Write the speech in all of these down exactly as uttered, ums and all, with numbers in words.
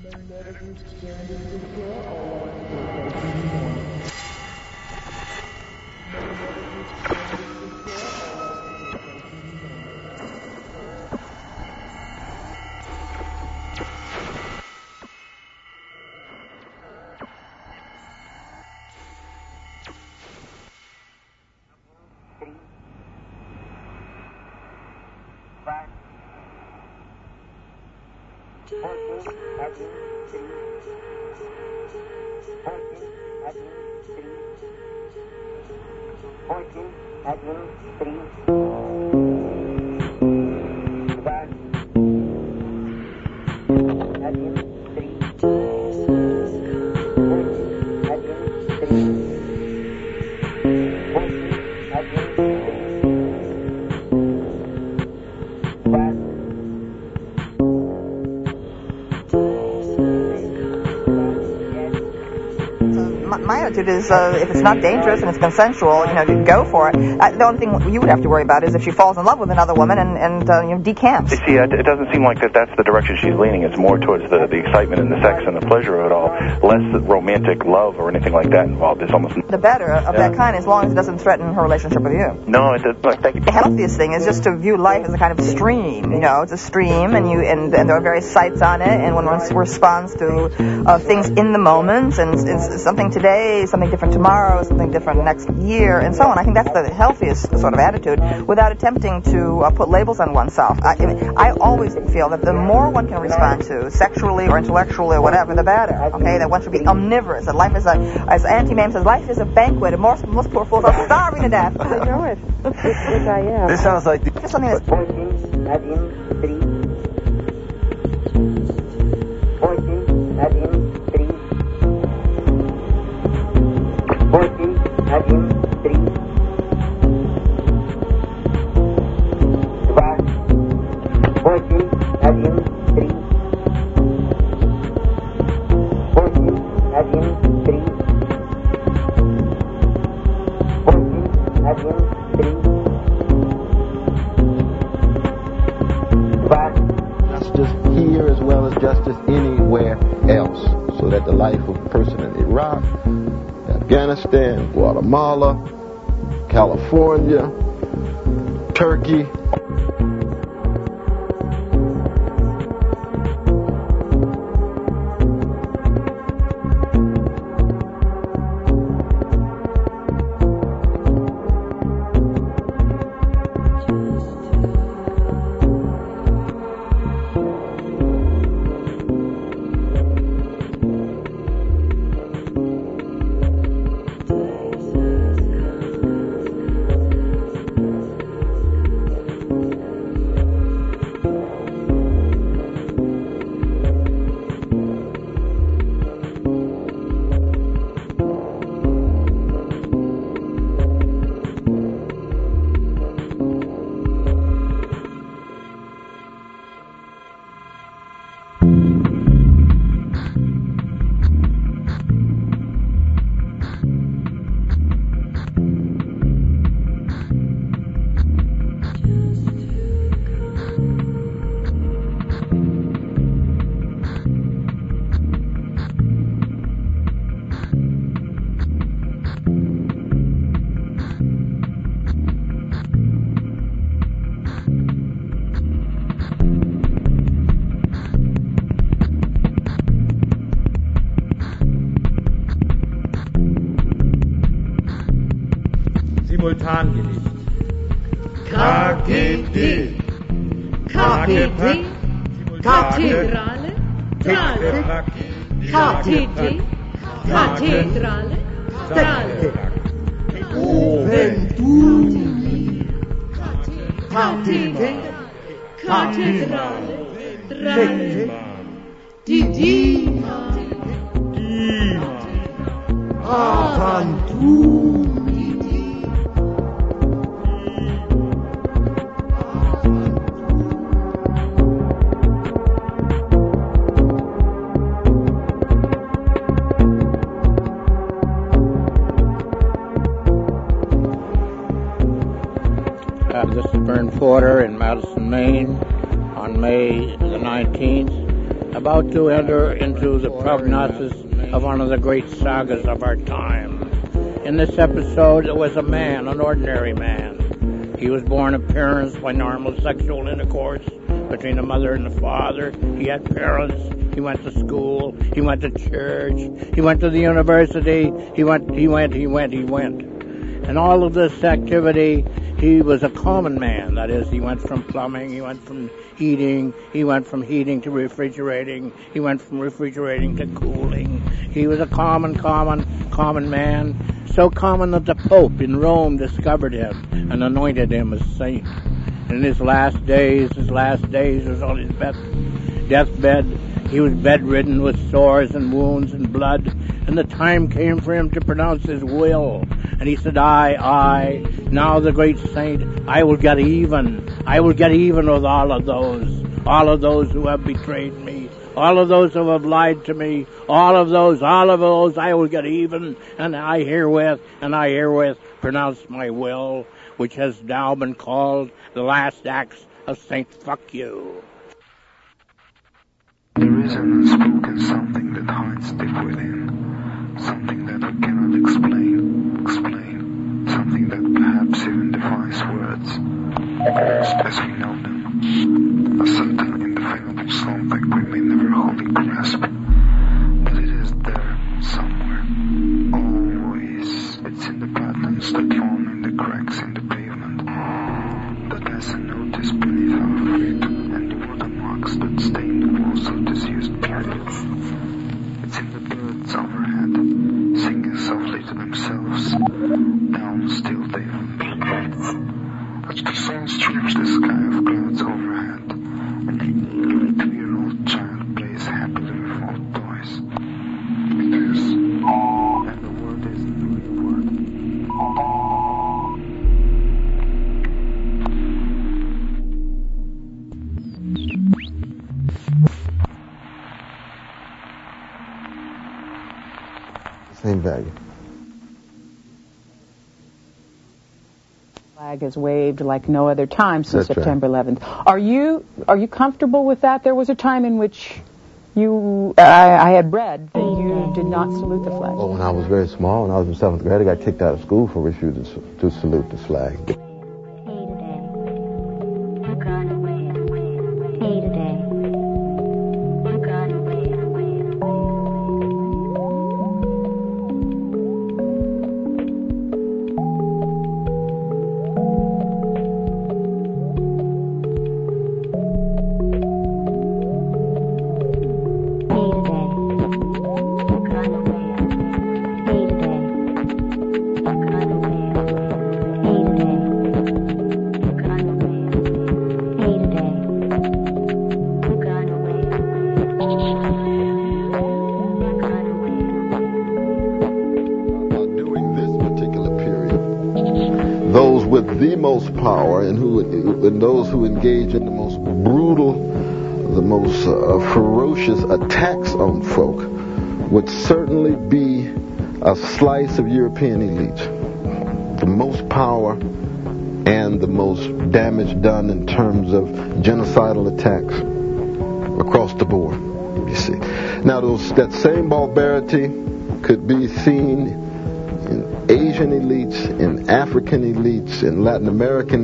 Is uh, if it's not dangerous and it's consensual, you know, to go for it. Uh, the only thing you would have to worry about is if she falls in love with another woman and, and uh, you know, decamps. You see, it doesn't seem like that that's the direction she's leaning. It's more towards the, the excitement and the sex and the pleasure of it all, less romantic love or anything like that involved. It's almost the better of yeah. that kind, as long as it doesn't threaten her relationship with you. No, it doesn't. Like, thank you. The healthiest thing is just to view life as a kind of stream. You know, it's a stream, and you and, and there are various sights on it, and one responds to uh, things in the moment, and it's something today, something different tomorrow, something different next year, and so on. I think that's the healthiest sort of attitude, without attempting to uh, put labels on oneself. I, I, mean, I always feel that the more one can respond to, sexually or intellectually or whatever, the better. Okay, that one should be omnivorous. That life is a, as Auntie Mame says, life is a banquet, and most, most poor fools are starving to death. I know it. Which I am. This sounds like the... Just something that's... fourteen, add in three. fourteen, add in three. fourteen, add in three. One. fourteen, add in three. fourteen, add in three. fourteen, add in three. Justice here as well as justice anywhere else, so that the life of a person in Iraq, Afghanistan, Guatemala, California, Turkey, Simultangelicht. K G D. K G D. Kathedrale. Drale. K T D. Kathedrale. Drale. Juventud. K T D. Kathedrale. Drale. Didima. Dima. Avantur. This is Vern Porter in Madison, Maine, on May the nineteenth. about to enter into the prognosis of one of the great sagas of our time. In this episode, there was a man, an ordinary man. He was born of parents by normal sexual intercourse between the mother and the father. He had parents. He went to school. He went to church. He went to the university. He went, he went, he went, he went. And all of this activity, he was a common man. That is, he went from plumbing, he went from heating, he went from heating to refrigerating, he went from refrigerating to cooling. He was a common, common, common man, so common that the Pope in Rome discovered him and anointed him as saint. In his last days, his last days was on his bed, deathbed. He was bedridden with sores and wounds and blood, and the time came for him to pronounce his will. And he said, I, I, now the great saint, I will get even. I will get even with all of those, all of those who have betrayed me, all of those who have lied to me, all of those, all of those, I will get even. And I herewith, and I herewith pronounce my will, which has now been called the last acts of Saint Fuck You. There is an unspoken something that hides deep within, something that I cannot explain, explain, something that perhaps even defies words, as we know them, a certain indefinable something we may never wholly grasp, but it is there somewhere, always. It's in the patterns that form in the cracks in the pavement, that has a notice beneath our feet, and the watermarks that stain the walls of disused periods. It's in the birds overhead, singing softly to themselves, down still they flee. As the sun strips the sky of clouds overhead, and the two-year-old child plays happily with old toys. It is, and the word is the real word. Same value. Flag is waved like no other time since That's September right. eleventh. Are you are you comfortable with that? There was a time in which you, I, I had read that you did not salute the flag. Well, when I was very small, when I was in seventh grade, I got kicked out of school for refusing to salute the flag. Those with the most power and who and those who engage in the most brutal, the most uh, ferocious attacks on folk would certainly be a slice of European elite. The most power and the most damage done in terms of genocidal attacks across the board, you see. Now, those, that same barbarity could be seen in Asian elites, in African elites, in Latin American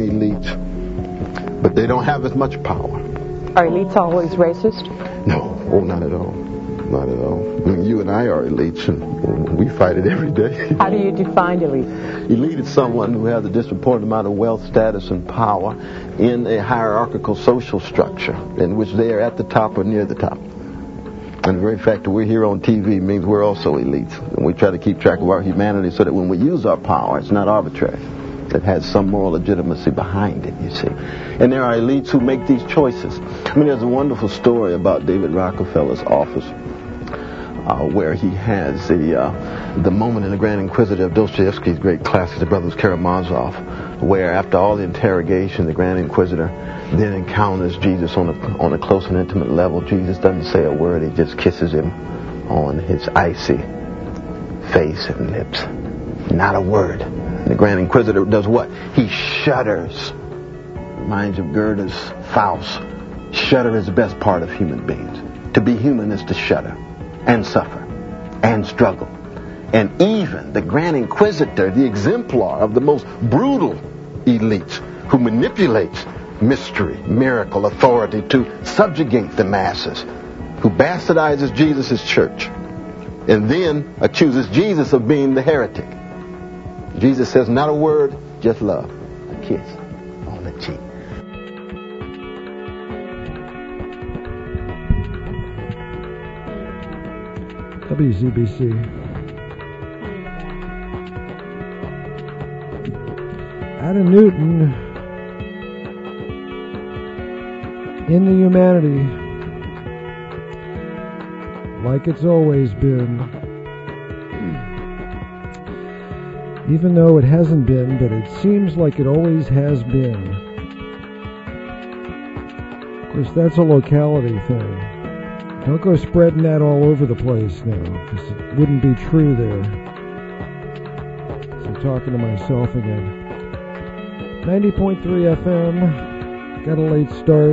elites, but they don't have as much power. Are elites always racist? No, oh, not at all. Not at all. I mean, you and I are elites, and we fight it every day. How do you define elite? Elite is someone who has a disproportionate amount of wealth, status, and power in a hierarchical social structure in which they are at the top or near the top. And the very fact that we're here on T V means we're also elites. And we try to keep track of our humanity so that when we use our power, it's not arbitrary. It has some moral legitimacy behind it, you see. And there are elites who make these choices. I mean, there's a wonderful story about David Rockefeller's office uh, where he has the, uh, the moment in the Grand Inquisitor of Dostoevsky's great classic, The Brothers Karamazov, where after all the interrogation, the Grand Inquisitor then encounters Jesus on a, on a close and intimate level. Jesus doesn't say a word. He just kisses him on his icy face and lips. Not a word. The Grand Inquisitor does what? He shudders. Reminds of Goethe's Faust. Shudder is the best part of human beings. To be human is to shudder and suffer and struggle. And even the Grand Inquisitor, the exemplar of the most brutal elites who manipulates mystery, miracle, authority to subjugate the masses, who bastardizes Jesus' church, and then accuses Jesus of being the heretic. Jesus says, not a word, just love. A kiss on the cheek. W Z B C. Ada Newton, in the humanity, like it's always been, even though it hasn't been, but it seems like it always has been. Of course, that's a locality thing. Don't go spreading that all over the place now, because it wouldn't be true there. So I'm talking to myself again. ninety point three F M, got a late start.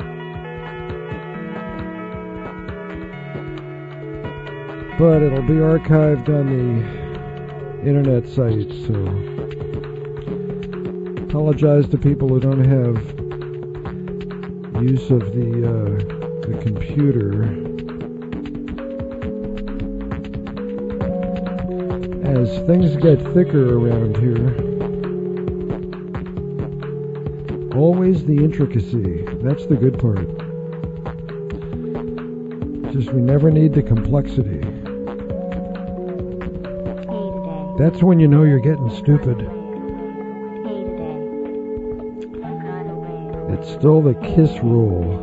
But it'll be archived on the internet site, so apologize to people who don't have use of the, uh, the computer. As things get thicker around here, always the intricacy. That's the good part. Just we never need the complexity. That's when you know you're getting stupid. It's still the KISS rule.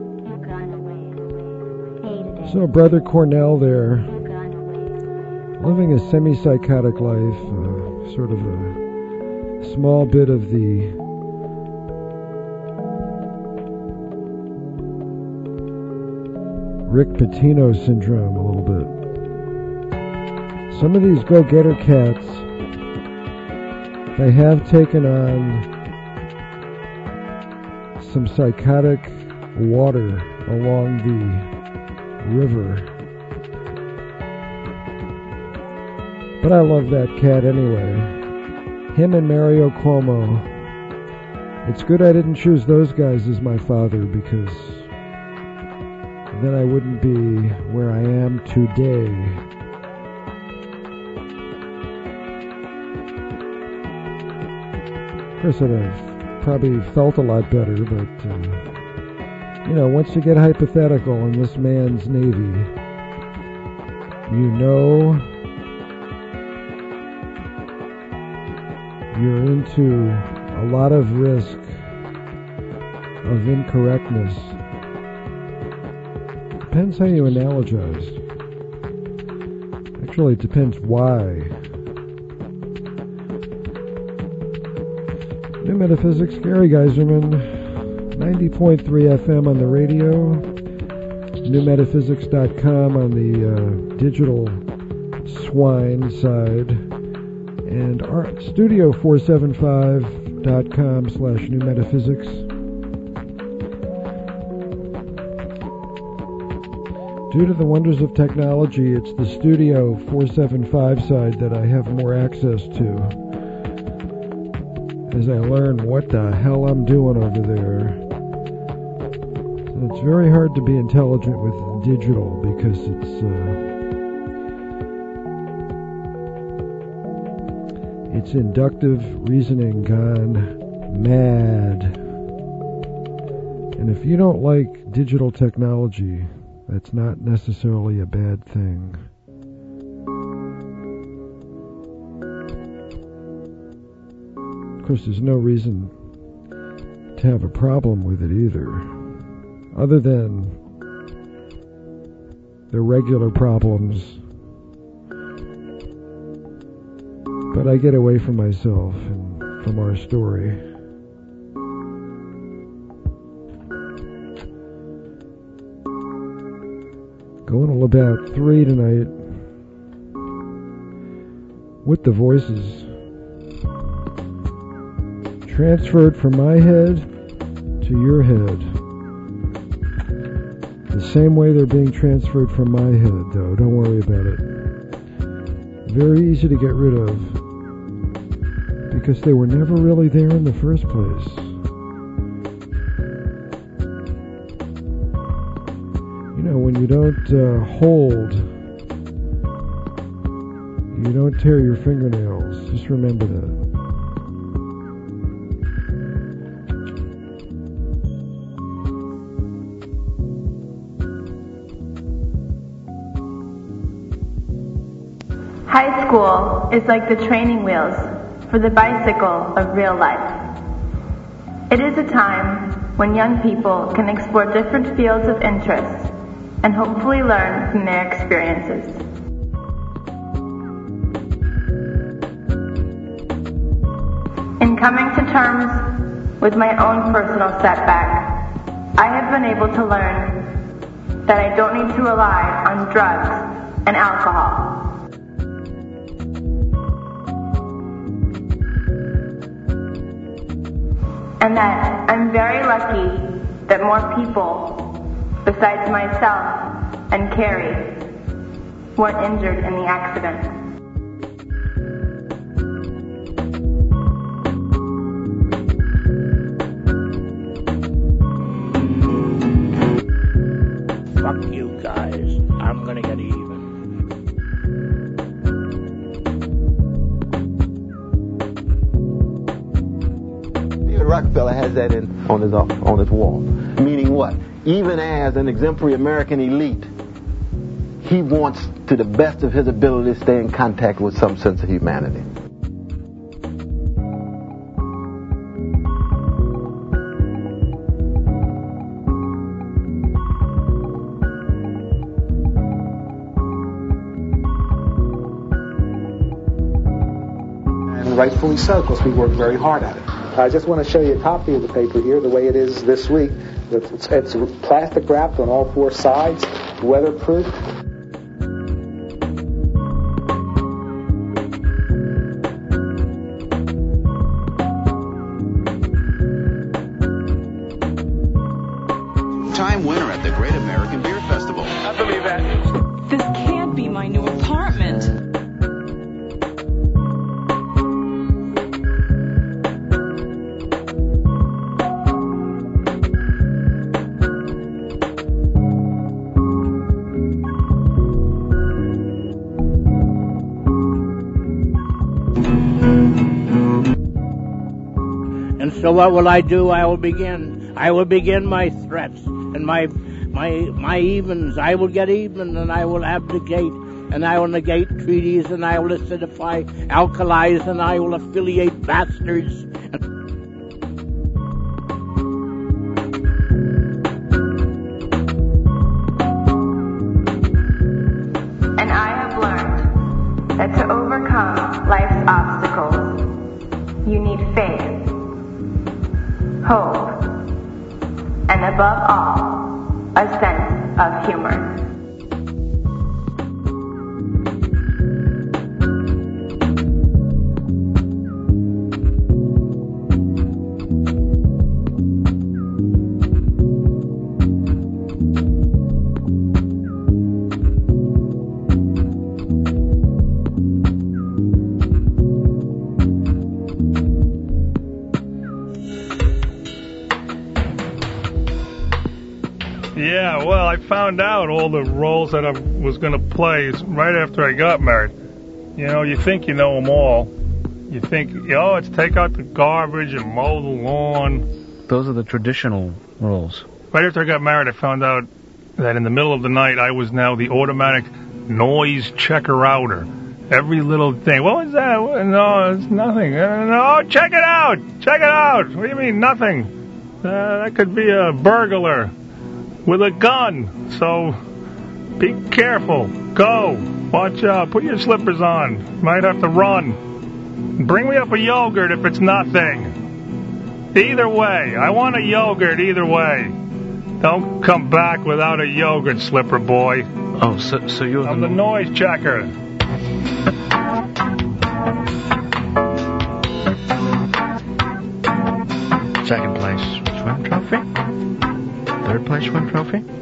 So Brother Cornell there, living a semi-psychotic life, uh, sort of a small bit of the Rick Pitino syndrome a little bit. Some of these go-getter cats, they have taken on some psychotic water along the river. But I love that cat anyway. Him and Mario Cuomo. It's good I didn't choose those guys as my father, because then I wouldn't be where I am today. Of course, I'd have probably felt a lot better, but, uh, you know, once you get hypothetical in this man's Navy, you know you're into a lot of risk of incorrectness. Depends how you analogize. Actually, it depends why. New Metaphysics, Gary Geiserman, ninety point three F M on the radio, new metaphysics dot com on the uh, digital swine side, and our studio four seventy-five dot com slash new metaphysics. Due to the wonders of technology, it's the Studio four seventy-five side that I have more access to, as I learn what the hell I'm doing over there. So it's very hard to be intelligent with digital, because it's uh, it's inductive reasoning gone mad. And if you don't like digital technology, that's not necessarily a bad thing. Of course, there's no reason to have a problem with it either, other than the regular problems. But I get away from myself and from our story. Going till about three tonight with the voices transferred from my head to your head. The same way they're being transferred from my head, though. Don't worry about it. Very easy to get rid of, because they were never really there in the first place. You know, when you don't uh, hold, you don't tear your fingernails. Just remember that. High school is like the training wheels for the bicycle of real life. It is a time when young people can explore different fields of interest and hopefully learn from their experiences. In coming to terms with my own personal setback, I have been able to learn that I don't need to rely on drugs and alcohol. And that I'm very lucky that more people, besides myself and Carrie, weren't injured in the accident. Fuck you guys. I'm gonna get even. Rockefeller has that in, on his on his wall. Meaning what? Even as an exemplary American elite, he wants, to the best of his ability, to stay in contact with some sense of humanity. And rightfully so, because we worked very hard at it. I just want to show you a copy of the paper here, the way it is this week. It's, it's plastic wrapped on all four sides, weatherproof. Time winner at the Great American Beer Festival. I believe that. This can't be my new apartment. So what will I do? I will begin. I will begin my threats and my my my evens. I will get even, and I will abdicate, and I will negate treaties, and I will acidify alkalis, and I will affiliate bastards. And I have learned that to overcome life's obstacles, you need faith, hope, and above all, a sense of humor. Yeah, well, I found out all the roles that I was going to play right after I got married. You know, you think you know them all. You think, oh, it's take out the garbage and mow the lawn. Those are the traditional roles. Right after I got married, I found out that in the middle of the night, I was now the automatic noise checker outer. Every little thing. What was that? No, it's nothing. No, check it out. Check it out. What do you mean, nothing? Uh, that could be a burglar with a gun. So be careful. Go. Watch out. Put your slippers on. Might have to run. Bring me up a yogurt if it's nothing. Either way. I want a yogurt either way. Don't come back without a yogurt, slipper boy. Oh, so, so you're I'm the, the noise checker. Second place swim trophy? Third place swim trophy?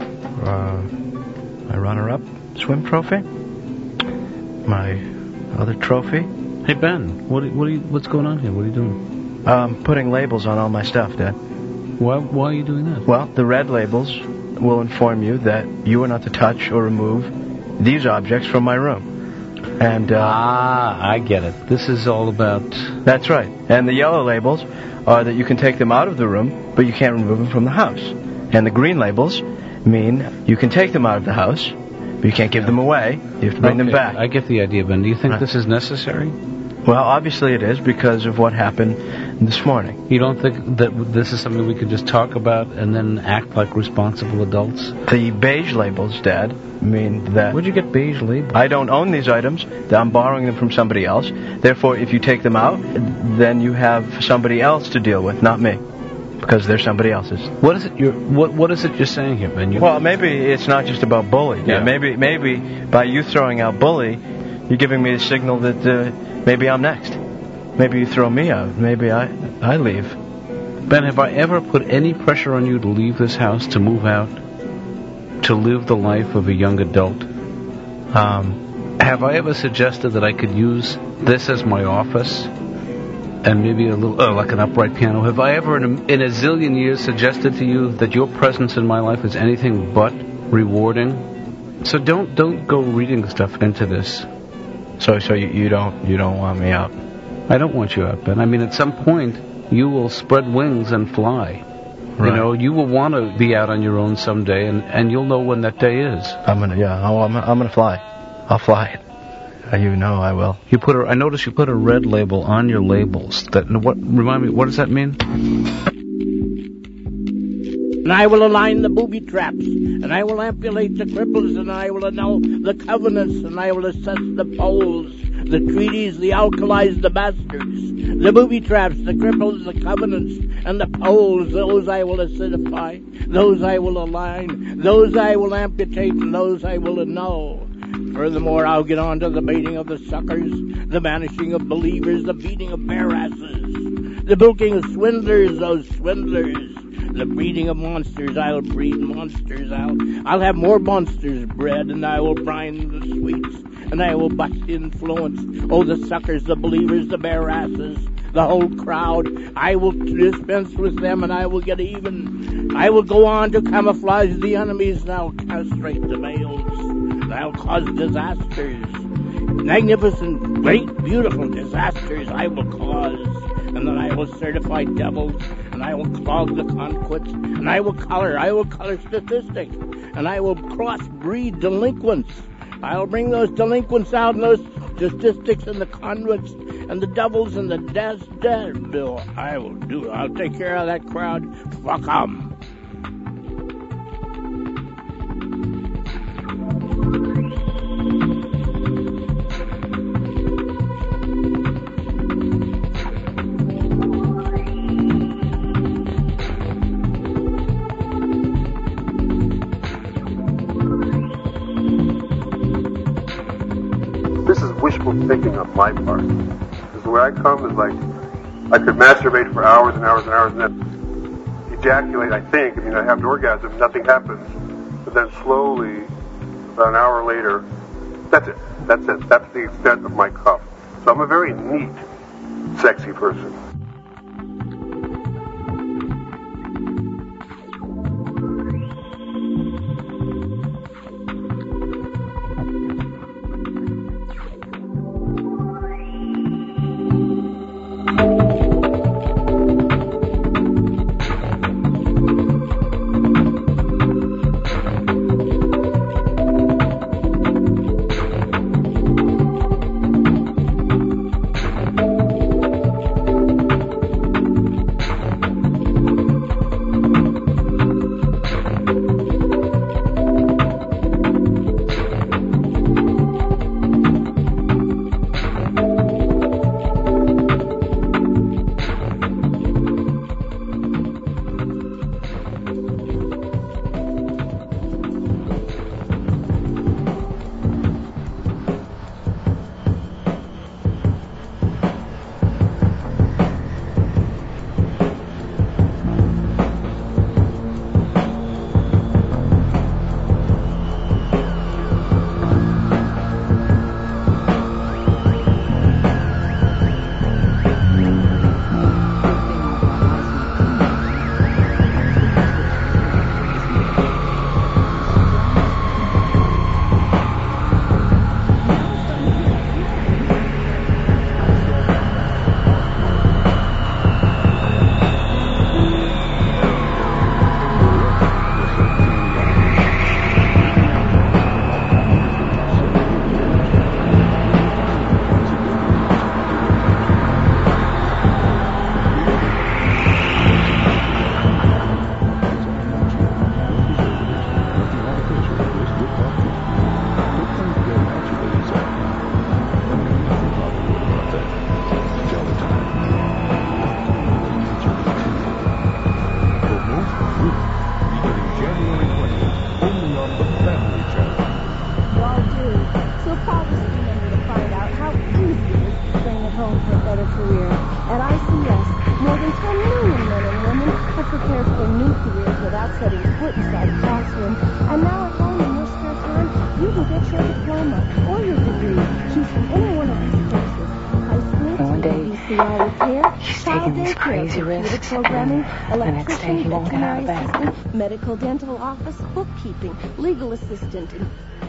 uh, my runner-up swim trophy, my other trophy. Hey, Ben, what, what are you, what's going on here? What are you doing? Um, putting labels on all my stuff, Dad. Why, why are you doing that? Well, the red labels will inform you that you are not to touch or remove these objects from my room. And uh, Ah, I get it. This is all about... That's right. And the yellow labels are that you can take them out of the room, but you can't remove them from the house. And the green labels mean you can take them out of the house, but you can't give them away. You have to bring okay, them back. I get the idea, Ben. Do you think Right. this is necessary? Well, obviously it is because of what happened this morning. You don't think that this is something we could just talk about and then act like responsible adults? The beige labels, Dad, mean that... Where'd you get beige labels? I don't own these items. I'm borrowing them from somebody else. Therefore, if you take them out, then you have somebody else to deal with, not me. Because they're somebody else's. What is it you're what what is it you're saying here, Ben? You well, maybe it's not just about bully. Yeah. Yeah. Maybe maybe by you throwing out bully, you're giving me a signal that uh, maybe I'm next. Maybe you throw me out. Maybe I I leave. Ben, have I ever put any pressure on you to leave this house, to move out, to live the life of a young adult? Um, have I ever suggested that I could use this as my office? And maybe a little, oh, like an upright piano. Have I ever, in a, in a zillion years, suggested to you that your presence in my life is anything but rewarding? So don't don't go reading stuff into this. So so you, you don't you don't want me out? I don't want you out, Ben. I mean, at some point, you will spread wings and fly. Right. You know, you will want to be out on your own someday, and, and you'll know when that day is. I'm gonna yeah. I'm I'm gonna fly. I'll fly. You know I will. You put a, I noticed you put a red label on your labels. That what? Remind me, what does that mean? And I will align the booby traps, and I will ambulate the cripples, and I will annul the covenants, and I will assess the poles, the treaties, the alkalis, the bastards, the booby traps, the cripples, the covenants, and the poles. Those I will acidify, those I will align, those I will amputate, and those I will annul. Furthermore, I'll get on to the baiting of the suckers, the banishing of believers, the beating of bare asses, the bilking of swindlers, those swindlers, the breeding of monsters. I'll breed monsters. I'll, I'll have more monsters bred, and I will brine the sweets, and I will bust the influence. Oh, the suckers, the believers, the bare asses, the whole crowd. I will dispense with them, and I will get even. I will go on to camouflage the enemies, and I'll castrate the males. I'll cause disasters, magnificent, great, beautiful disasters I will cause, and then I will certify devils, and I will clog the conquits, and I will color, I will color statistics, and I will crossbreed delinquents. I'll bring those delinquents out, and those statistics, and the convicts, and the devils, and the death, death bill. I will do it. I'll take care of that crowd. Fuck 'em. This is wishful thinking on my part. Because where I come is like, I could masturbate for hours and hours and hours and then ejaculate, I think. I mean, I have an orgasm, nothing happens. But then slowly, about an hour later, that's it. That's it. That's the extent of my cup. So I'm a very neat, sexy person. new careers without setting foot inside a classroom. And now at home in your spare time, you can get your diploma or your degree. Choose from any one of these courses. High school, One day, V C R repair, he's child taking these daycare, crazy computer risks, programming, and the next day he electrician, won't get out of veterinary bed. assistant, medical dental office, bookkeeping, legal assistant, and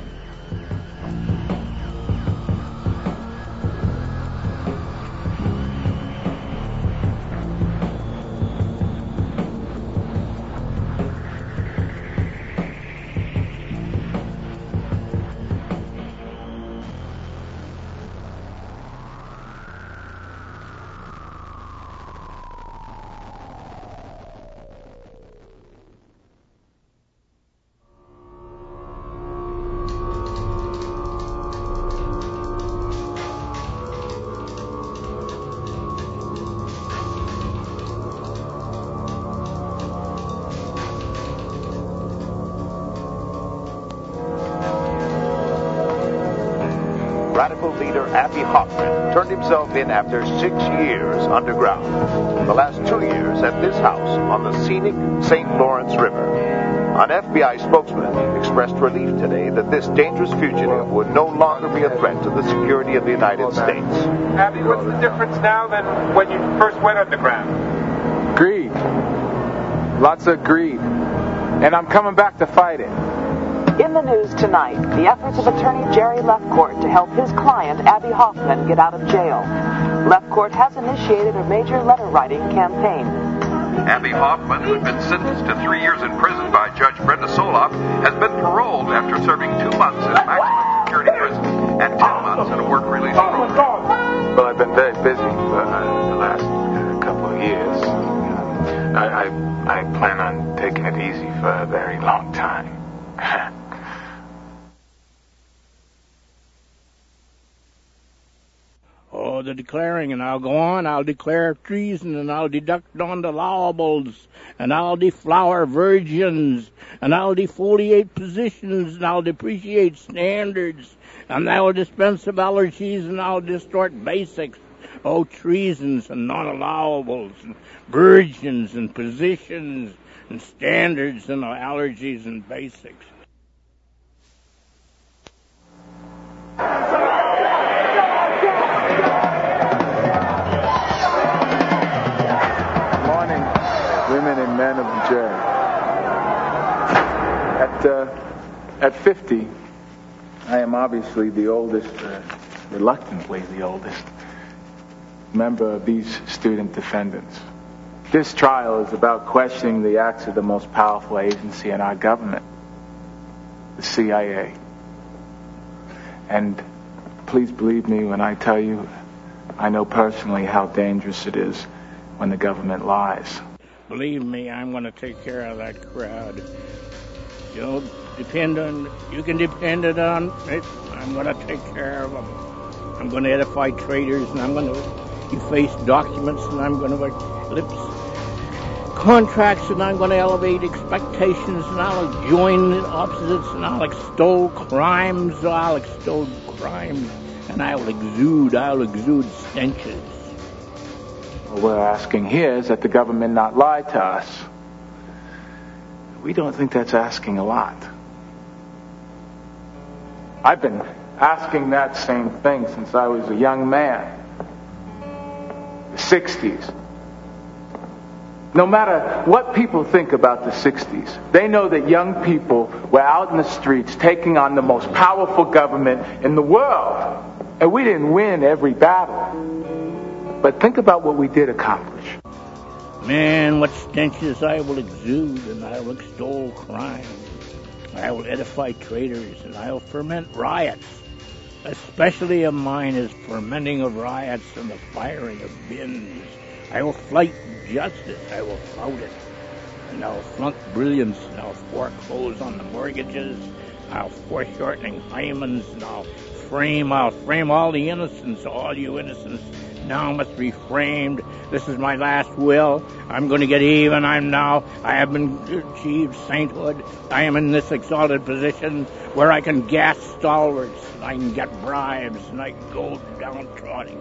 Radical leader Abbie Hoffman turned himself in after six years underground. The last two years at this house on the scenic Saint Lawrence River. An F B I spokesman expressed relief today that this dangerous fugitive would no longer be a threat to the security of the United States. Abbie, what's the difference now than when you first went underground? Greed. Lots of greed. And I'm coming back to fight it. In the news tonight, the efforts of attorney Jerry Lefcourt to help his client, Abbie Hoffman, get out of jail. Lefcourt has initiated a major letter-writing campaign. Abbie Hoffman, who had been sentenced to three years in prison by Judge Brenda Soloff, has been paroled after serving two months in maximum security prison and ten months in a work release program. Well, I've been very busy for uh, the last uh, couple of years. I, I, I plan on taking it easy for a very long time. Oh, the declaring, and I'll go on, I'll declare treason, and I'll deduct on the lawables, and I'll deflower virgins, and I'll defoliate positions, and I'll depreciate standards, and I'll dispense of allergies, and I'll distort basics. Oh, treasons and non-allowables, and virgins and positions, and standards, and allergies and basics. Women and men of the jury. At uh, at fifty, I am obviously the oldest, uh, reluctantly the oldest, member of these student defendants. This trial is about questioning the acts of the most powerful agency in our government, the C I A. And please believe me when I tell you, I know personally how dangerous it is when the government lies. Believe me, I'm going to take care of that crowd. You know, depend on, you can depend on it. I'm going to take care of them. I'm going to edify traitors, and I'm going to efface documents, and I'm going to ellipse contracts, and I'm going to elevate expectations, and I'll join opposites, and I'll extol crimes, I'll extol crimes, and I'll exude, I'll exude stenches. What we're asking here is that the government not lie to us. We don't think that's asking a lot. I've been asking that same thing since I was a young man. The sixties. No matter what people think about the sixties, they know that young people were out in the streets taking on the most powerful government in the world. And we didn't win every battle. But think about what we did accomplish. Man, what stenches I will exude, and I will extol crime. I will edify traitors, and I will ferment riots. Especially of mine is fermenting of riots and the firing of bins. I will fight justice, I will flout it. And I'll flunk brilliance, and I'll foreclose on the mortgages. I'll foreshortening hymens, and I'll frame, I'll frame all the innocents, all you innocents now must be framed. This is my last will. I'm going to get even. I'm now, I have been achieved sainthood. I am in this exalted position where I can gas stalwarts, and I can get bribes, and I can go downtrodden.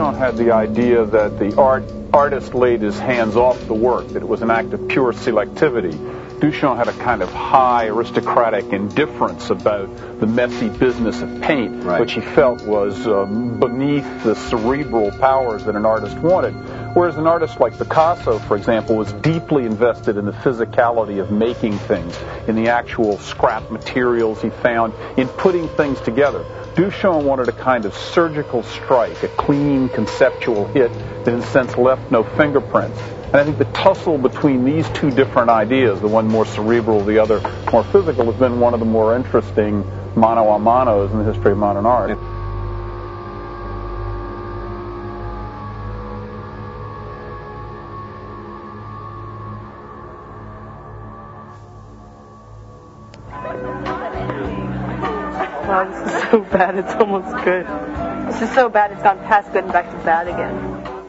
Duchamp had the idea that the art artist laid his hands off the work, that it was an act of pure selectivity. Duchamp had a kind of high aristocratic indifference about the messy business of paint, right, which he felt was um, beneath the cerebral powers that an artist wanted. Whereas an artist like Picasso, for example, was deeply invested in the physicality of making things, in the actual scrap materials he found, in putting things together. Duchamp wanted a kind of surgical strike, a clean conceptual hit that in a sense left no fingerprints. And I think the tussle between these two different ideas, the one more cerebral, the other more physical, has been one of the more interesting mano a manos in the history of modern art. Wow, this is so bad, it's almost good. This is so bad, it's gone past good and back to bad again.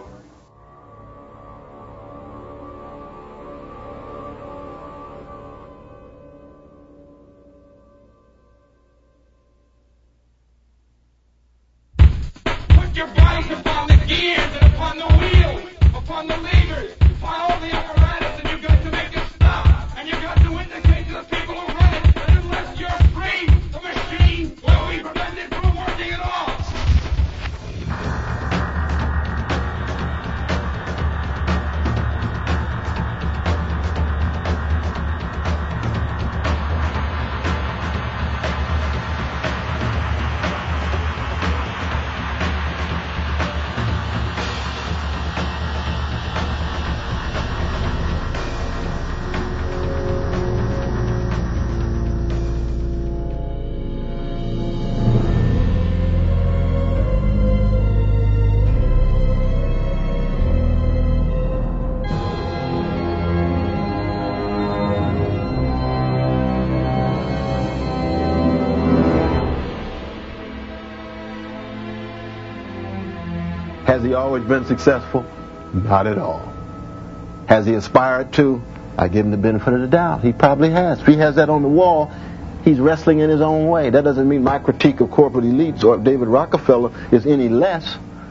Put your bodies upon the gears and upon the wheels, upon the levers, upon all the apparatus, and you've got to make it stop. And you've got to indicate to the people who run it that unless you're free, the machine will be prevented from working at all. Has he always been successful? Not at all. Has he aspired to? I give him the benefit of the doubt. He probably has. If he has that on the wall, he's wrestling in his own way. That doesn't mean my critique of corporate elites or of David Rockefeller is any less.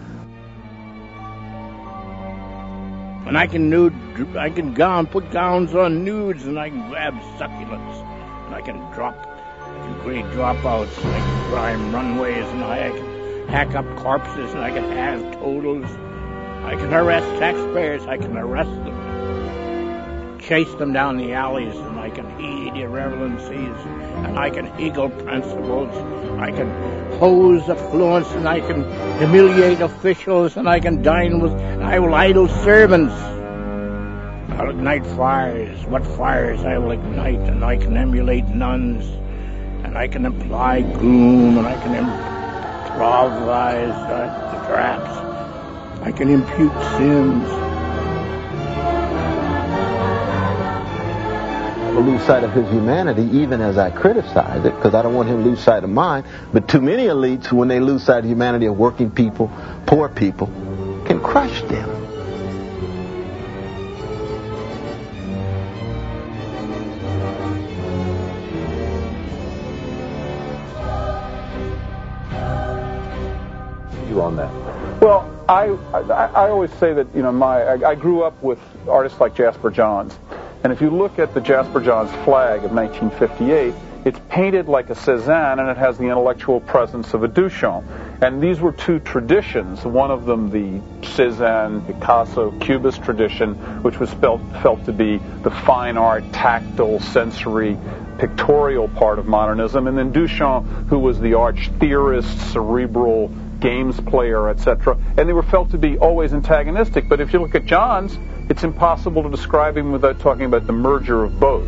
And I can nude, I can gown, put gowns on nudes, and I can grab succulents, and I can drop, I can create dropouts, and I can climb runways, and I can hack up corpses, and I can have totals. I can arrest taxpayers, I can arrest them, chase them down the alleys, and I can heed irrelevancies, and I can eagle principles, I can pose affluence, and I can humiliate officials, and I can dine with, and I will idle servants. I'll ignite fires, what fires I will ignite, and I can emulate nuns, and I can imply gloom, and I can imply improvise uh, the traps. I can impute sins. I will lose sight of his humanity even as I criticize it, because I don't want him to lose sight of mine. But too many elites, when they lose sight of humanity of working people, poor people, can crush them. On that. Well, I, I I always say that, you know, my I, I grew up with artists like Jasper Johns, and if you look at the Jasper Johns flag of nineteen fifty-eight, it's painted like a Cézanne, and it has the intellectual presence of a Duchamp. And these were two traditions. One of them, the Cézanne, Picasso, Cubist tradition, which was felt felt to be the fine art, tactile, sensory, pictorial part of modernism, and then Duchamp, who was the arch theorist, cerebral games player, et cetera, and they were felt to be always antagonistic. But if you look at Johns, it's impossible to describe him without talking about the merger of both.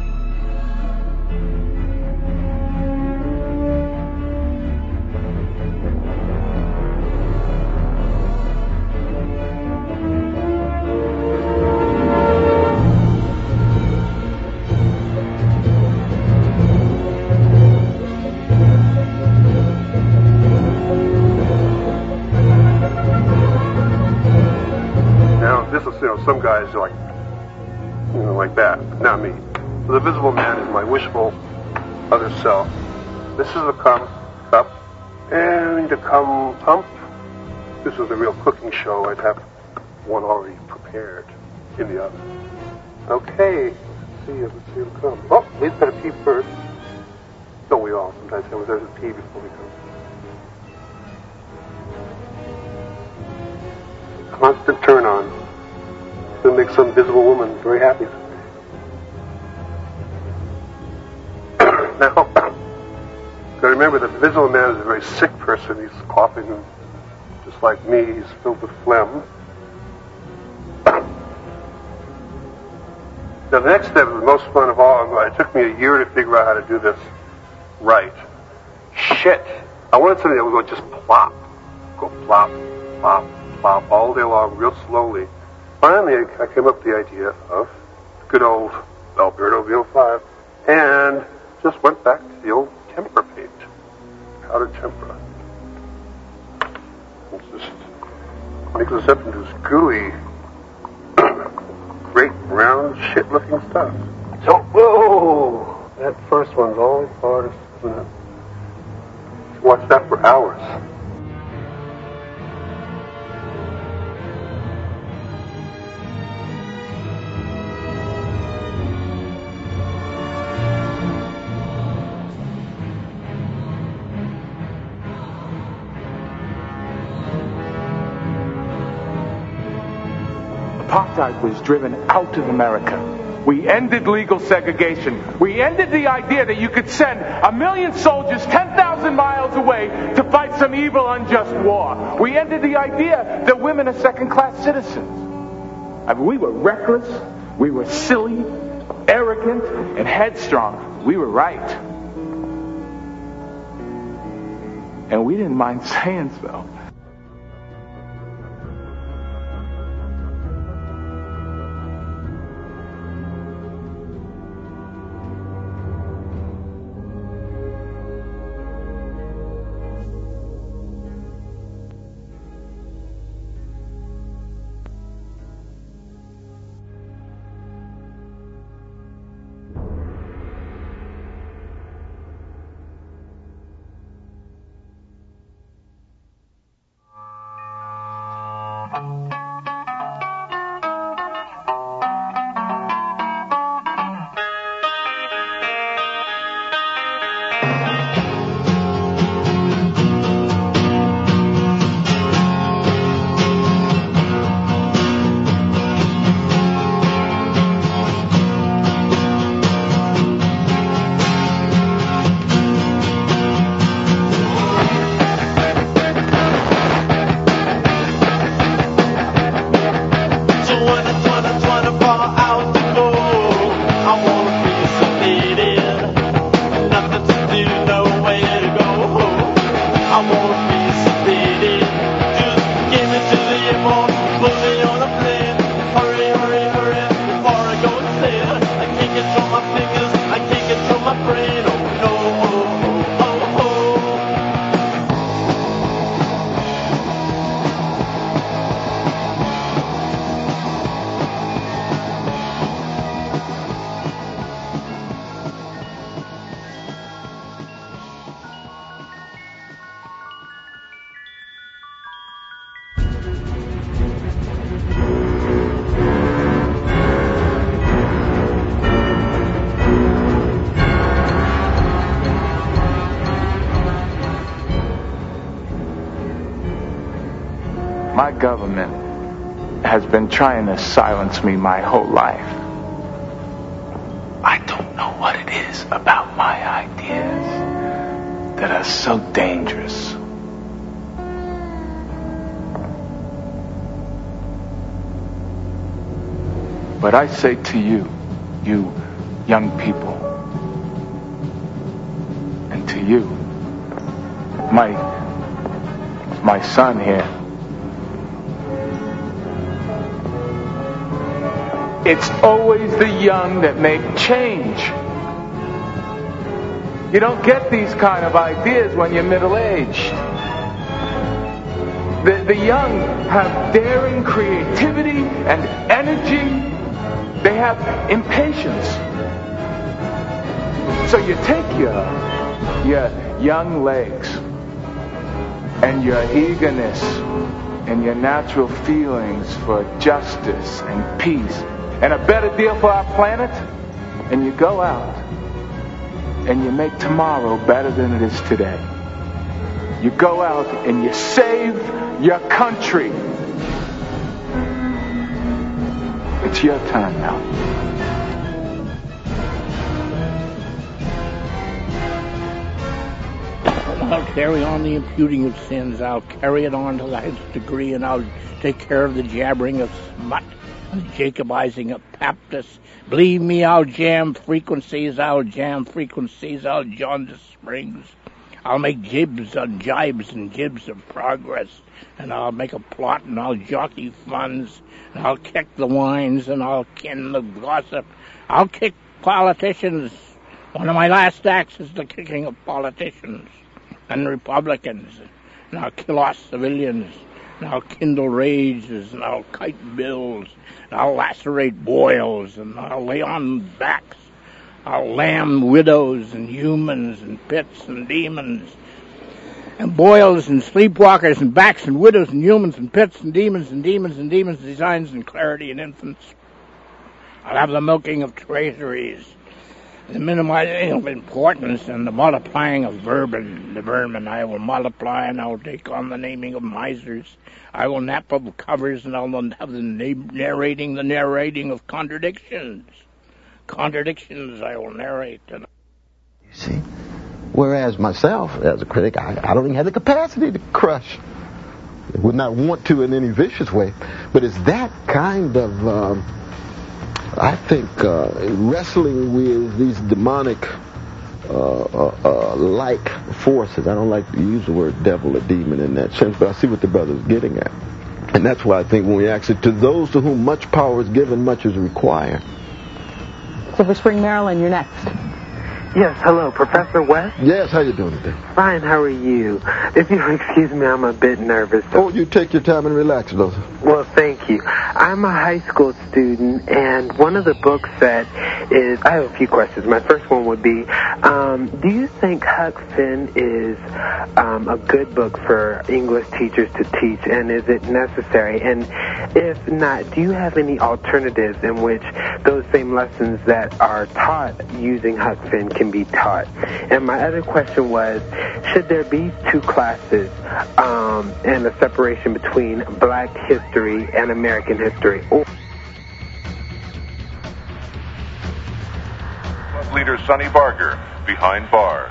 Some guys are like, you know, like that, but not me. So the visible man is my wishful other self. This is the come up, and the come hump. this was a real cooking show, I'd have one already prepared in the oven. Okay, let's see, let's see what'll come. Oh, we better pee first. Don't we all sometimes have a pee before we come? Constant turn on. It's going to make some visible woman very happy. Now, got to remember that the visible man is a very sick person. He's coughing, and just like me, he's filled with phlegm. Now, the next step is the most fun of all. It took me a year to figure out how to do this right. Shit. I wanted something that would go just plop. Go plop, plop, plop, all day long, real slowly. Finally, I came up with the idea of good old Alberto V oh five and just went back to the old tempera paint. Powdered tempera. It's just makes this up into this gooey, great brown shit-looking stuff. So, whoa! That first one's always hardest, isn't it? Watch that for hours. Apartheid was driven out of America. We ended legal segregation. We ended the idea that you could send a million soldiers ten thousand miles away to fight some evil, unjust war. We ended the idea that women are second-class citizens. I mean, we were reckless, we were silly, arrogant, and headstrong. We were right. And we didn't mind saying so. My government has been trying to silence me my whole life. I don't know what it is about my ideas that are so dangerous. But I say to you, you young people, and to you, my, my son here, it's always the young that make change. You don't get these kind of ideas when you're middle-aged. The, the young have daring, creativity, and energy. They have impatience. So you take your, your young legs and your eagerness and your natural feelings for justice and peace and a better deal for our planet, and you go out and you make tomorrow better than it is today. You go out and you save your country. It's your turn now. I'll carry on the imputing of sins. I'll carry it on to the highest degree, and I'll take care of the jabbering of smut and the Jacobizing of Baptists. Believe me, I'll jam frequencies, I'll jam frequencies, I'll jaundice springs. I'll make jibs on jibes and jibs of progress, and I'll make a plot, and I'll jockey funds, and I'll kick the wines, and I'll kin the gossip. I'll kick politicians. One of my last acts is the kicking of politicians and Republicans, and I'll kill off civilians, and I'll kindle rages, and I'll kite bills, and I'll lacerate boils, and I'll lay on backs. I'll lamb widows and humans and pits and demons and boils and sleepwalkers and backs and widows and humans and pits and demons and demons and demons, designs and clarity and infants. I'll have the milking of treasuries, the minimizing of importance, and the multiplying of vermin. The vermin I will multiply, and I will take on the naming of misers. I will nap of covers, and I will have the narrating, the narrating of contradictions. Contradictions I will narrate. And you see, whereas myself, as a critic, I, I don't even have the capacity to crush. I would not want to in any vicious way, but it's that kind of, um, I think, uh, wrestling with these demonic uh, uh, uh, like forces. I don't like to use the word devil or demon in that sense, but I see what the brother's getting at. And that's why I think when we ask it, to those to whom much power is given, much is required. Silver Spring, Maryland, you're next. Yes, hello, Professor West? Yes, how you doing today? Fine, how are you? If you'll excuse me, I'm a bit nervous. Oh, you take your time and relax, brother. Well, thank you. I'm a high school student, and one of the books that is... I have a few questions. My first one would be, um, do you think Huck Finn is um, a good book for English teachers to teach, and is it necessary? And if not, do you have any alternatives in which those same lessons that are taught using Huck Finn can be taught? And my other question was, should there be two classes um, and a separation between black history and American history? Or Leader Sonny Barger behind bars.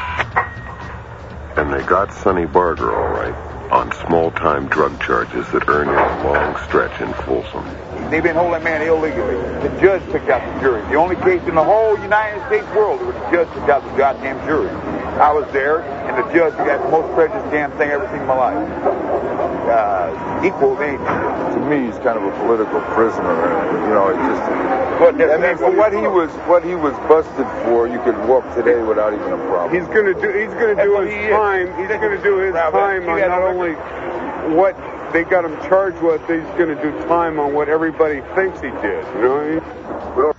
And they got Sonny Barger all right on small-time drug charges that earned him a long stretch in Folsom. They've been holding that man illegally. The judge picked out the jury. The only case in the whole United States world where the judge picked out the goddamn jury. I was there, and the judge got the most prejudiced damn thing I've ever seen in my life. Uh, equal age. To me, he's kind of a political prisoner. And, you know, it just... But I mean, for what he was, what he was busted for, you could walk today without even a problem. He's going to do. He's going to do his time. He's going to do his time on not only what they got him charged with. He's going to do time on what everybody thinks he did. You know what I mean? Well,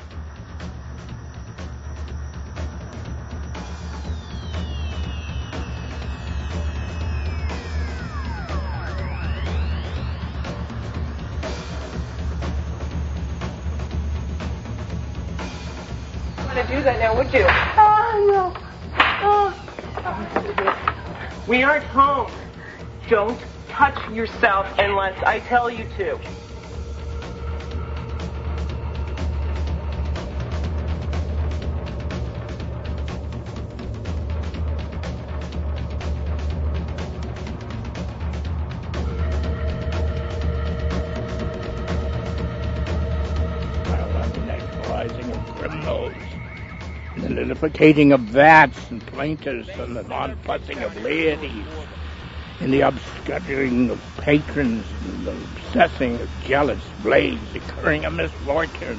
to do that now, would you? Oh, no. Oh. We aren't home. Don't touch yourself unless I tell you to. The nullificating of vats and plaintiffs and the non-fussing of ladies and the obscuring of patrons and the obsessing of jealous blades, occurring of misfortune.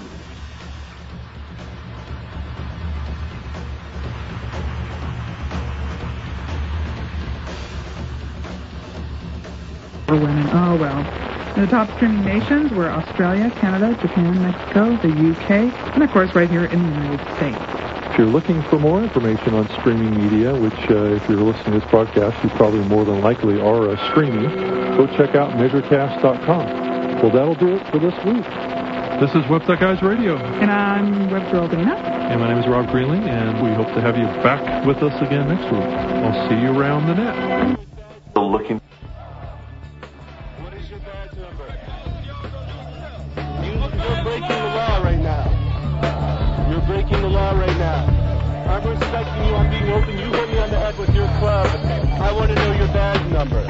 For women, oh well. The top streaming nations were Australia, Canada, Japan, Mexico, the U K, and of course right here in the United States. If you're looking for more information on streaming media, which uh, if you're listening to this broadcast, you probably more than likely are uh, streaming, go check out measurecast dot com. Well, that'll do it for this week. This is Website Guys Radio. And I'm Webgirl Dana. And my name is Rob Greenlee, and we hope to have you back with us again next week. I'll see you around the net. Looking. You're breaking the law right now. You're breaking the law right now. I'm respecting you. I'm being open. You hit me on the head with your club. I want to know your badge number.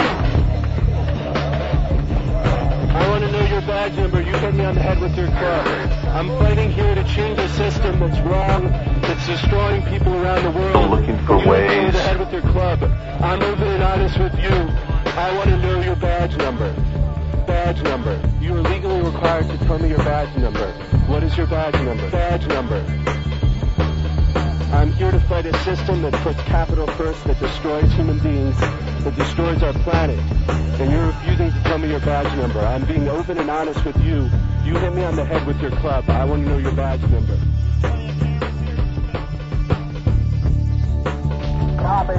I want to know your badge number. You hit me on the head with your club. I'm fighting here to change a system that's wrong, that's destroying people around the world. I'm looking for you ways. hit me on the head with your club. I'm open and honest with you. I want to know your badge number. Badge number. You are legally required to tell me your badge number. What is your badge number? Badge number. I'm here to fight a system that puts capital first, that destroys human beings, that destroys our planet. And you're refusing to tell me your badge number. I'm being open and honest with you. You hit me on the head with your club. I want to know your badge number. Copy.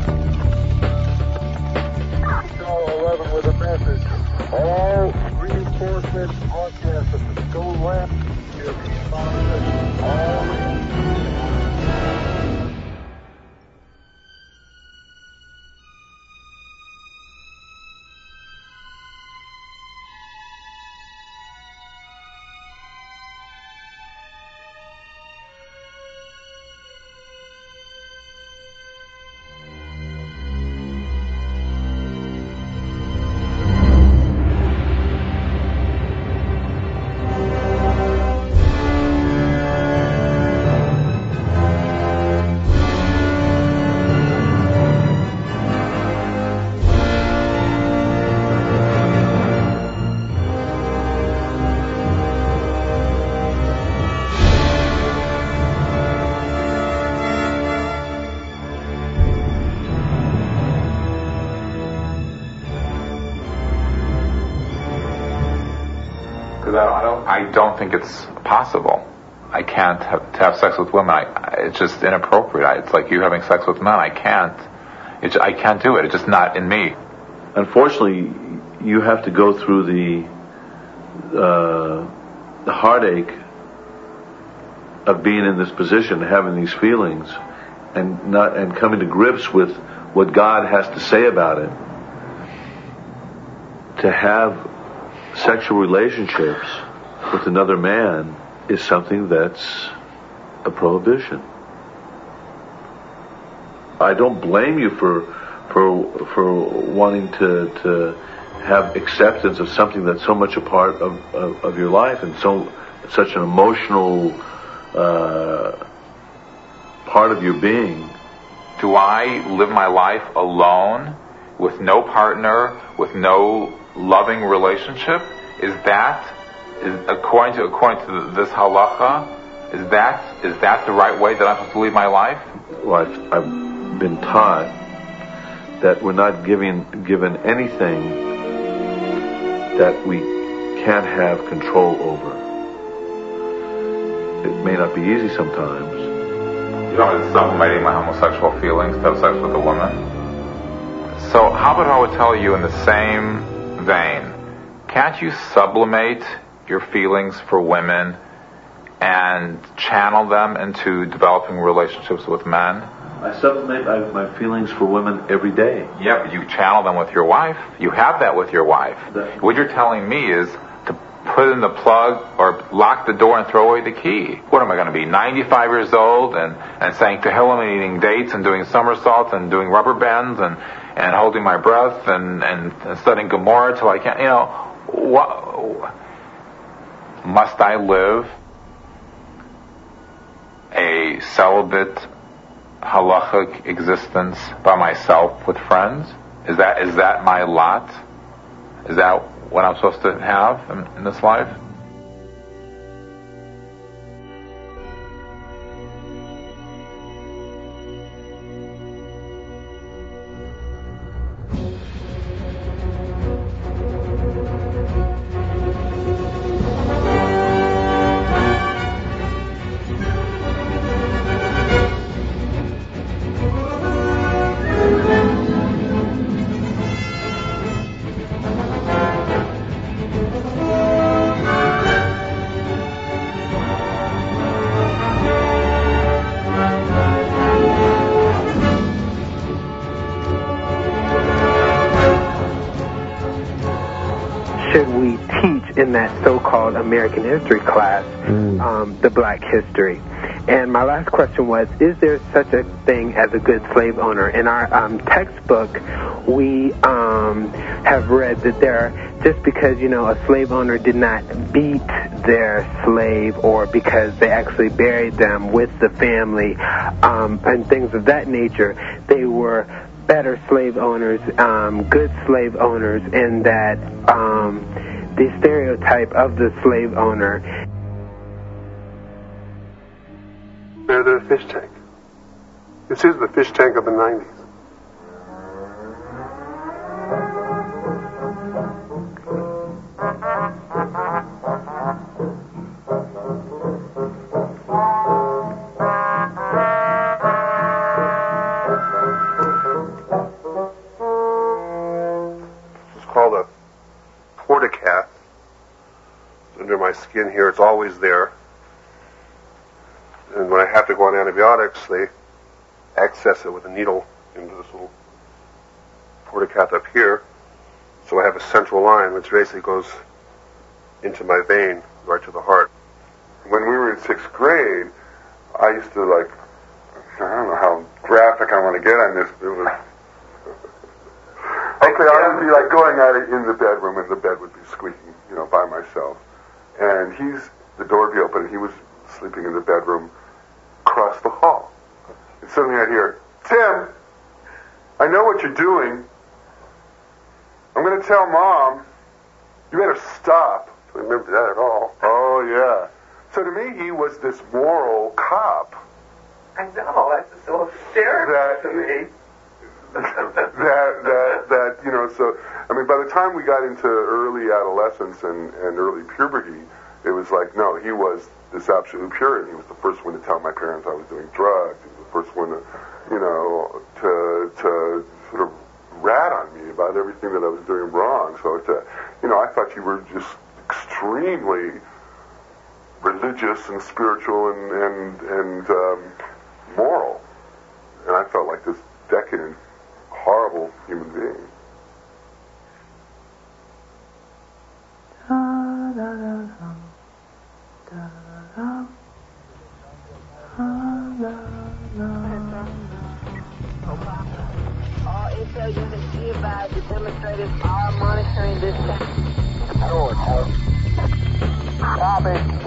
eleven with a message. All reinforcements on campus. Go left. You're responding. All I don't think it's possible. I can't have to have sex with women. I, it's just inappropriate. I, it's like you having sex with men. I can't. It, I can't do it. It's just not in me. Unfortunately, you have to go through the uh, the heartache of being in this position, having these feelings, and not and coming to grips with what God has to say about it. To have sexual relationships with another man is something that's a prohibition. I don't blame you for for for wanting to to have acceptance of something that's so much a part of, of, of your life and so such an emotional uh, part of your being. Do I live my life alone with no partner, with no loving relationship? Is that is according to according to this halacha? Is that is that the right way that I'm supposed to live my life? Well, I've, I've been taught that we're not giving given anything that we can't have control over. It may not be easy sometimes. You know, it's sublimating my homosexual feelings to have sex with a woman. So how about I would tell you in the same vein, can't you sublimate your feelings for women and channel them into developing relationships with men? I sublimate my, my feelings for women every day. Yeah, but you channel them with your wife. You have that with your wife. That, what you're telling me is to put in the plug or lock the door and throw away the key. What am I going to be, ninety-five years old and, and saying Tehillim and eating dates and doing somersaults and doing rubber bands and, and holding my breath and, and, and studying Gemara till I can't, you know, what, must I live a celibate halachic existence by myself with friends? Is that is that my lot? Is that what I'm supposed to have in, in this life? that so-called American history class, Mm. um, the Black History. And my last question was, is there such a thing as a good slave owner? In our um, textbook, we um, have read that there, just because, you know, a slave owner did not beat their slave, or because they actually buried them with the family, um, and things of that nature, they were better slave owners, um, good slave owners, and that um, the stereotype of the slave owner. They're the fish tank. This is the fish tank of the nineties. This is called a portacat. It's under my skin here. It's always there. And when I have to go on antibiotics, they access it with a needle into this little portacat up here. So I have a central line which basically goes into my vein, right to the heart. When we were in sixth grade, I used to, like, I don't know how graphic I want to get on this, but it was... Okay, I would be, like, going at it in the bedroom, and the bed would be squeaking, you know, by myself. And he's, the door would be open, and he was sleeping in the bedroom across the hall. And suddenly I hear, Tim, I know what you're doing. I'm going to tell Mom. You better stop. I don't remember that at all. Oh, yeah. So to me, he was this moral cop. I know, that's so hysterical to me. that, that, that, you know, so, I mean, by the time we got into early adolescence and, and early puberty, it was like, no, he was this absolute purity. He was the first one to tell my parents I was doing drugs. He was the first one to, you know, to to sort of rat on me about everything that I was doing wrong. So, to, you know, I thought you were just extremely religious and spiritual and and, and um, moral. And I felt like this decadent, horrible human being. Da, da, da, da. Da, da, All intel units be advised the demonstrators are monitoring this time. Door, Copy.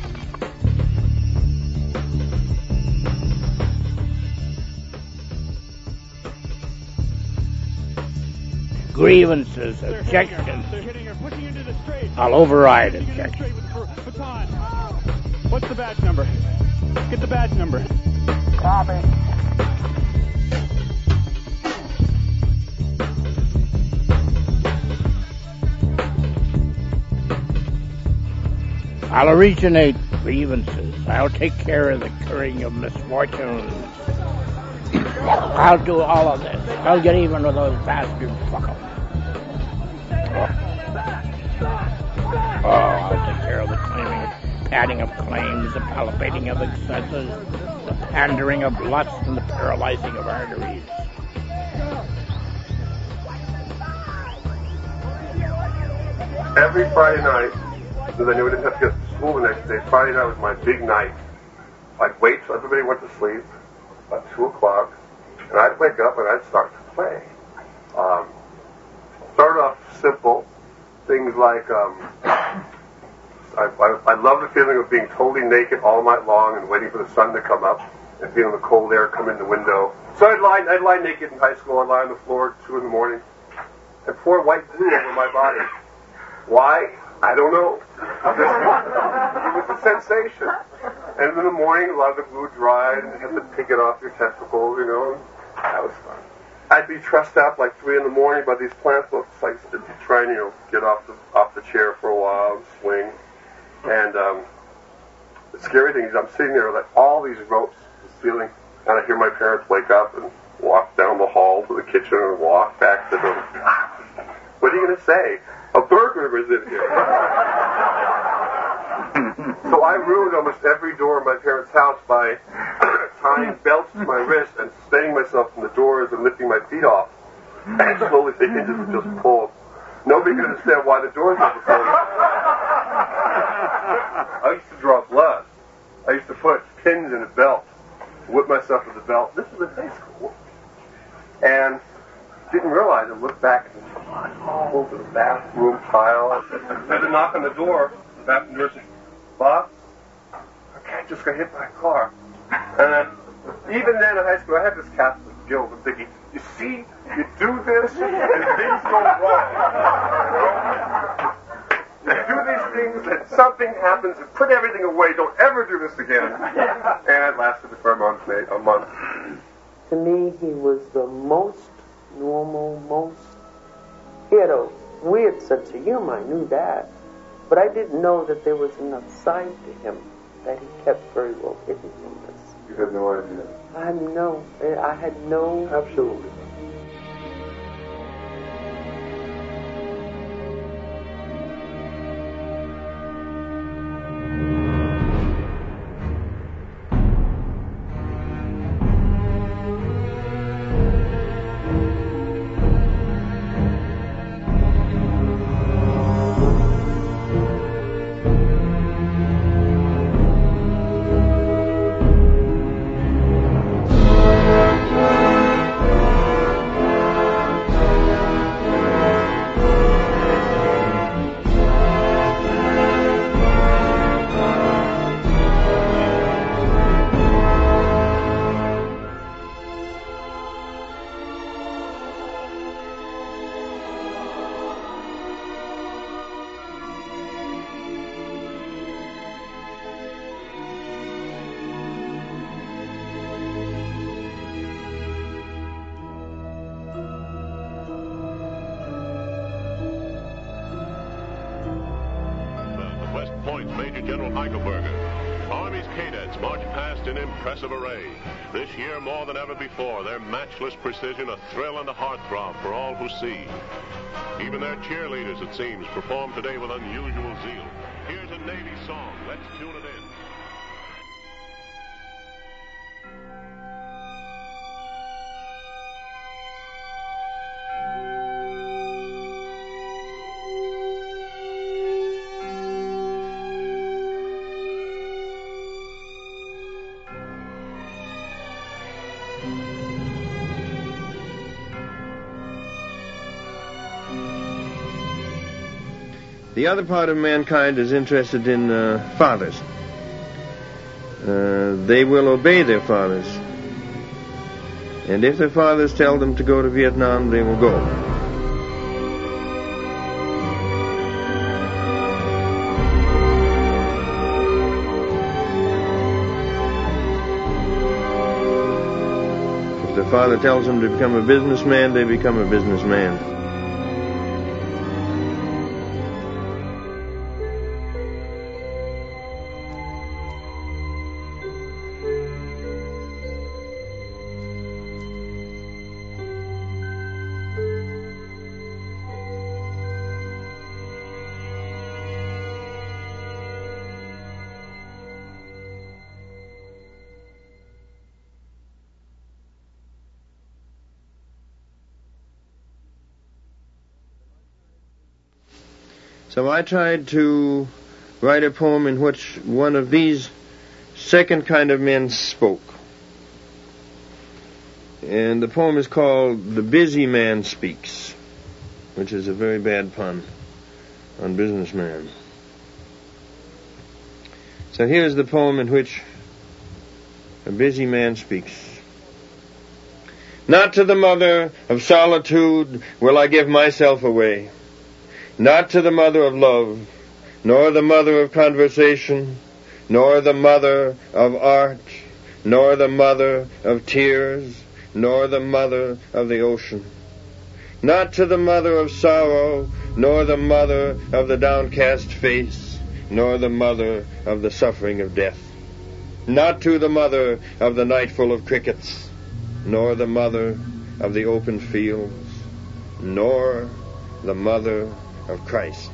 Grievances, objections. I'll override objections. What's the badge number? Get the badge number. Copy. I'll originate grievances. I'll take care of the curing of misfortunes. I'll do all of this. I'll get even with those bastard fuckers. Oh, I'll take care of the claiming, padding of claims, the palpating of excesses, the pandering of lust, and the paralyzing of arteries. Every Friday night, because I knew I didn't have to get to school the next day, Friday night was my big night. I'd wait till everybody went to sleep, about two o'clock, and I'd wake up and I'd start to play. Um, start off simple, things like um, I, I, I love the feeling of being totally naked all night long and waiting for the sun to come up and feeling the cold air come in the window. So I'd lie, I'd lie naked in high school. I'd lie on the floor at two in the morning and pour white glue over my body. Why? I don't know. It was a sensation. And in the morning, a lot of the glue dried, and you had to pick it off your testicles, you know. That was fun. I'd be trussed out like three in the morning by these plant books. I used to try and, you know, get off the off the chair for a while and swing. And um, the scary thing is I'm sitting there with like, all these ropes feeling, and I hear my parents wake up and walk down the hall to the kitchen and walk back to the... What are you going to say? A burglar is in here. So I ruined almost every door in my parents' house by tying belts to my wrist and sustaining myself from the doors and lifting my feet off. And slowly the hinges would just pull. Nobody could understand why the doors never closed. I used to draw blood. I used to put pins in a belt, whip myself with a belt. This was in high school. And didn't realize I looked back and there's blood all over the bathroom tile. I had to knock on the door. The bathroom nurse said, Bob, a cat just got hit by a car. And then, even then in high school, I had this Catholic guilt. I'm thinking, you see, you do this, and things go wrong. You do these things, and something happens, and put everything away. Don't ever do this again. And it lasted for a month, maybe, a month. To me, he was the most normal, most... He had a weird sense of humor, I knew that. But I didn't know that there was enough side to him that he kept very well hidden from us. You had no idea? I had no, I had no... Absolutely. Major General Eichelberger. Army's cadets march past in impressive array. This year, more than ever before, their matchless precision a thrill and a heartthrob for all who see. Even their cheerleaders, it seems, perform today with unusual zeal. Here's a Navy song. Let's tune it in. The other part of mankind is interested in uh, fathers. Uh, they will obey their fathers. And if their fathers tell them to go to Vietnam, they will go. If their father tells them to become a businessman, they become a businessman. So I tried to write a poem in which one of these second kind of men spoke. And the poem is called The Busy Man Speaks, which is a very bad pun on businessman. So here's the poem in which a busy man speaks. Not to the mother of solitude will I give myself away. Not to the mother of love, nor the mother of conversation, nor the mother of art, nor the mother of tears, nor the mother of the ocean. Not to the mother of sorrow, nor the mother of the downcast face, nor the mother of the suffering of death. Not to the mother of the night full of crickets, nor the mother of the open fields, nor the mother of Christ.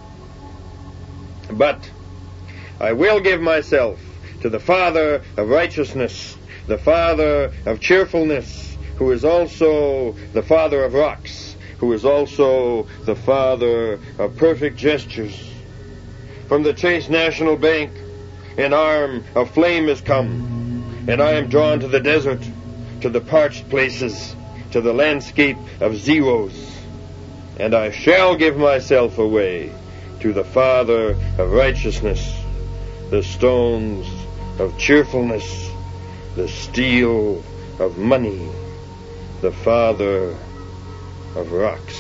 But I will give myself to the Father of righteousness, the Father of cheerfulness, who is also the Father of rocks, who is also the Father of perfect gestures. from the Chase National Bank, an arm of flame has come, and I am drawn to the desert, to the parched places, to the landscape of zeros, and I shall give myself away to the Father of righteousness, the stones of cheerfulness, the steel of money, the Father of rocks.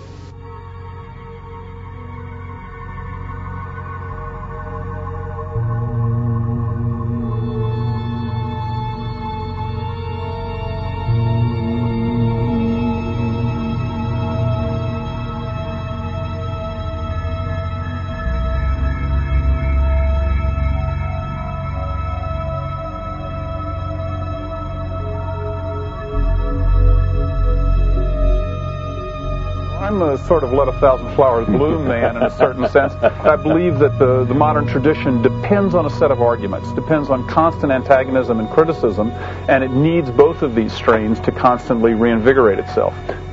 I'm a sort of let a thousand flowers bloom man in a certain sense. I believe that the, the modern tradition depends on a set of arguments, depends on constant antagonism and criticism, and it needs both of these strains to constantly reinvigorate itself.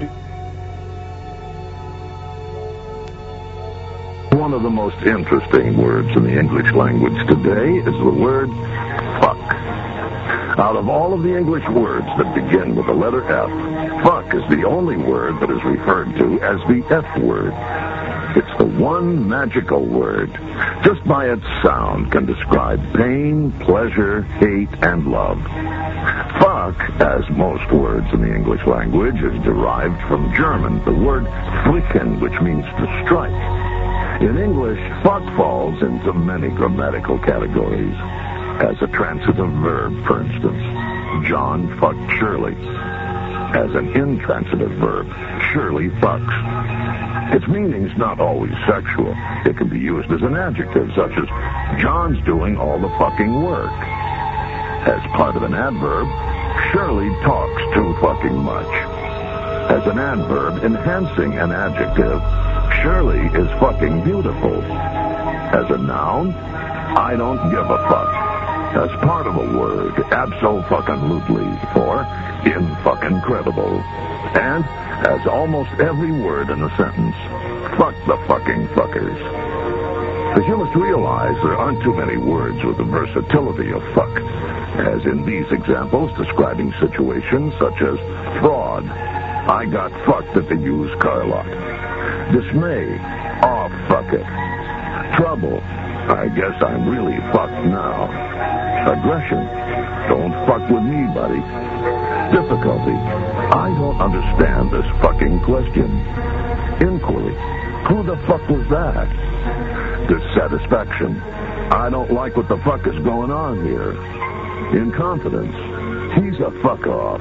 One of the most interesting words in the English language today is the word fuck. Out of all of the English words that begin with the letter F, fuck is the only word that is referred to as the F word. It's the one magical word. Just by its sound can describe pain, pleasure, hate, and love. Fuck, as most words in the English language, is derived from German, the word flicken, which means to strike. In English, fuck falls into many grammatical categories. As a transitive verb, for instance, John fucked Shirley. As an intransitive verb, Shirley fucks. Its meaning's not always sexual. It can be used as an adjective, such as, John's doing all the fucking work. As part of an adverb, Shirley talks too fucking much. As an adverb enhancing an adjective, Shirley is fucking beautiful. As a noun, I don't give a fuck. As part of a word, abso-fucking-lutely, or in-fucking-credible. And, as almost every word in a sentence, fuck the fucking fuckers. As you must realize, there aren't too many words with the versatility of fuck, as in these examples describing situations such as fraud, I got fucked at the used car lot. Dismay, oh, fuck it. Trouble, I guess I'm really fucked now. Aggression, don't fuck with me, buddy. Difficulty, I don't understand this fucking question. Inquiry, who the fuck was that? Dissatisfaction, I don't like what the fuck is going on here. Incompetence, he's a fuck off.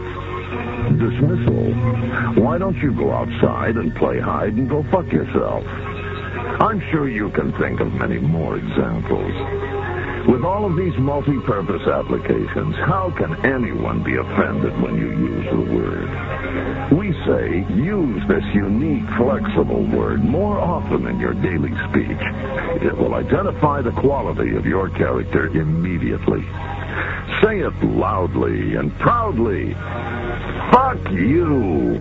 Dismissal, why don't you go outside and play hide and go fuck yourself? I'm sure you can think of many more examples. With all of these multi-purpose applications, how can anyone be offended when you use the word? We say, use this unique, flexible word more often in your daily speech. It will identify the quality of your character immediately. Say it loudly and proudly. Fuck you!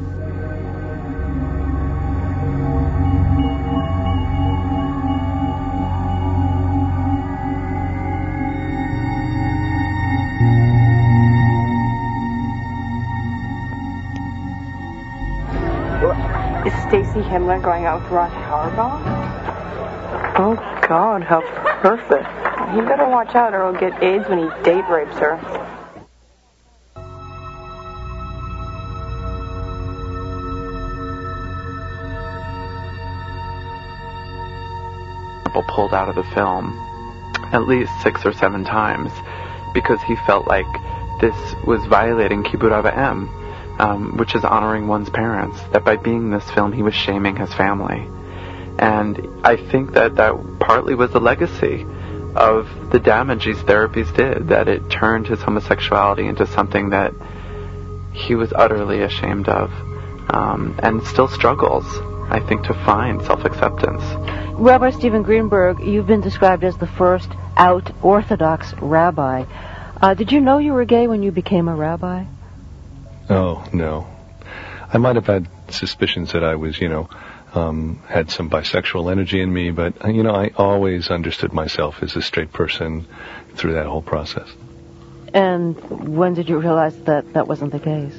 Is Stacy Himmler going out with Ron Harbaugh? Oh, God, how perfect. He better watch out or he'll get AIDS when he date rapes her. Pulled out of the film at least six or seven times because he felt like this was violating Kibbutz Av V'Em, um, which is honoring one's parents, that by being in this film he was shaming his family. And I think that that partly was the legacy of the damage these therapies did, that it turned his homosexuality into something that he was utterly ashamed of, um, and still struggles, I think, to find self-acceptance. Rabbi Stephen Greenberg, you've been described as the first out Orthodox rabbi. Uh, did you know you were gay when you became a rabbi? Oh, no. I might have had suspicions that I was, you know, um, had some bisexual energy in me, but, you know, I always understood myself as a straight person through that whole process. And when did you realize that that wasn't the case?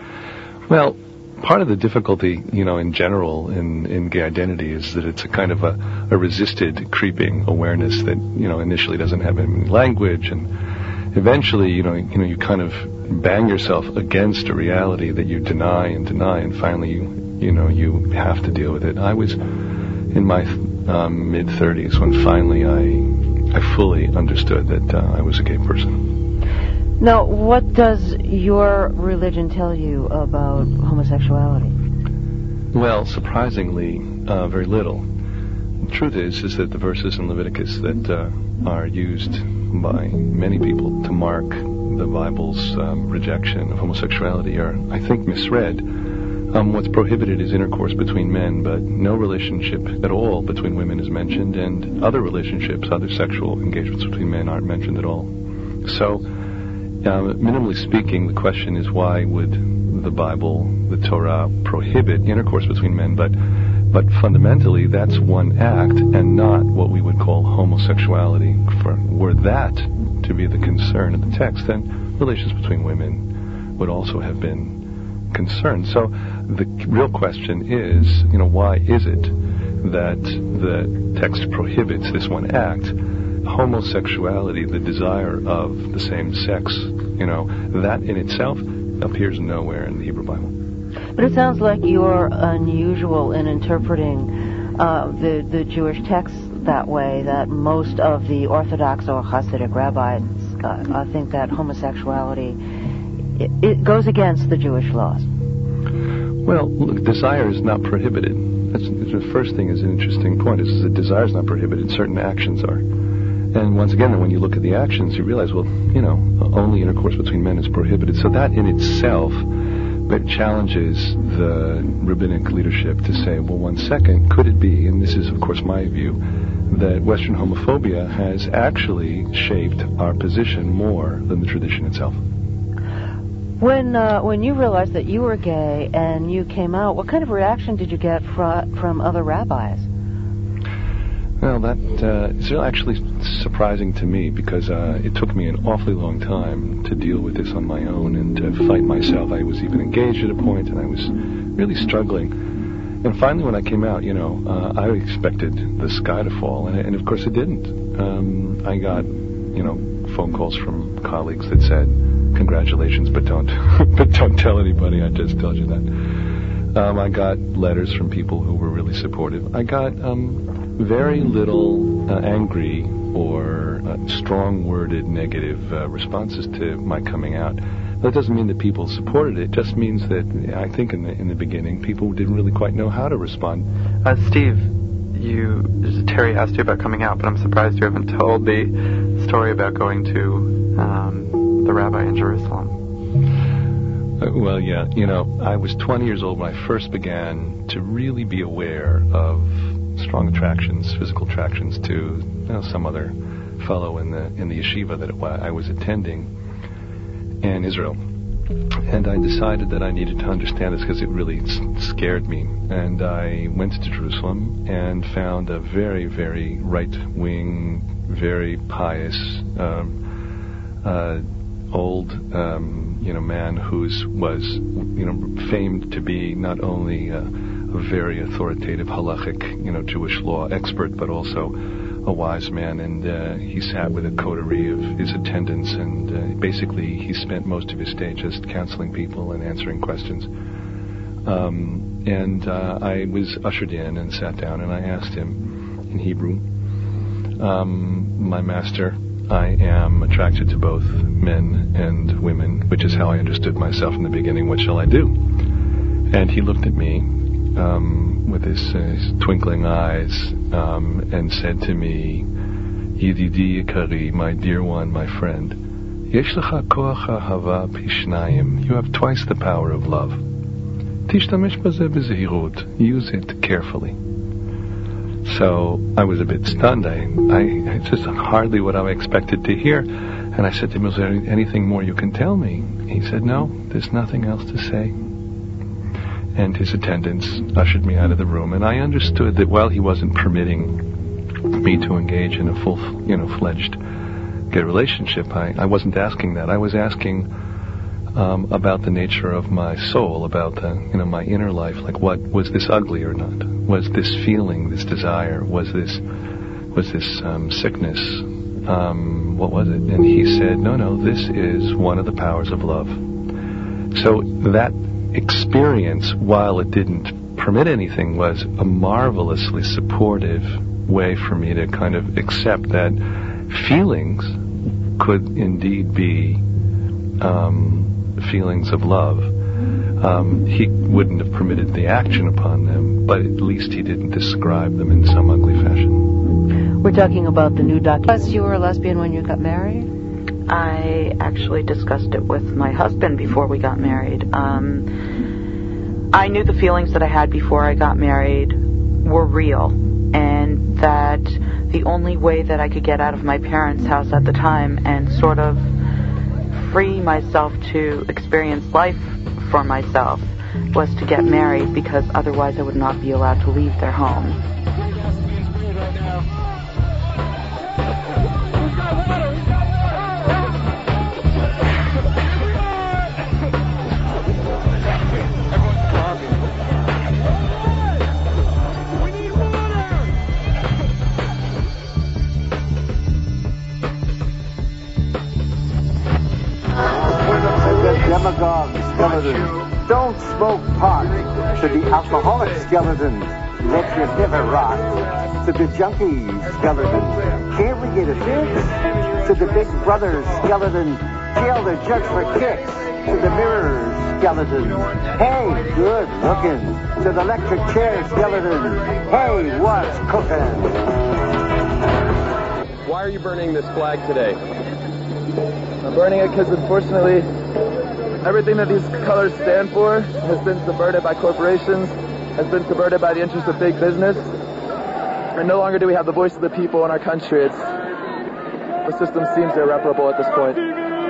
Well, part of the difficulty, you know, in general in, in gay identity is that it's a kind of a, a resisted, creeping awareness that, you know, initially doesn't have any language, and eventually, you know, you know, you kind of bang yourself against a reality that you deny and deny, and finally, you, you know, you have to deal with it. I was in my um, mid thirties when finally I, I fully understood that uh, I was a gay person. Now, what does your religion tell you about homosexuality? Well, surprisingly, uh, very little. The truth is, is that the verses in Leviticus that uh, are used by many people to mark the Bible's um, rejection of homosexuality are, I think, misread. Um, what's prohibited is intercourse between men, but no relationship at all between women is mentioned, and other relationships, other sexual engagements between men aren't mentioned at all. So, Uh, minimally speaking, the question is, why would the Bible, the Torah, prohibit intercourse between men? But, but fundamentally, that's one act and not what we would call homosexuality. For, were that to be the concern of the text, then relations between women would also have been concerned. So the real question is, you know, why is it that the text prohibits this one act? Homosexuality, the desire of the same sex, you know, that in itself appears nowhere in the Hebrew Bible. But it sounds like you're unusual in interpreting uh, the, the Jewish text that way, that most of the Orthodox or Hasidic rabbis uh, think that homosexuality, it, it goes against the Jewish laws. Well, look, desire is not prohibited. That's, the first thing is an interesting point, is that desire is not prohibited, certain actions are. And once again, when you look at the actions, you realize, well, you know, only intercourse between men is prohibited. So that in itself but challenges the rabbinic leadership to say, well, one second, could it be, and this is, of course, my view, that Western homophobia has actually shaped our position more than the tradition itself? When uh, when you realized that you were gay and you came out, what kind of reaction did you get from, from other rabbis? Well, that uh, is actually surprising to me, because uh, it took me an awfully long time to deal with this on my own and to fight myself. I was even engaged at a point, and I was really struggling. And finally, when I came out, you know, uh, I expected the sky to fall, and, and of course it didn't. Um, I got, you know, phone calls from colleagues that said, "Congratulations, but don't, but don't tell anybody. I just told you that." Um, I got letters from people who were really supportive. I got um, very little uh, angry or uh, strong-worded negative uh, responses to my coming out. That doesn't mean that people supported it. It just means that I think in the in the beginning people didn't really quite know how to respond. Uh, Steve, you Terry asked you about coming out, but I'm surprised you haven't told the story about going to um, the rabbi in Jerusalem. Uh, well, yeah, you know, I was twenty years old when I first began to really be aware of strong attractions, physical attractions to, you know, some other fellow in the in the yeshiva that I was attending in Israel. And I decided that I needed to understand this because it really scared me. And I went to Jerusalem and found a very, very right-wing, very pious, um, uh, old, um, you know, man who was, you know, famed to be not only uh, a very authoritative halachic, you know, Jewish law expert, but also a wise man. And uh, he sat with a coterie of his attendants, and uh, basically he spent most of his day just counseling people and answering questions. Um, and uh, I was ushered in and sat down, and I asked him in Hebrew, um, my master, I am attracted to both men and women, which is how I understood myself in the beginning. What shall I do? And he looked at me um, with his, uh, his twinkling eyes um, and said to me, Yididi Yikari, my dear one, my friend, Yesh lecha koach ahava pi shnayim. You have twice the power of love. Tishtamish bazeh b'zehirut. Use it carefully. So I was a bit stunned. I, I, it's just hardly what I expected to hear. And I said to him, is there anything more you can tell me? He said, no, there's nothing else to say. and his attendants ushered me out of the room, and I understood that while he wasn't permitting me to engage in a full, you know, fledged gay relationship, I, I wasn't asking that. I was asking um, about the nature of my soul, about the, you know, my inner life. Like, what was this ugly or not? Was this feeling, this desire? Was this, was this um, sickness? Um, what was it? And he said, no, no, this is one of the powers of love. So that experience, while it didn't permit anything, was a marvelously supportive way for me to kind of accept that feelings could indeed be um, feelings of love. Um, he wouldn't have permitted the action upon them, but at least he didn't describe them in some ugly fashion. We're talking about the new document. You were a lesbian when you got married? I actually discussed it with my husband before we got married. Um, I knew the feelings that I had before I got married were real, and that the only way that I could get out of my parents' house at the time and sort of free myself to experience life for myself was to get married, because otherwise I would not be allowed to leave their home. Demagogue skeletons don't smoke pot. To the alcoholic skeletons, let your liver rot. To the junkie skeletons, can't we get a fix? To the big brother skeletons, jail the judge for kicks. To the mirror skeletons, hey, good looking. To the electric chair skeletons, hey, what's cooking? Why are you burning this flag today? I'm burning it because, unfortunately, everything that these colors stand for has been subverted by corporations, has been subverted by the interests of big business, and no longer do we have the voice of the people in our country. It's, the system seems irreparable at this point.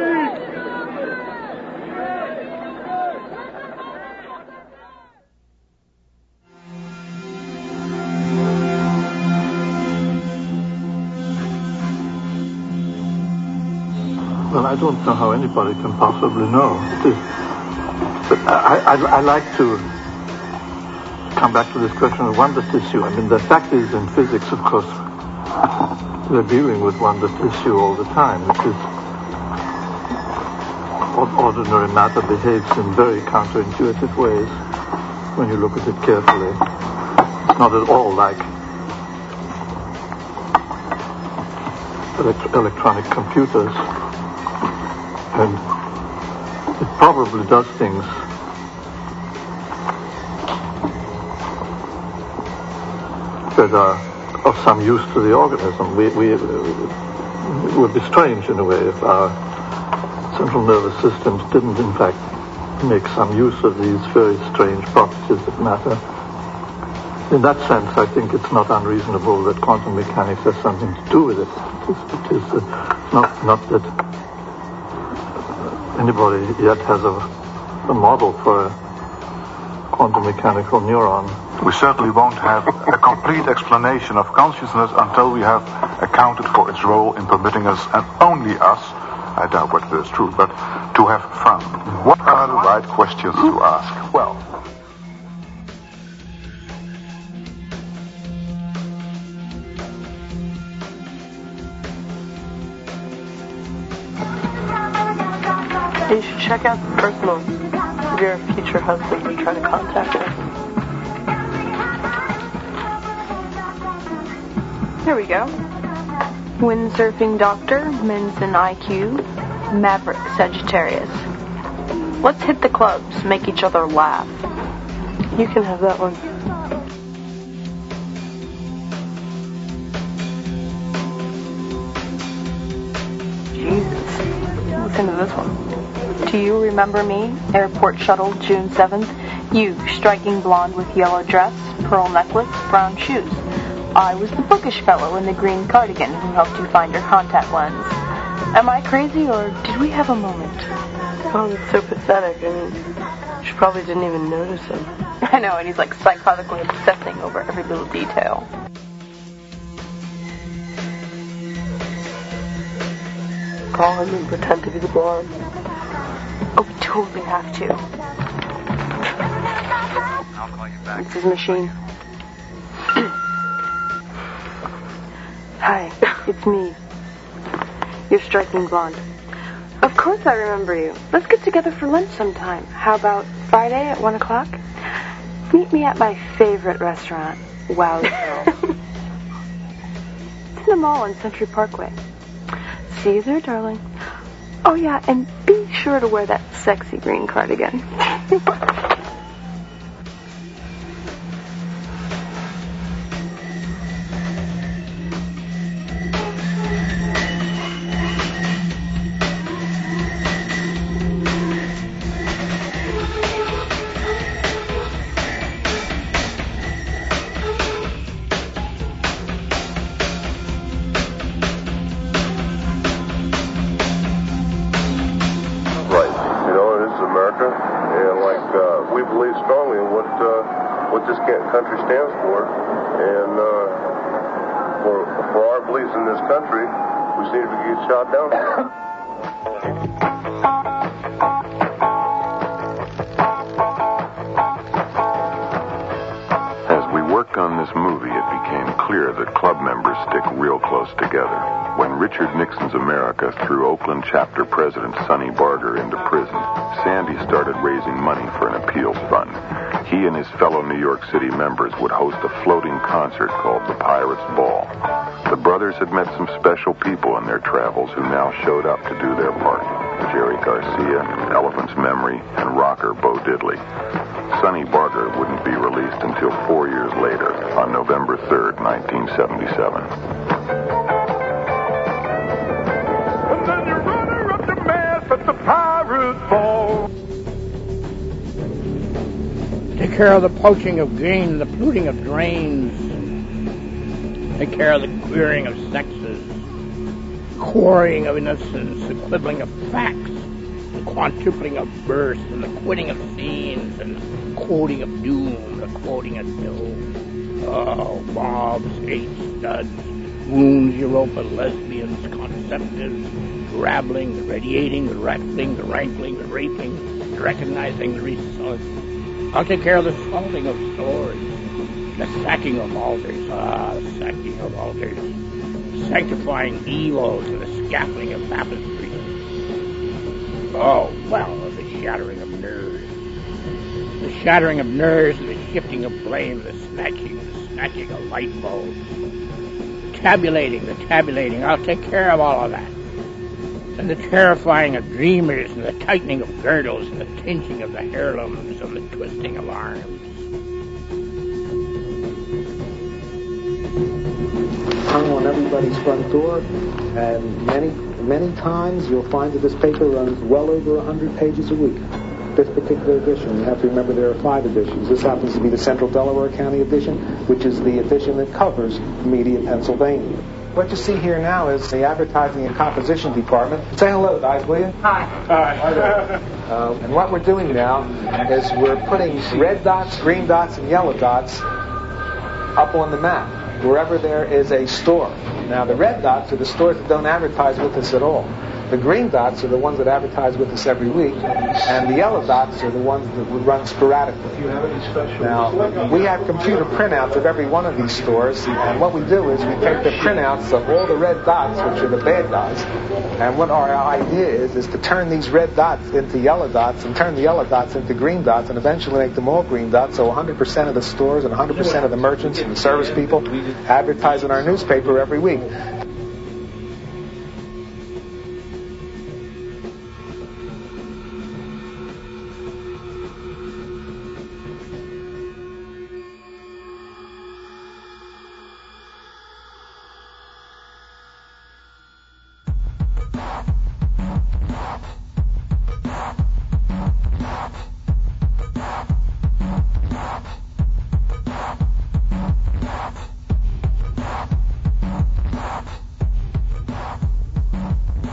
Well, I don't know how anybody can possibly know. It is, but I, I, I like to come back to this question of wonder tissue. I mean, the fact is, in physics, of course, we're dealing with wonder tissue all the time. It is, ordinary matter behaves in very counterintuitive ways when you look at it carefully. It's not at all like elect- electronic computers. And it probably does things that are of some use to the organism. We, we, it would be strange in a way if our central nervous systems didn't in fact make some use of these very strange properties of matter. In that sense, I think it's not unreasonable that quantum mechanics has something to do with it. It is, it is uh, not, not that anybody yet has a, a model for a quantum mechanical neuron. We certainly won't have a complete explanation of consciousness until we have accounted for its role in permitting us, and only us, I doubt whether that's true, but to have fun. What are the right questions to ask? Well, you should check out the personal of your future husband and try to contact him. Here we go. Windsurfing Doctor, Minson I Q, Maverick Sagittarius. Let's hit the clubs, make each other laugh. You can have that one. Jesus. Listen to this one. Do you remember me? Airport shuttle, June seventh. You, striking blonde with yellow dress, pearl necklace, brown shoes. I was the bookish fellow in the green cardigan who helped you find your contact lens. Am I crazy, or did we have a moment? Oh, that's so pathetic. I mean, she probably didn't even notice him. I know, and he's like psychotically obsessing over every little detail. Call him and pretend to be the blonde. Oh, we totally have to. I'll call you back. It's his machine. Hi, it's me. Your striking blonde. Of course I remember you. Let's get together for lunch sometime. How about Friday at one o'clock? Meet me at my favorite restaurant, Wow Girl. It's in the mall on Century Parkway. See you there, darling. Oh yeah, and be sure to wear that sexy green cardigan. Country stands for, and uh, for for our beliefs in this country, we seem to get shot down. As we worked on this movie, it became clear that club members stick real close together. When Richard Nixon's America threw Oakland chapter president Sonny Barger into prison, Sandy started raising money for an appeals fund. He and his fellow New York City members would host a floating concert called the Pirates Ball. The brothers had met some special people in their travels who now showed up to do their part. Jerry Garcia, Elephant's Memory, and rocker Bo Diddley. Sonny Barger wouldn't be released until four years later, on November third, nineteen seventy-seven. And then your runner up the mess at the Pirates Ball. Take care of the poaching of grain, the polluting of drains. Take care of the queering of sexes, quarrying of innocence, the quibbling of facts, the quantupling of births, and the quitting of scenes, and the quoting of doom, the quoting of doom. Oh, mobs, eight studs, wounds, Europa, lesbians, conceptives, rabbling, the radiating, the rattling, the rankling, the raping, the recognizing, the resolving. I'll take care of the salting of swords, the sacking of altars, ah, the sacking of altars, sanctifying evils, and the scaffolding of baptistry. Oh, well, the shattering of nerves, the shattering of nerves, and the shifting of blame, the snatching, the snatching of light bulbs, the tabulating, the tabulating. I'll take care of all of that. And the terrifying of dreamers, and the tightening of girdles, and the tinching of the heirlooms, and the twisting of arms. Hung on everybody's front door, and many, many times you'll find that this paper runs well over one hundred pages a week. This particular edition, you have to remember there are five editions. This happens to be the Central Delaware County edition, which is the edition that covers immediate Pennsylvania. What you see here now is the advertising and composition department. Say hello, guys, will you? Hi. Hi. Uh, and what we're doing now is we're putting red dots, green dots, and yellow dots up on the map, wherever there is a store. Now, the red dots are the stores that don't advertise with us at all. The green dots are the ones that advertise with us every week, and the yellow dots are the ones that would run sporadically. Do you have any special? Now, we have computer printouts of every one of these stores, and what we do is we take the printouts of all the red dots, which are the bad dots, and what our idea is, is to turn these red dots into yellow dots, and turn the yellow dots into green dots, and eventually make them all green dots, so one hundred percent of the stores and one hundred percent of the merchants and the service people advertise in our newspaper every week.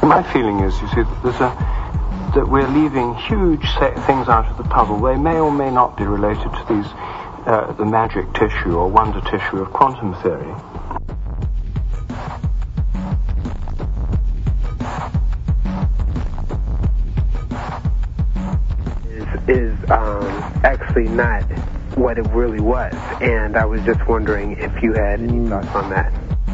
My feeling is, you see, that, there's a, that we're leaving huge things out of the puzzle. They may or may not be related to these, uh, the magic tissue or wonder tissue of quantum theory. Is um, actually not what it really was, and I was just wondering if you had any thoughts on that.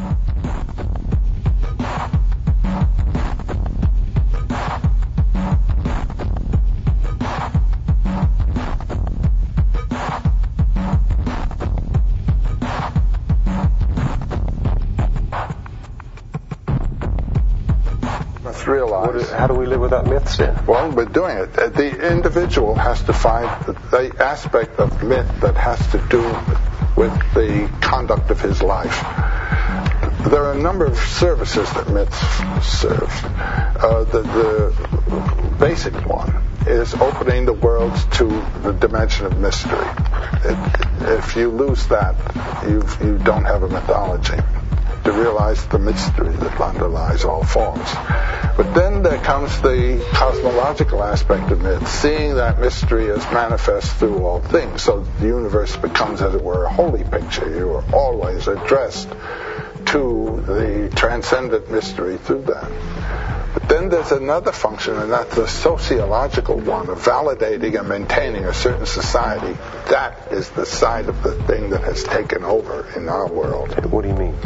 Realize. How do we live without myths then? Well, we're doing it. The individual has to find the aspect of myth that has to do with the conduct of his life. There are a number of services that myths serve. Uh, the, the basic one is opening the world to the dimension of mystery. It, if you lose that, you you don't have a mythology. To realize the mystery that underlies all forms. But then there comes the cosmological aspect of myth, seeing that mystery as manifest through all things. So the universe becomes, as it were, a holy picture. You are always addressed to the transcendent mystery through that. But then there's another function, and that's the sociological one of validating and maintaining a certain society. That is the side of the thing that has taken over in our world. What do you mean?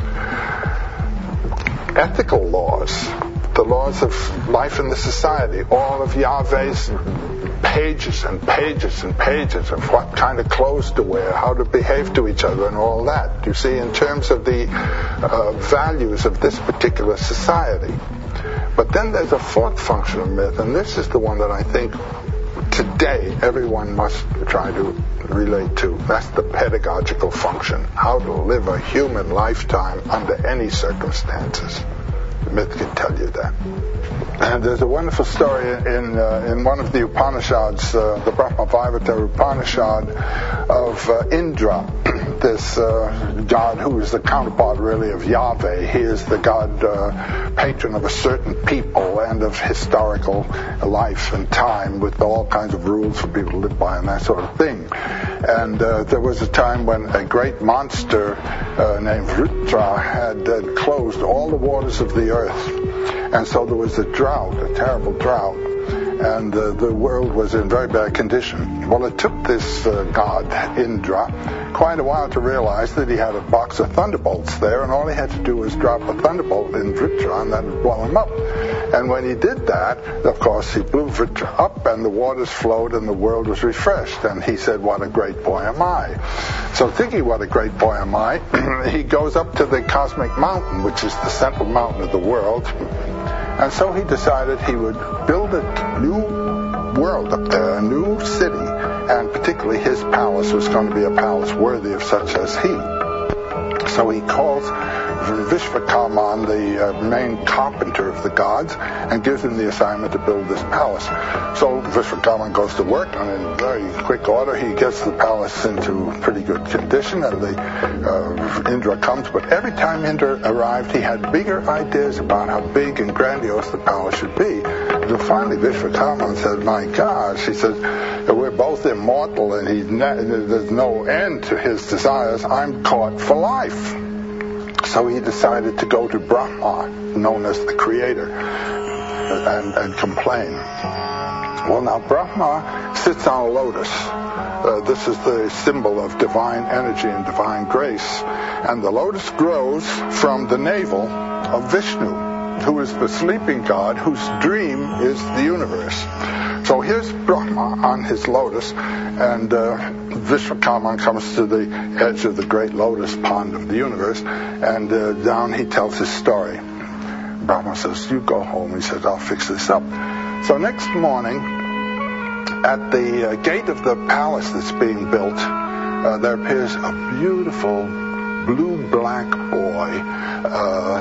Ethical laws, the laws of life in the society, all of Yahweh's pages and pages and pages of what kind of clothes to wear, how to behave to each other, and all that. You see, in terms of the uh, values of this particular society. But then there's a fourth function of myth, and this is the one that I think today everyone must try to relate to. That's the pedagogical function. How to live a human lifetime under any circumstances. Myth can tell you that. And there's a wonderful story in uh, in one of the Upanishads, uh, the Brahma-Vaivarta Upanishad, of uh, Indra, this uh, god who is the counterpart really of Yahweh. He is the god uh, patron of a certain people and of historical life and time, with all kinds of rules for people to live by and that sort of thing. And uh, there was a time when a great monster uh, named Vritra had uh, closed all the waters of the earth. And so there was a drought, a terrible drought, and uh, the world was in very bad condition. Well, it took this uh, god, Indra, quite a while to realize that he had a box of thunderbolts there, and all he had to do was drop a thunderbolt in Vritra, and that would blow him up. And when he did that, of course, he blew Vritra up, and the waters flowed, and the world was refreshed. And he said, what a great boy am I. So thinking, what a great boy am I, he goes up to the cosmic mountain, which is the central mountain of the world. And so he decided he would build a new world up there, a new city, and particularly his palace was going to be a palace worthy of such as he. So he calls Vishvakarman, the uh, main carpenter of the gods, and gives him the assignment to build this palace. So Vishvakarman goes to work, and in very quick order he gets the palace into pretty good condition, and the uh, Indra comes. But every time Indra arrived, he had bigger ideas about how big and grandiose the palace should be. And finally Vishvakarman said, my gosh, he says, we're both immortal, and he ne- there's no end to his desires. I'm caught for life. So he decided to go to Brahma, known as the creator, and, and complain. Well, now Brahma sits on a lotus. Uh, this is the symbol of divine energy and divine grace. And the lotus grows from the navel of Vishnu, who is the sleeping god whose dream is the universe. So here's Brahma on his lotus, and uh, Vishvakarman comes to the edge of the great lotus pond of the universe, and uh, down he tells his story. Brahma says, you go home. He says, I'll fix this up. So next morning, at the uh, gate of the palace that's being built, uh, there appears a beautiful blue-black boy uh,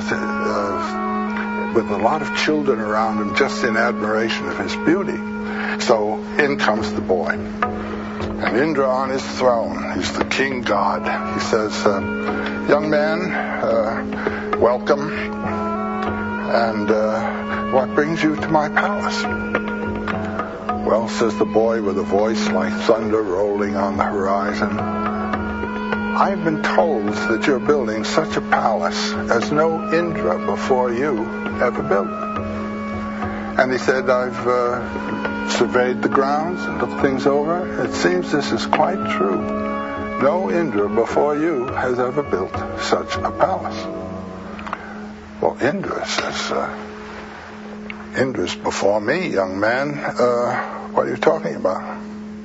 uh, with a lot of children around him, just in admiration of his beauty. So in comes the boy. And Indra on his throne, he's the king god. He says, uh, young man, uh, welcome. And uh, what brings you to my palace? Well, says the boy with a voice like thunder rolling on the horizon, I've been told that you're building such a palace as no Indra before you ever built. And he said, I've uh, surveyed the grounds and looked things over. It seems this is quite true. No Indra before you has ever built such a palace. Well, Indra says, uh, Indra's before me, young man. Uh, what are you talking about?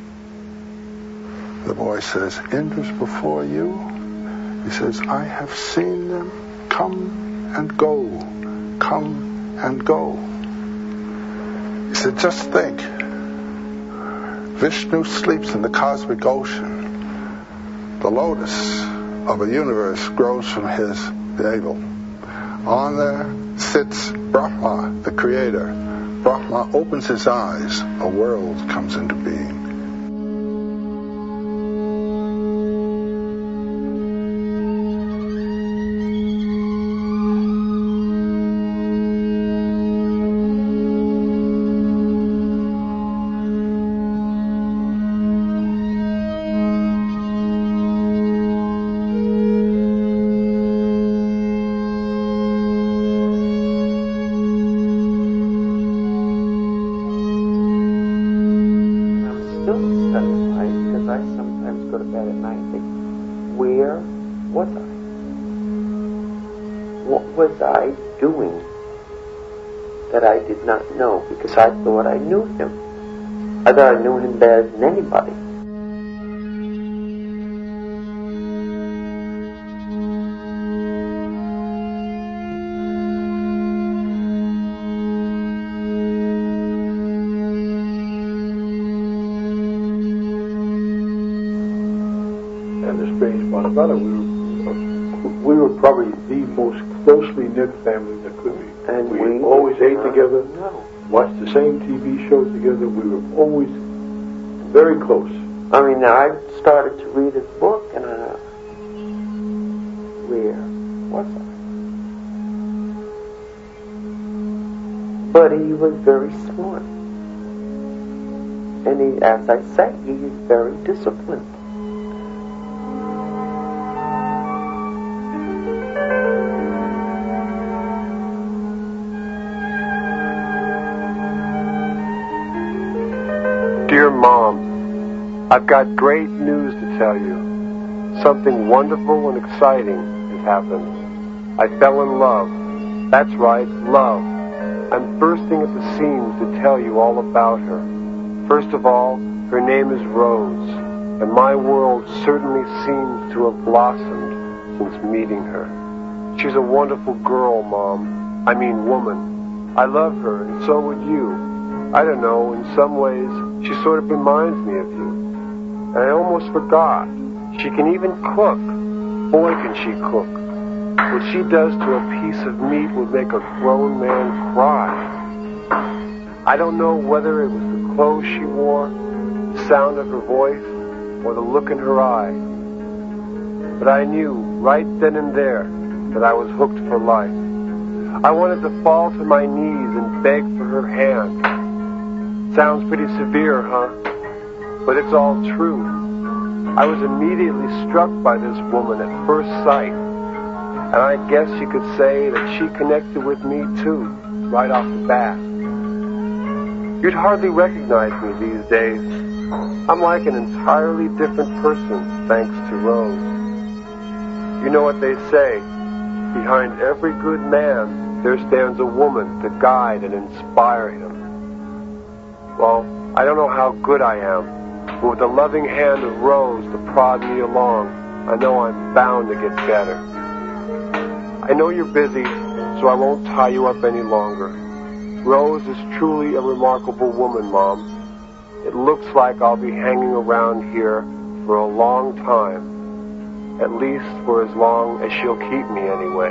The boy says, Indra's before you? He says, I have seen them come and go, come and go. He said, just think. Vishnu sleeps in the cosmic ocean. The lotus of a universe grows from his navel. On there sits Brahma, the creator. Brahma opens his eyes. A world comes into being. I did not know, because I thought I knew him. I thought I knew him better than anybody. And the strange part about it, we were, we were probably the most closely knit family that could be. And we, we always ate together, no. watched the same T V shows together. We were always very close. I mean, I started to read his book, and I, where was I? But he was very smart. And he, as I say, he is very disciplined. Dear Mom, I've got great news to tell you. Something wonderful and exciting has happened. I fell in love. That's right, love. I'm bursting at the seams to tell you all about her. First of all, her name is Rose, and my world certainly seems to have blossomed since meeting her. She's a wonderful girl, Mom. I mean woman. I love her, and so would you. I don't know, in some ways, she sort of reminds me of you. And I almost forgot. She can even cook. Boy, can she cook. What she does to a piece of meat would make a grown man cry. I don't know whether it was the clothes she wore, the sound of her voice, or the look in her eye. But I knew right then and there that I was hooked for life. I wanted to fall to my knees and beg for her hand. Sounds pretty severe, huh? But it's all true. I was immediately struck by this woman at first sight. And I guess you could say that she connected with me too, right off the bat. You'd hardly recognize me these days. I'm like an entirely different person, thanks to Rose. You know what they say, behind every good man, there stands a woman to guide and inspire him. Well, I don't know how good I am, but with the loving hand of Rose to prod me along, I know I'm bound to get better. I know you're busy, so I won't tie you up any longer. Rose is truly a remarkable woman, Mom. It looks like I'll be hanging around here for a long time. At least for as long as she'll keep me anyway.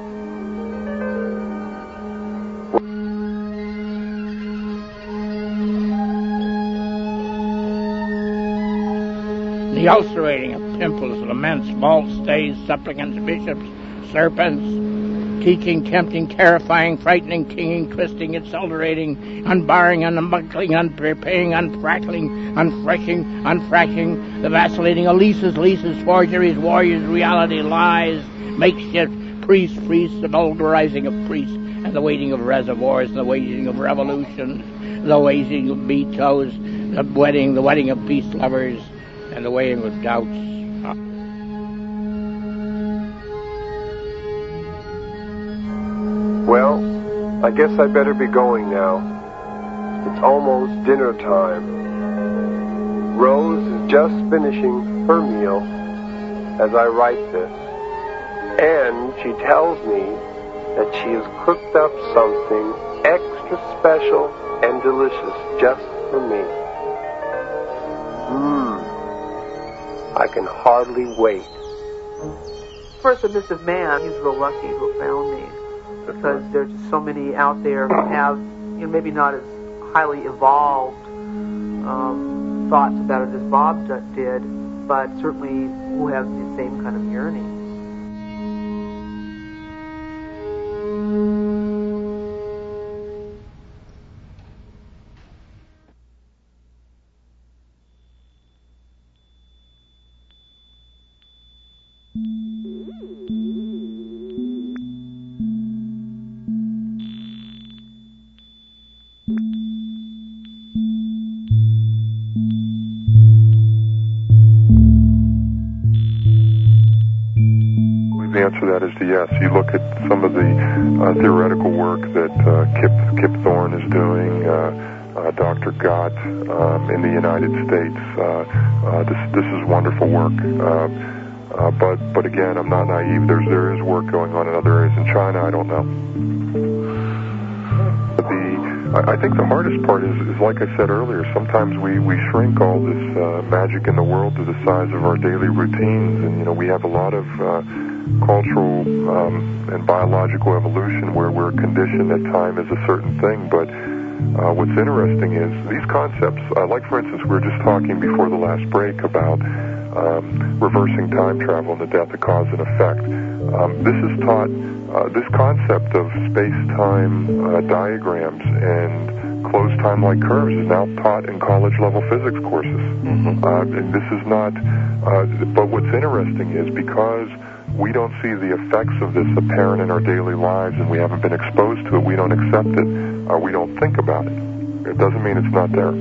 The ulcerating of pimples, laments, vaults, stays, supplicants, bishops, serpents, teaching, tempting, terrifying, frightening, kinging, twisting, accelerating, unbarring, unbuckling, unpreparing, unfrackling, unfreshing, unfrashing, the vacillating Elises, leases, forgeries, warriors, reality, lies, makeshift, priest, priest, the vulgarizing of priests, and the waiting of reservoirs, the waiting of revolutions, the waiting of vetoes, the wedding, the wedding of peace lovers, and the weighing of doubts. Well, I guess I better be going now. It's almost dinner time. Rose is just finishing her meal as I write this. And she tells me that she has cooked up something extra special and delicious just for me. Mmm. I can hardly wait. For a submissive man, he's real lucky who found me. Because there's just so many out there who have, you know, maybe not as highly evolved um, thoughts about it as Bob did, but certainly who have the same kind of yearning. The answer to that is the yes. You look at some of the uh, theoretical work that uh, Kip Kip Thorne is doing, uh, uh, Doctor Gott um, in the United States. Uh, uh, this this is wonderful work. Uh, uh, but but again, I'm not naive. There's there is work going on in other areas in China. I don't know. The I, I think the hardest part is, is like I said earlier. Sometimes we we shrink all this uh, magic in the world to the size of our daily routines, and you know we have a lot of uh, cultural um, and biological evolution where we're conditioned that time is a certain thing. But uh, what's interesting is these concepts, uh, like for instance, we were just talking before the last break about um, reversing time travel and the death of cause and effect. Um, this is taught, uh, this concept of space-time uh, diagrams and closed time-like curves is now taught in college-level physics courses. Mm-hmm. Uh, and this is not, uh, but what's interesting is because we don't see the effects of this apparent in our daily lives and we haven't been exposed to it, we don't accept it, or we don't think about it. It doesn't mean it's not there.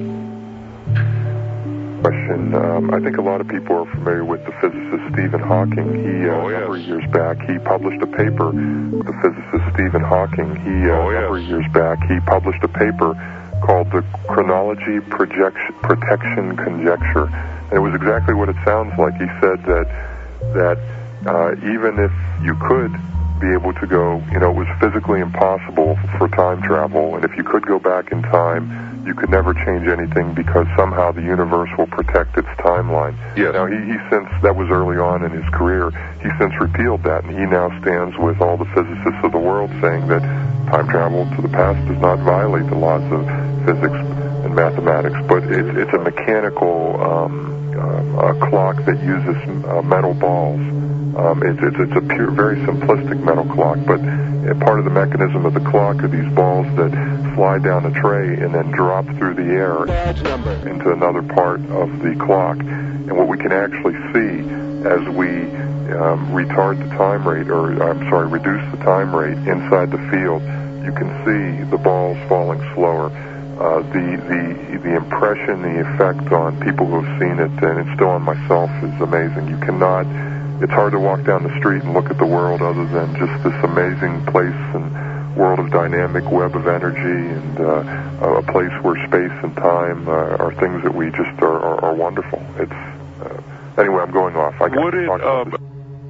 Question. Um, I think a lot of people are familiar with the physicist Stephen Hawking. He, uh, oh, yes. a number of years back, he published a paper, the physicist Stephen Hawking, he, uh, oh, yes. a number of years back, he published a paper called the Chronology Projection, Protection Conjecture. And it was exactly what it sounds like. He said that, that Uh, even if you could be able to go, you know, it was physically impossible for time travel, and if you could go back in time, you could never change anything because somehow the universe will protect its timeline. Yes. Now, he, he since, that was early on in his career, he since repealed that, and he now stands with all the physicists of the world saying that time travel to the past does not violate the laws of physics and mathematics, but it's, it's a mechanical um, uh, a clock that uses uh, metal balls. Um, it's, it's, it's a pure, very simplistic metal clock, but part of the mechanism of the clock are these balls that fly down a tray and then drop through the air into another part of the clock. And what we can actually see as we um, retard the time rate, or I'm sorry, reduce the time rate inside the field, you can see the balls falling slower. Uh, the, the, the impression, the effect on people who have seen it, and it's still on myself, is amazing. You cannot... It's hard to walk down the street and look at the world other than just this amazing place and world of dynamic web of energy and uh, a place where space and time uh, are things that we just are, are, are wonderful. It's uh, anyway, I'm going off. I got to talk about this.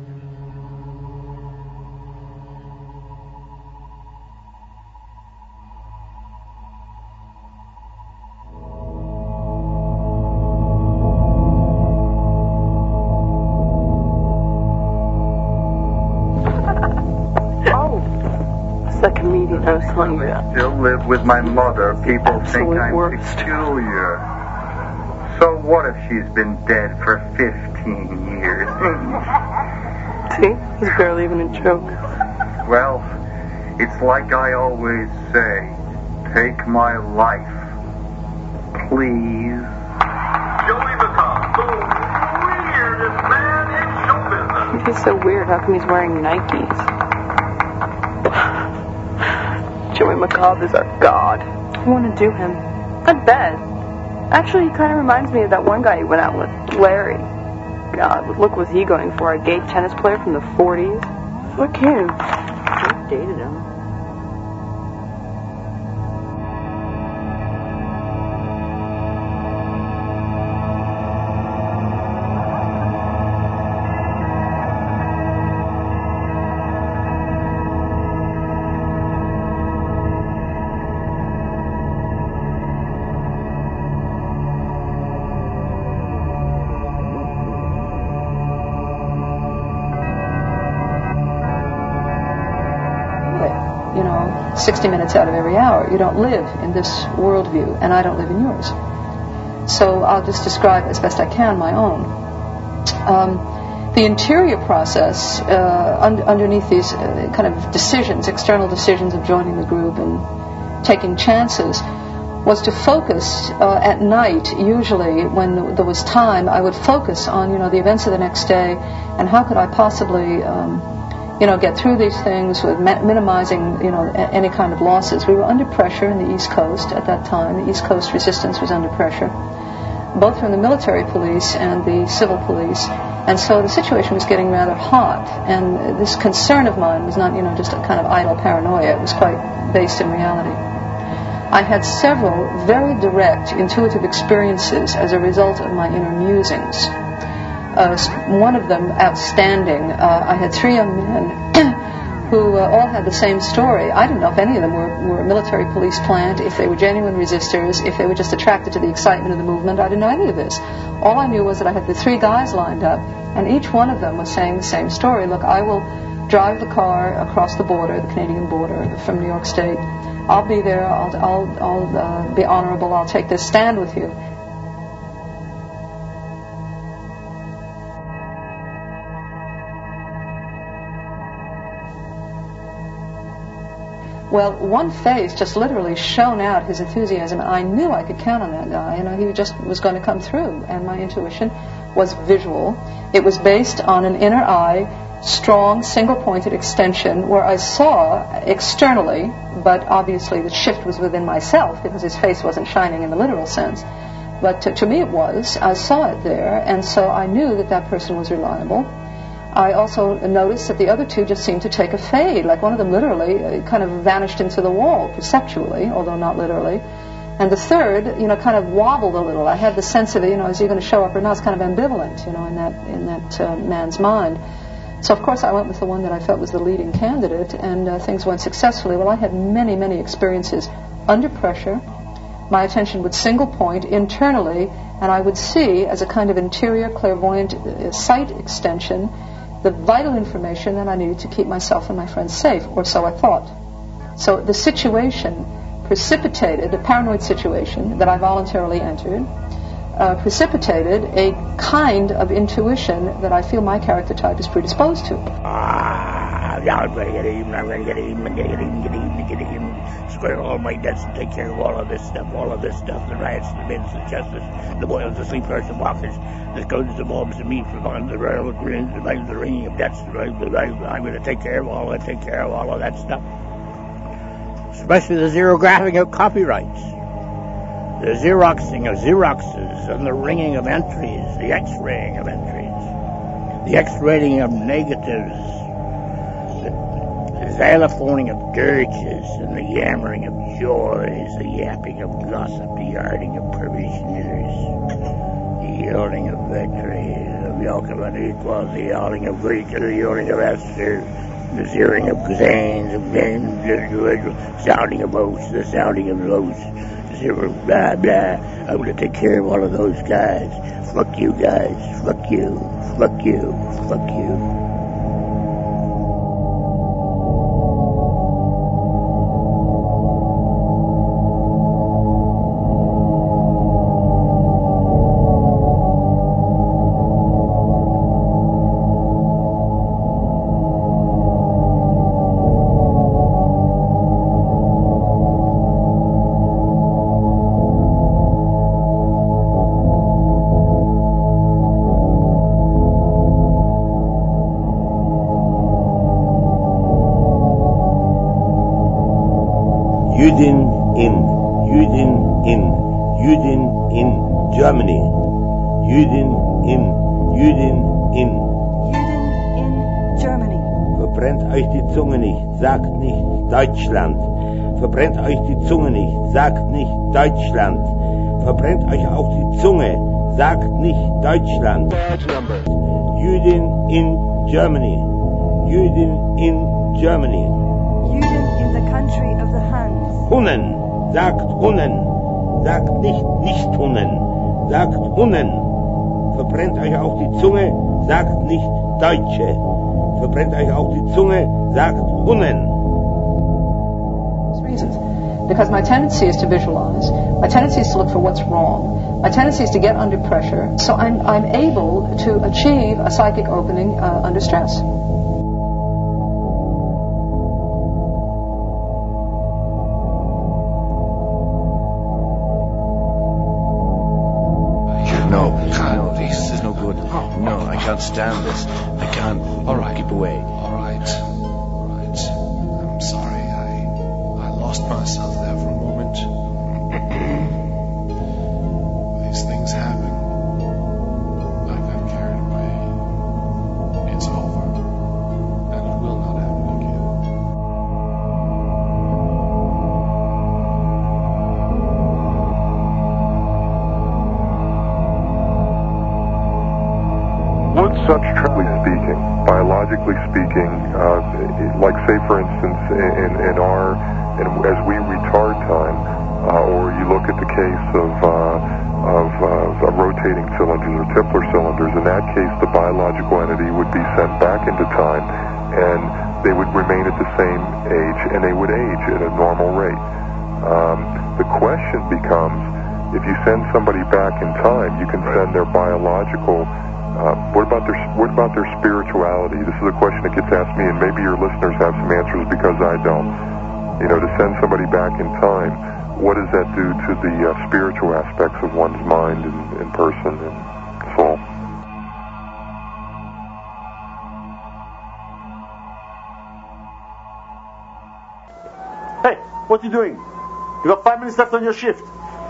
The comedian I was telling you about. I still live with my mother. People think I'm worst. peculiar. So what if she's been dead for fifteen years? See? He's barely even a joke. Well, it's like I always say, take my life, please. Joey McCall, the weirdest man in show business. He's so weird. How come he's wearing Nikes? Joey McCall is our god. I want to do him. I bet. Actually, he kind of reminds me of that one guy who went out with, Larry. God, what look was he going for? A gay tennis player from the forties? Fuck him. I dated him. sixty minutes out of every hour. You don't live in this worldview, and I don't live in yours. So I'll just describe as best I can my own. Um, the interior process uh, un- underneath these uh, kind of decisions, external decisions of joining the group and taking chances, was to focus uh, at night. Usually, when there was time, I would focus on, you know, the events of the next day and how could I possibly Um, you know, get through these things with mi- minimizing, you know, a- any kind of losses. We were under pressure in the East Coast at that time. The East Coast resistance was under pressure, both from the military police and the civil police. And so the situation was getting rather hot. And this concern of mine was not, you know, just a kind of idle paranoia. It was quite based in reality. I had several very direct, intuitive experiences as a result of my inner musings. Uh, one of them outstanding. Uh, I had three young men who uh, all had the same story. I didn't know if any of them were, were a military police plant, if they were genuine resistors, if they were just attracted to the excitement of the movement. I didn't know any of this. All I knew was that I had the three guys lined up, and each one of them was saying the same story. Look, I will drive the car across the border, the Canadian border from New York State. I'll be there. I'll, I'll, I'll uh, be honorable. I'll take this stand with you. Well, one face just literally shone out his enthusiasm. I knew I could count on that guy. You know, he just was going to come through. And my intuition was visual. It was based on an inner eye, strong, single-pointed extension where I saw externally, but obviously the shift was within myself because his face wasn't shining in the literal sense. But to, to me it was. I saw it there, and so I knew that that person was reliable. I also noticed that the other two just seemed to take a fade, like one of them literally kind of vanished into the wall, perceptually, although not literally. And the third, you know, kind of wobbled a little. I had the sense of, you know, is he going to show up or not? It's kind of ambivalent, you know, in that in that uh, man's mind. So, of course, I went with the one that I felt was the leading candidate, and uh, things went successfully. Well, I had many, many experiences under pressure. My attention would single point internally, and I would see, as a kind of interior clairvoyant uh, sight extension, the vital information that I needed to keep myself and my friends safe, or so I thought. So the situation precipitated, a paranoid situation that I voluntarily entered, uh, precipitated a kind of intuition that I feel my character type is predisposed to. Ah, I'm going to get him, I'm going to get him, and get him, get him, get him, square all my debts and take care of all of this stuff, all of this stuff, the riots, the bins, the justice, the boils, the sleepers, the walkers, the goes, the bulbs, the meat, the the railroad grins, the light, the ringing of debts, the I'm going to take care of all of take care of all of that stuff. Especially the zerographing of copyrights, the xeroxing of xeroxes, and the ringing of entries, the x-raying of entries, the x-rating of negatives, the xylophoning of dirges, and the yammering of joys, the yapping of gossip, the yarding of parishioners, the yelling of victory, the yoke of unequals, the yelling of Greek, the yelling of Esther, the zeroing of Zanes, of names, the sounding of oaths, the sounding of oaths, zero, blah, blah. I'm going to take care of all of those guys. Fuck you guys. Fuck you. Fuck you. Fuck you. Juden in, Juden in Germany. Juden in, Juden in. Juden in Germany. Verbrennt euch die Zunge nicht, sagt nicht Deutschland. Verbrennt euch die Zunge nicht, sagt nicht Deutschland. Verbrennt euch auch die Zunge, sagt nicht Deutschland. Juden in Germany. Juden in Germany. Juden in the country of the Huns. Hunnen, sagt Hunnen. Sagt nicht nicht Hunnen, sagt Hunnen. Verbrennt euch auch die Zunge, sagt nicht Deutsche. Verbrennt euch auch die Zunge, sagt Hunnen. Reasons. Because my tendency is to visualize, my tendency is to look for what's wrong, my tendency is to get under pressure, so I'm, I'm able to achieve a psychic opening uh, under stress. No, no, this is no good. No, I can't stand this. I can't. All right, keep away. All right, all right. I'm sorry. I I lost myself there for a moment. These things happen. I got carried away. It's over, and it will not happen again. Would such, truly speaking, biologically speaking, uh, like say for instance in, in our, in, as we retard time, uh, or you look at the case of, uh, of, uh, of rotating cylinders or Tipler cylinders, in that case the biological entity would be sent back into time and they would remain at the same age and they would age at a normal rate. Um, the question becomes, if you send somebody back in time, you can send their biological Uh, what about their what about their spirituality? This is a question that gets asked me, and maybe your listeners have some answers because I don't. You know, to send somebody back in time, what does that do to the uh, spiritual aspects of one's mind and, and person and soul? Hey, what are you doing? You got five minutes left on your shift.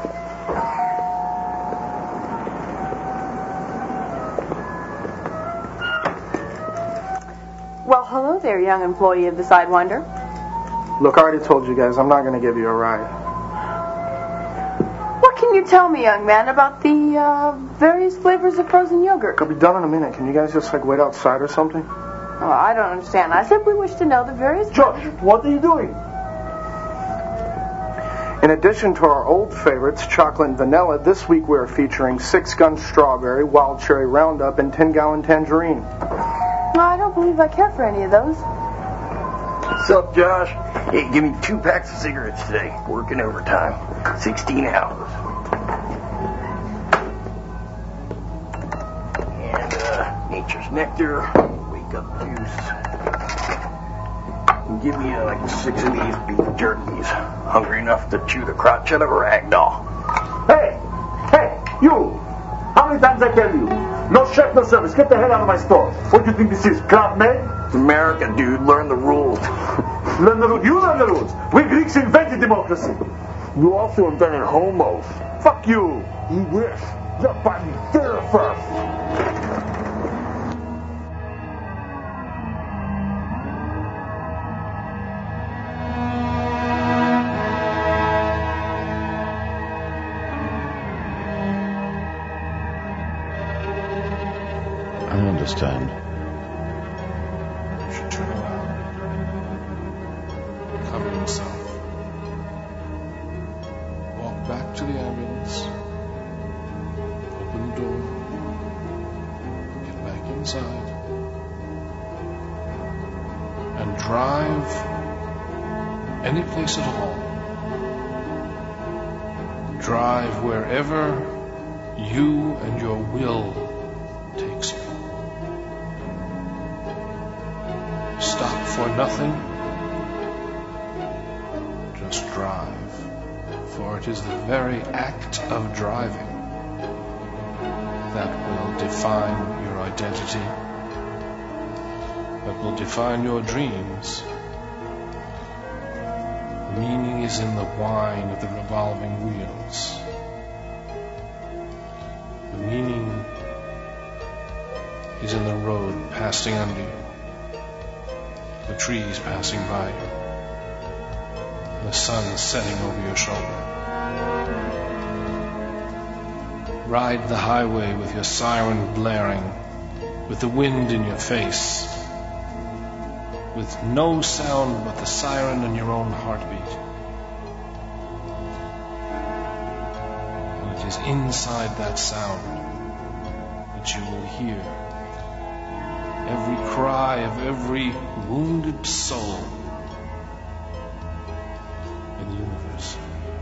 Well, hello there, young employee of the Sidewinder. Look, I already told you guys, I'm not going to give you a ride. What can you tell me, young man, about the uh, various flavors of frozen yogurt? I'll be done in a minute. Can you guys just, like, wait outside or something? Oh, I don't understand. I simply wish to know the various... Josh, what are you doing? In addition to our old favorites, chocolate and vanilla, this week we're featuring Six Gun Strawberry, Wild Cherry Roundup, and Ten Gallon Tangerine. No, I don't believe I care for any of those. What's up, Josh? Hey, give me two packs of cigarettes today. Working overtime. sixteen hours. And, uh, Nature's Nectar. Wake up juice. And give me, uh, like six of these beef jerkies. Hungry enough to chew the crotch out of a rag doll. Hey! Hey! You! How many times I tell you? No chef, no service. Get the hell out of my store. What do you think this is, Club Med? It's America, dude. Learn the rules. Learn the rules. You learn the rules. We Greeks invented democracy. You also invented homos. Fuck you. You wish. Your body there first. I understand. You should turn around. Cover yourself. Walk back to the ambulance. Open the door. Get back inside. And drive any place at all. Drive wherever you and your will takes you. Stop for nothing. Just drive. For it is the very act of driving that will define your identity, that will define your dreams, The meaning is in the whine of the revolving wheels. The meaning is in the road passing under you, the trees passing by you, the sun setting over your shoulder. Ride the highway with your siren blaring, with the wind in your face, with no sound but the siren and your own heartbeat. And it is inside that sound that you will hear every cry of every wounded soul in the universe.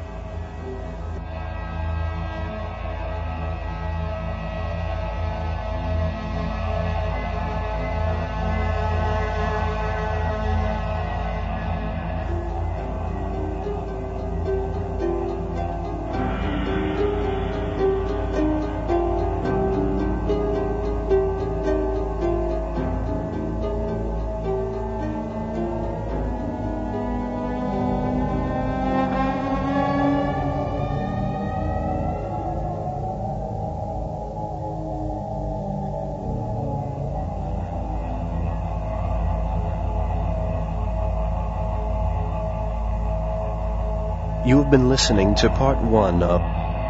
You have been listening to part one of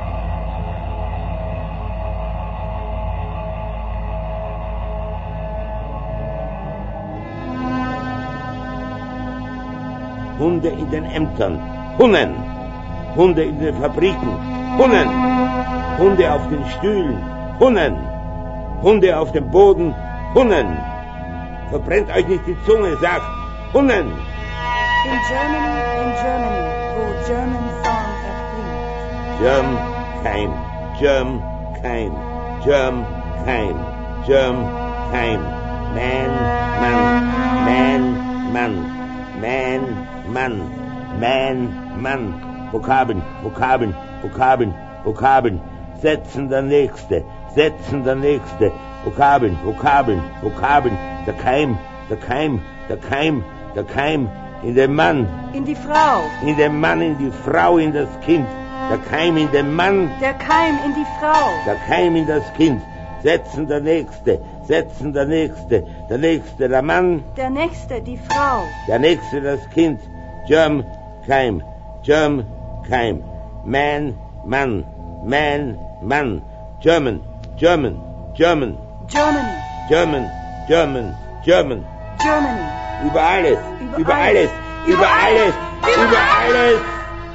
Hunde in den Ämtern, Hunnen, Hunde in den Fabriken, Hunnen, Hunde auf den Stühlen, Hunnen, Hunde auf dem Boden, Hunnen. Verbrennt euch nicht die Zunge, sagt Hunnen. In Germany, in Germany, wo German Song erklingt. Germ kein, Germ kein, Germ kein, Germ kein. Man, Mann, Man, Mann, Man, Mann, Man, Mann. Vokabeln, Vokabeln, Vokabeln, Vokabeln. Setzen der Nächste, setzen der Nächste. Vokabeln, Vokabeln, Vokabeln. Der Keim, der Keim, der Keim, der Keim. In den Mann. In die Frau. In den Mann, in die Frau, in das Kind. Der Keim in den Mann. Der Keim in die Frau. Der Keim in das Kind. Setzen der Nächste, setzen der Nächste. Der Nächste, der Mann. Der Nächste, die Frau. Der Nächste, das Kind. Germ, Keim. Germ, Keim. Man, Mann. Man, Mann. German, German, German. Germany. German, German, German. Germany. Über alles, über, über alles, alles, über alles, über, über alles. alles.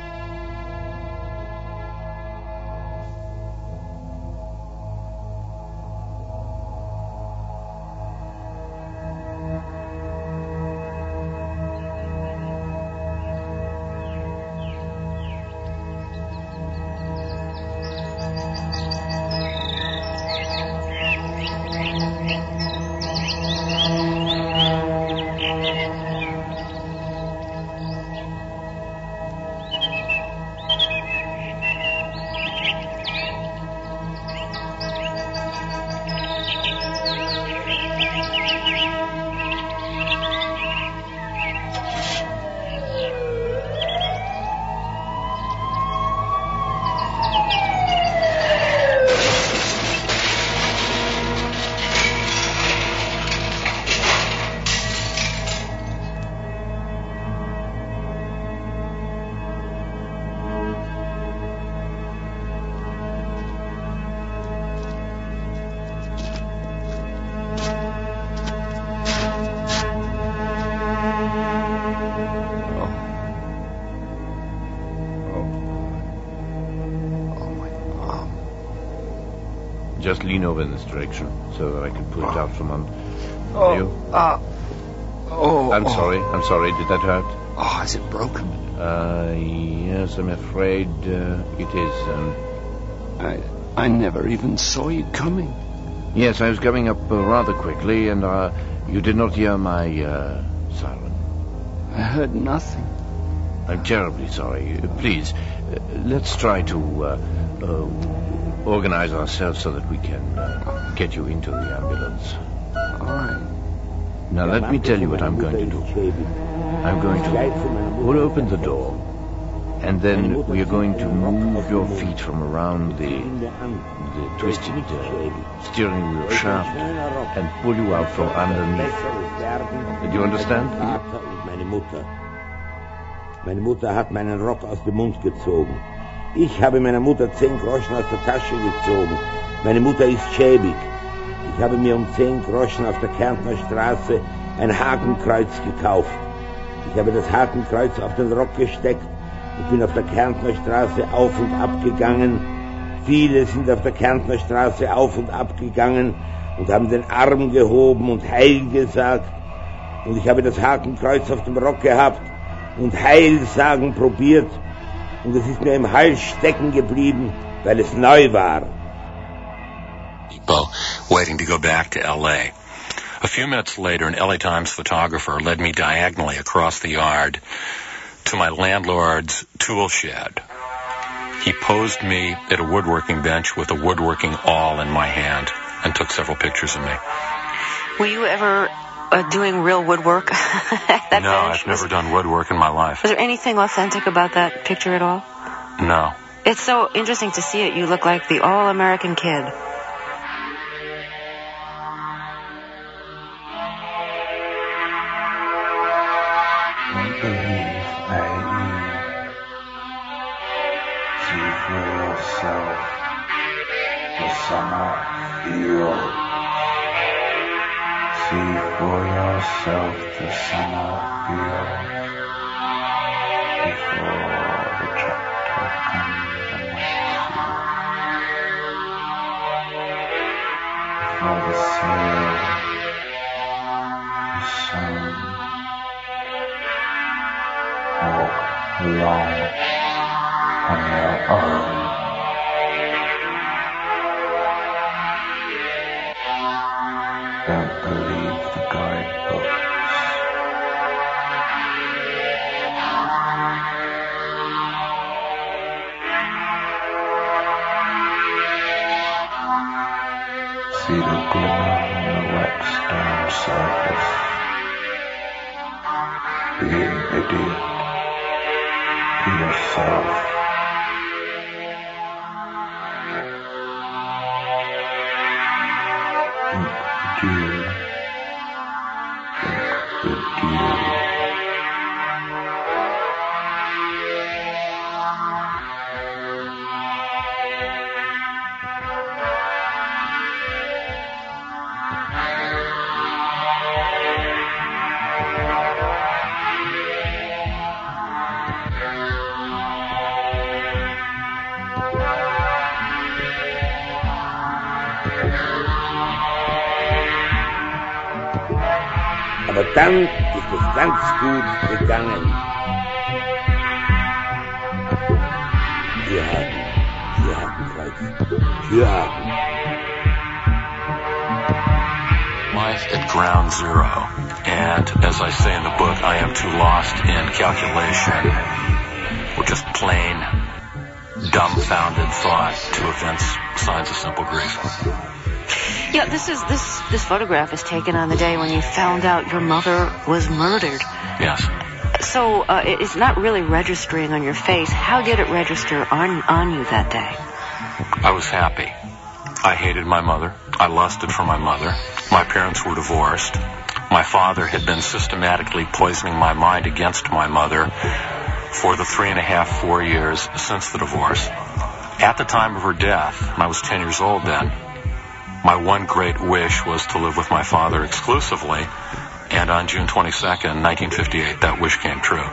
Just lean over in this direction so that I can pull it out from under oh, you. Uh, oh, I'm oh. sorry. I'm sorry. Did that hurt? Oh, is it broken? Uh, yes, I'm afraid uh, it is. Um, I I never even saw you coming. Yes, I was coming up uh, rather quickly, and uh, you did not hear my uh, siren. I heard nothing. I'm terribly sorry. Uh, please, uh, let's try to uh, uh, organize ourselves so that we can uh, get you into the ambulance. All right. Now, let me tell you what I'm going to do. I'm going to pull open the door, and then we are going to move your feet from around the, the twisted uh, steering wheel shaft and pull you out from underneath. Do you understand? Meine Mutter. Meine Mutter hat meinen Rock aus dem Mund gezogen. Ich habe meiner Mutter zehn Groschen aus der Tasche gezogen. Meine Mutter ist schäbig. Ich habe mir um zehn Groschen auf der Kärntner Straße ein Hakenkreuz gekauft. Ich habe das Hakenkreuz auf den Rock gesteckt und bin auf der Kärntner Straße auf und ab gegangen. Viele sind auf der Kärntner Straße auf und ab gegangen und haben den Arm gehoben und Heil gesagt. Und ich habe das Hakenkreuz auf dem Rock gehabt und Heil sagen probiert. Und es ist mir im Hals stecken geblieben, weil es neu war. Depot, waiting to go back to L A. A few minutes later, an L A Times photographer led me diagonally across the yard to my landlord's tool shed. He posed me at a woodworking bench with a woodworking awl in my hand and took several pictures of me. Were you ever uh, doing real woodwork? that no, bench? I've never was, done woodwork in my life. Was there anything authentic about that picture at all? No. It's so interesting to see it. You look like the all-American kid. See for yourself the summer field before the tractor comes and wakes you. Before the sail is sown. Walk along on your own. Don't believe the guidebooks. See the glimmer on the wet stone surface. Be an idiot. Be yourself. Think the dew. Think the dew. Aber dann ist es ganz gut gegangen. Türhaken, Türhakenkreuz, Türhaken. Life at ground zero. And as I say in the book, I am too lost in calculation, or just plain, dumbfounded thought to evince signs of simple grief. Yeah, this is this this photograph is taken on the day when you found out your mother was murdered. Yes. So uh, it's not really registering on your face. How did it register on on you that day? I was happy. I hated my mother. I lusted for my mother. My parents were divorced. My father had been systematically poisoning my mind against my mother for the three and a half, four years since the divorce. At the time of her death, and I was ten years old then, my one great wish was to live with my father exclusively, and on June twenty-second, nineteen fifty-eight, that wish came true.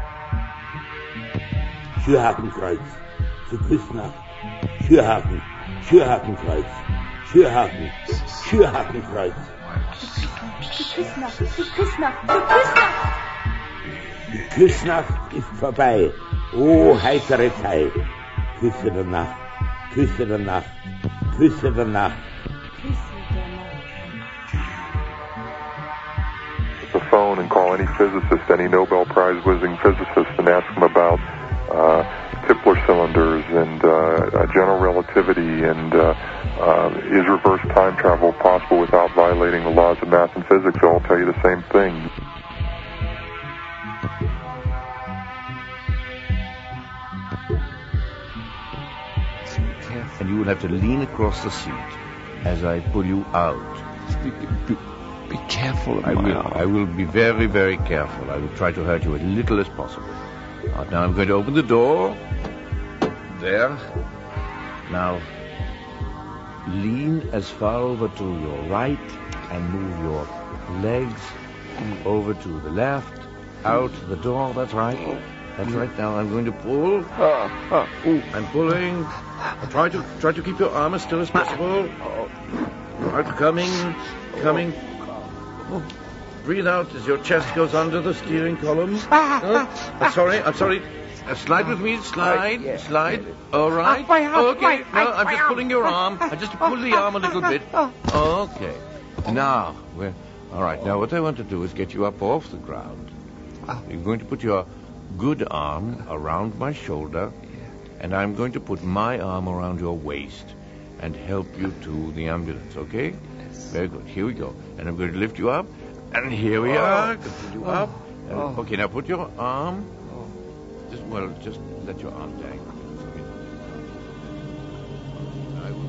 Türhakenkreuz, zu Küsnacht, Türhaken, Türhakenkreuz, Türhaken, Türhakenkreuz. Die Küsnacht, die Küsnacht, die Küsnacht! Die Küsnacht ist vorbei. Oh, heitere Zeit. Küsse der Nacht, Küsse der Nacht, Küsse der Nacht. The phone and call any physicist, any Nobel Prize winning physicist, and ask them about uh, Kepler cylinders and uh, general relativity and uh, uh, is reverse time travel possible without violating the laws of math and physics? They'll all tell you the same thing. And you will have to lean across the seat as I pull you out. Be, be, be careful of I my will. arm. I will be very, very careful. I will try to hurt you as little as possible. Right, now I'm going to open the door. There. Now, lean as far over to your right and move your legs over to the left, out the door. That's right. That's right. Now I'm going to pull. I'm pulling. I'll try to try to keep your arm as still as possible. Right, coming, coming. Breathe out as your chest goes under the steering column. Uh, I'm sorry. I'm sorry. Uh, slide with me. Slide. Slide. All right. Okay. No, I'm just pulling your arm. I just pull the arm a little bit. Okay. Now we're all right. Now what I want to do is get you up off the ground. You're going to put your good arm around my shoulder, and I'm going to put my arm around your waist and help you to the ambulance, okay? Yes. Very good. Here we go. And I'm going to lift you up, and here we oh. are. Lift you up. And, oh. Okay, now put your arm. Oh. Just, well, just let your arm dangle. I will.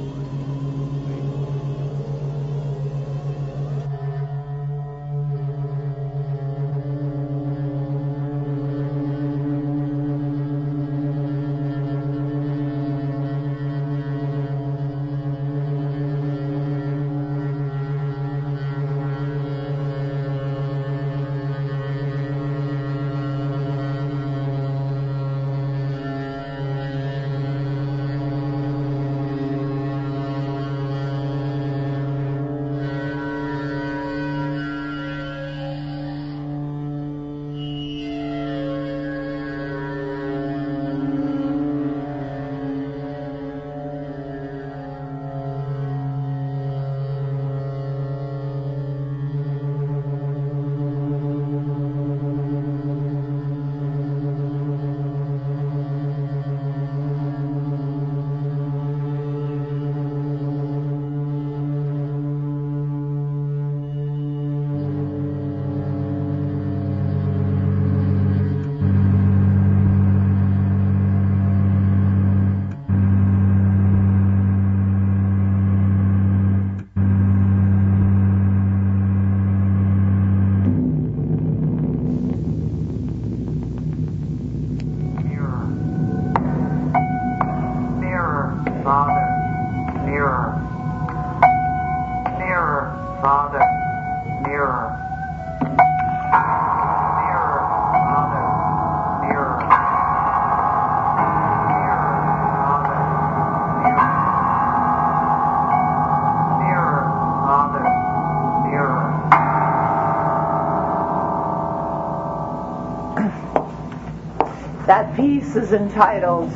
That piece is entitled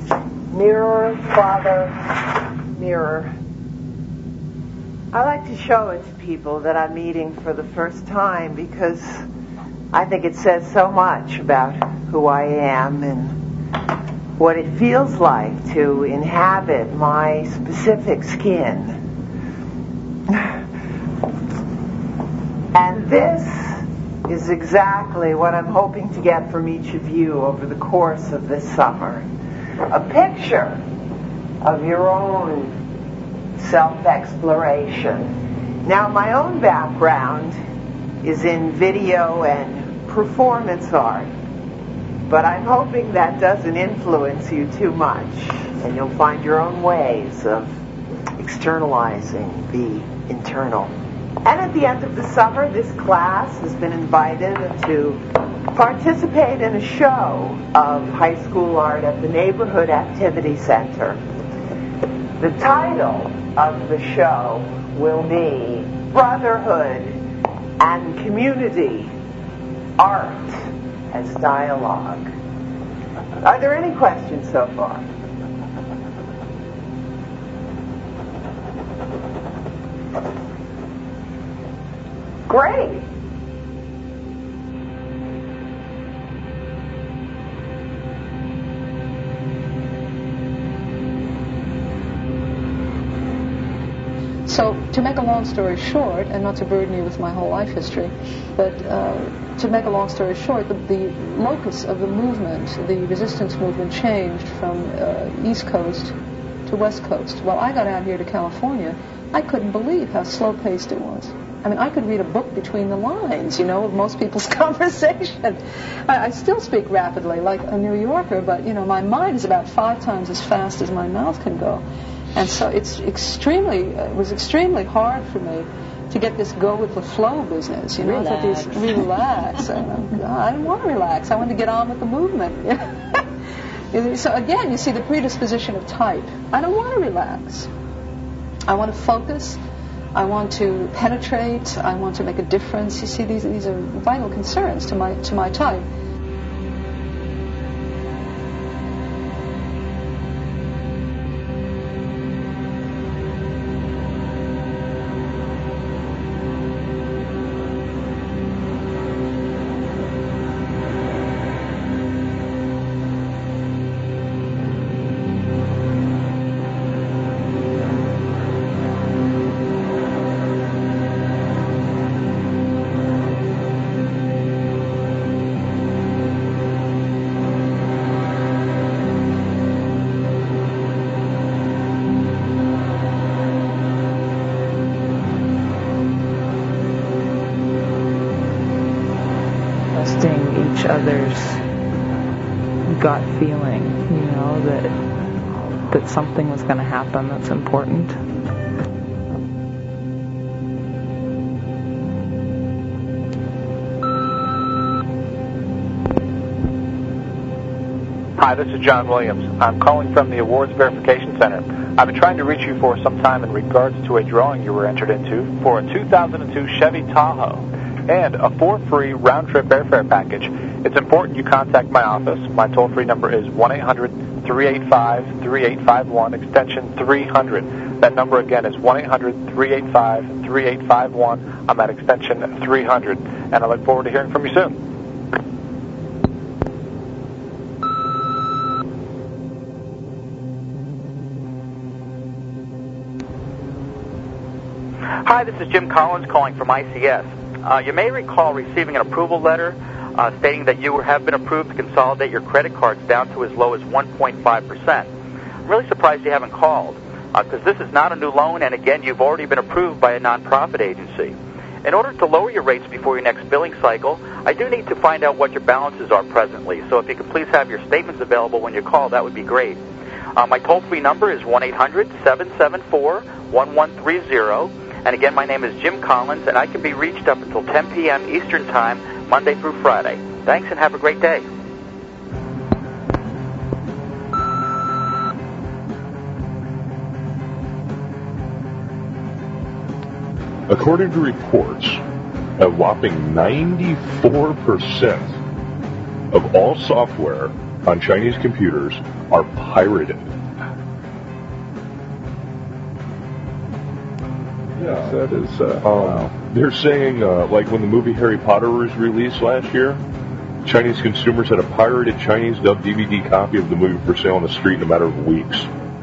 Mirror, Father, Mirror. I like to show it to people that I'm meeting for the first time because I think it says so much about who I am and what it feels like to inhabit my specific skin. And this is exactly what I'm hoping to get from each of you over the course of this summer. A picture of your own self-exploration. Now, my own background is in video and performance art, but I'm hoping that doesn't influence you too much, and you'll find your own ways of externalizing the internal. And at the end of the summer, this class has been invited to participate in a show of high school art at the Neighborhood Activity Center. The title of the show will be Brotherhood and Community, Art as Dialogue. Are there any questions so far? Great. So to make a long story short, and not to burden you with my whole life history, but uh, to make a long story short, the, the locus of the movement, the resistance movement, changed from uh, East Coast to West Coast. Well, I got out here to California, I couldn't believe how slow-paced it was. I mean, I could read a book between the lines, you know, of most people's conversation. I, I still speak rapidly, like a New Yorker, but, you know, my mind is about five times as fast as my mouth can go. And so it's extremely, it was extremely hard for me to get this go-with-the-flow business, you know. Relax. I thought these, relax. I, I didn't want to relax. I wanted to get on with the movement. So, again, you see the predisposition of type. I don't want to relax. I want to focus. I want to penetrate. I want to make a difference. You see, these these are vital concerns to my to my type. Each other's gut feeling, you know, that that something was going to happen that's important. Hi, this is John Williams. I'm calling from the Awards Verification Center. I've been trying to reach you for some time in regards to a drawing you were entered into for a two thousand two Chevy Tahoe and a four free round-trip airfare package. It's important you contact my office. My toll-free number is one eight hundred three eight five three eight five one, extension three hundred. That number again is one eight hundred three eight five three eight five one. I'm at extension three hundred, and I look forward to hearing from you soon. Hi, this is Jim Collins calling from I C S. Uh, you may recall receiving an approval letter uh, stating that you have been approved to consolidate your credit cards down to as low as one point five percent. I'm really surprised you haven't called, because uh, this is not a new loan, and again, you've already been approved by a nonprofit agency. In order to lower your rates before your next billing cycle, I do need to find out what your balances are presently, so if you could please have your statements available when you call, that would be great. Uh, my toll-free number is one eight hundred seven seven four one one three zero. And again, my name is Jim Collins, and I can be reached up until ten p.m. Eastern Time, Monday through Friday. Thanks, and have a great day. According to reports, a whopping ninety-four percent of all software on Chinese computers are pirated. Yeah, that is. Uh, um, they're saying, uh, like when the movie Harry Potter was released last year, Chinese consumers had a pirated Chinese dubbed D V D copy of the movie for sale on the street in a matter of weeks.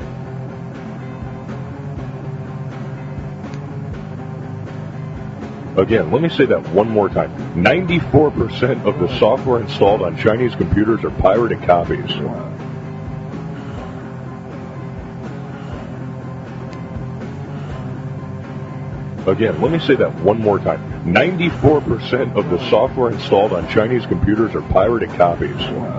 Again, let me say that one more time. ninety-four percent of the software installed on Chinese computers are pirated copies. Again, let me say that one more time. ninety-four percent of the software installed on Chinese computers are pirated copies.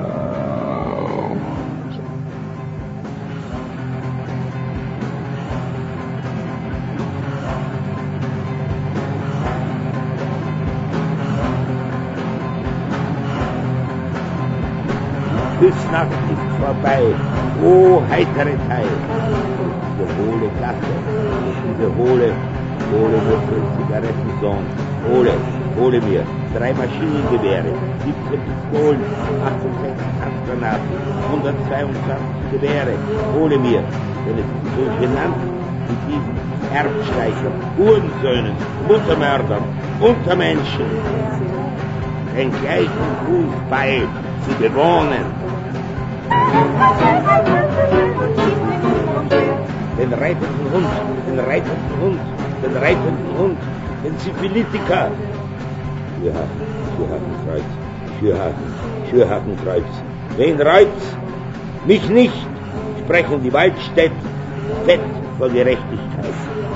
Küssnacht ist vorbei. Oh, heitere Zeit. Diese hohle Gasse, diese hohle, hohle Würfel, Zigarettensong. Hole, hole mir. Drei Maschinengewehre, siebzehn Pistolen, achtundsechzig Handgranaten, hundertzweiundzwanzig Gewehre. Hole mir. Denn es ist so genannt mit diesen Erbstreichern, Hurensöhnen, Muttermördern, Untermenschen. Den gleichen Fuß bei zu bewohnen. Den reitenden Hund, den reitenden Hund. den reitenden Hund, den Syphilitiker. Schürhaken, Schürhakenkreuz, Schürhaken, Schürhakenkreuz. Wen reut's? Mich nicht, sprechen die Waldstädt, fett vor Gerechtigkeit.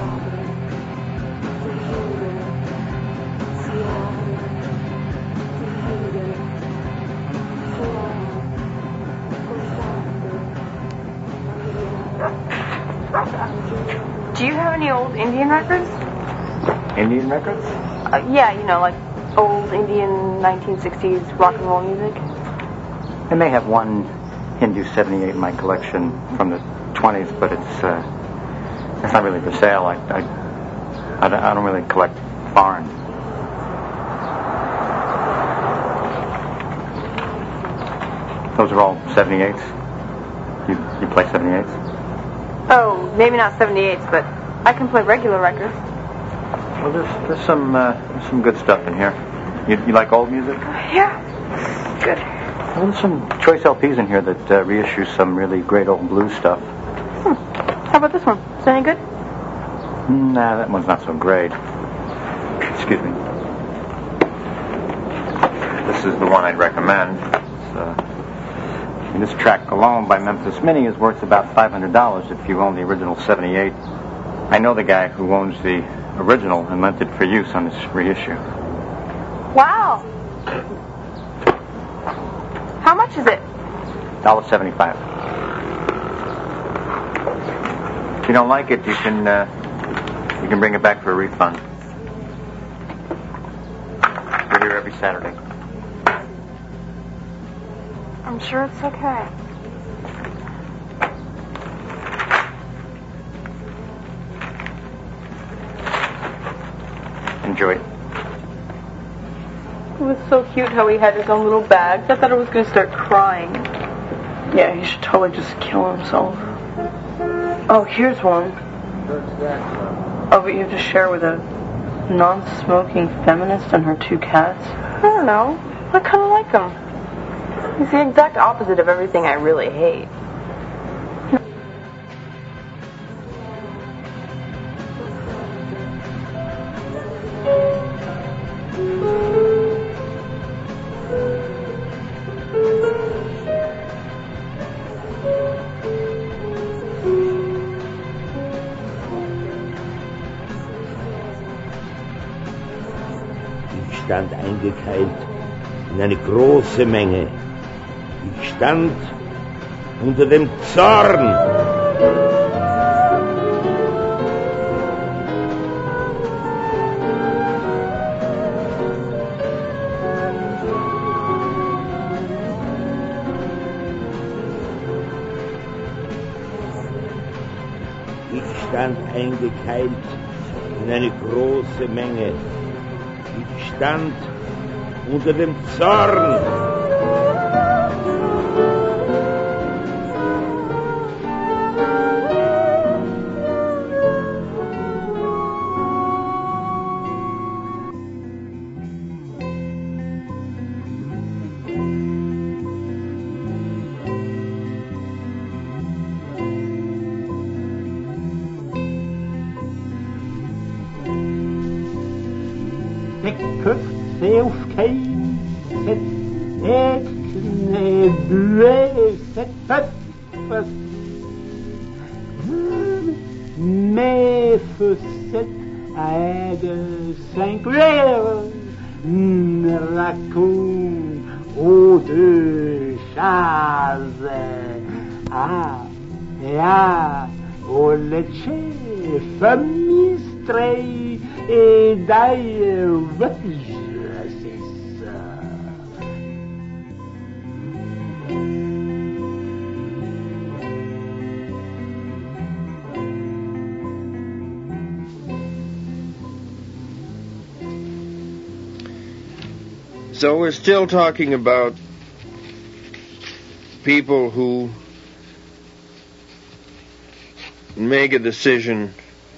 Do you have any old Indian records? Indian records? Uh, yeah, you know, like old Indian nineteen sixties rock and roll music. I may have one Hindu seventy-eight in my collection from the twenties, but it's uh, it's not really for sale. I, I, I, don't, I don't really collect foreign. Those are all seventy-eights? You, you play seventy-eights? Oh, maybe not seventy-eights, but I can play regular records. Well, there's, there's some uh, there's some good stuff in here. You, you like old music? Yeah, good. Well, there's some choice L Ps in here that uh, reissue some really great old blues stuff. Hmm. How about this one? Is it any good? Nah, that one's not so great. Excuse me. This is the one I'd recommend. It's, uh, and this track alone by Memphis Minnie is worth about five hundred dollars if you own the original seventy-eight. I know the guy who owns the original and lent it for use on this reissue. Wow. How much is it? one dollar seventy-five. If you don't like it, you can uh, you can bring it back for a refund. We're here every Saturday. I'm sure it's okay. Enjoy it. It was so cute how he had his own little bags. I thought I was going to start crying. Yeah, he should totally just kill himself. Oh, here's one. Oh, but you have to share with a non-smoking feminist and her two cats? I don't know. I kind of like him. He's the exact opposite of everything I really hate. Ich stand eingekeilt in eine große Menge. Ich stand unter dem Zorn. Ich stand eingekeilt in eine große Menge. Ich stand unter dem Zorn. Mais cette aigle singulière me raconte aux deux chaises. Ah, et ah, au leche, famistre, et d'ailleurs, c'est ça. So we're still talking about people who make a decision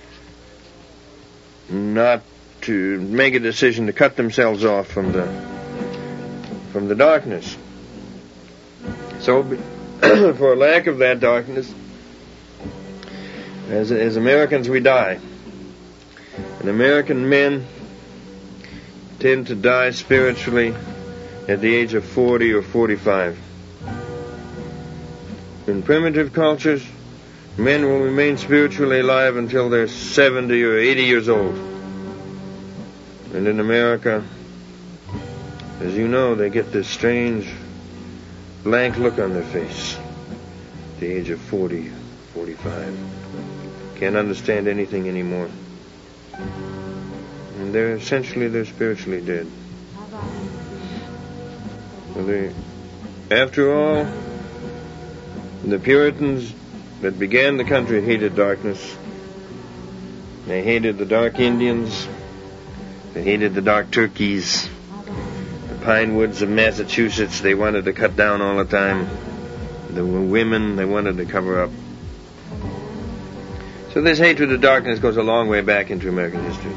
not to make a decision to cut themselves off from the from the darkness. So for lack of that darkness, as as Americans we die. And American men tend to die spiritually at the age of forty or forty-five. In primitive cultures, men will remain spiritually alive until they're seventy or eighty years old. And in America, as you know, they get this strange blank look on their face at the age of forty, forty-five. Can't understand anything anymore. And they're essentially, they're spiritually dead. Well, they, after all, the Puritans that began the country hated darkness. They hated the dark Indians. They hated the dark turkeys. The pine woods of Massachusetts, they wanted to cut down all the time. The women, they wanted to cover up. So this hatred of darkness goes a long way back into American history.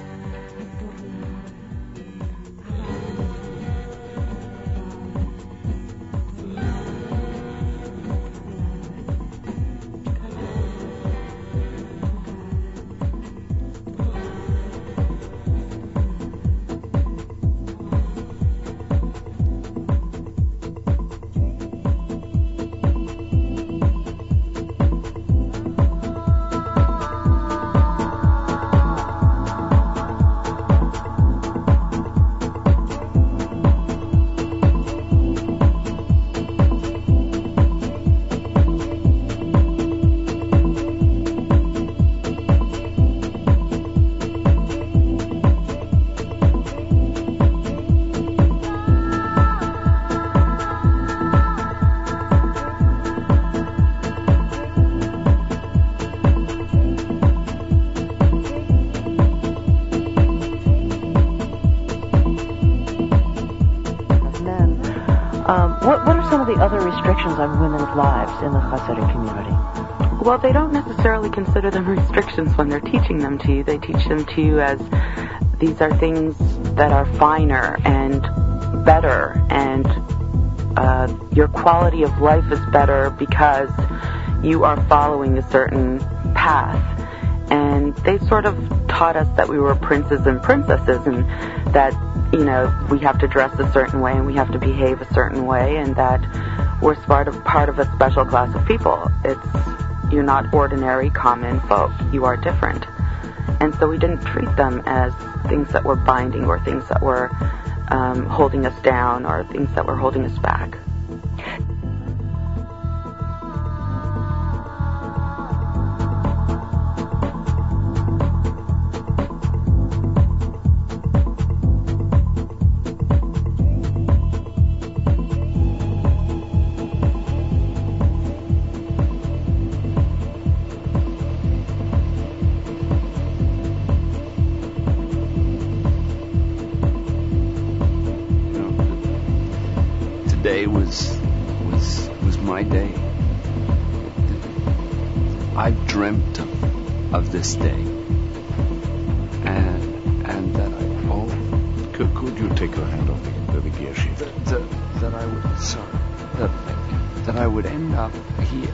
Other restrictions on women's lives in the Hasidic community? Well, they don't necessarily consider them restrictions when they're teaching them to you. They teach them to you as these are things that are finer and better, and uh, your quality of life is better because you are following a certain path. And they sort of taught us that we were princes and princesses, and that, you know, we have to dress a certain way and we have to behave a certain way, and that we're part of, part of a special class of people. It's, you're not ordinary, common folk. You are different. And so we didn't treat them as things that were binding or things that were um, holding us down or things that were holding us back. Today was was was my day. I've dreamt of, of this day, and and that I oh could, could you take your hand off the, the gear shift? That, that, that I would sorry that that I would end up here.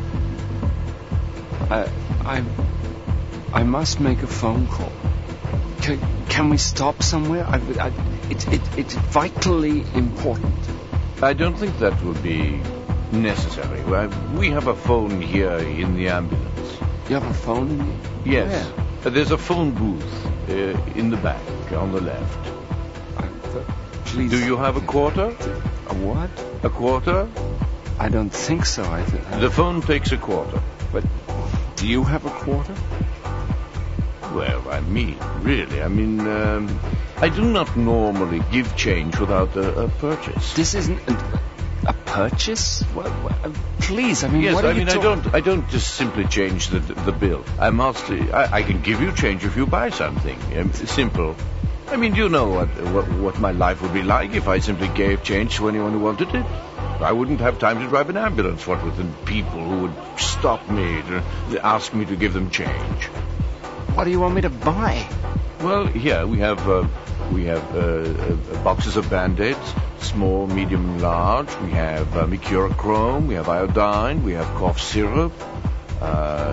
I I I must make a phone call. Can, can we stop somewhere? I, I, it, it, it's vitally important. I don't think that would be necessary. We have a phone here in the ambulance. You have a phone in here? Yes. Uh, there's a phone booth uh, in the back, on the left. Uh, please. Do you have a quarter? A what? A quarter? I don't think so. I th- I the phone takes a quarter. But do you have a quarter? Well, I mean, really, I mean, um, I do not normally give change without a, a purchase. This isn't a, a purchase? What, what, please, I mean, yes, what are I mean, you I don't, I don't just simply change the the bill. I must, I, I can give you change if you buy something. Um, simple. I mean, you know what, what what my life would be like if I simply gave change to anyone who wanted it. I wouldn't have time to drive an ambulance. What with the people who would stop me to ask me to give them change. What do you want me to buy? Well, here we have uh, we have uh, uh, boxes of Band-Aids, small, medium, large. We have uh, mercurochrome. We have iodine. We have cough syrup. Uh,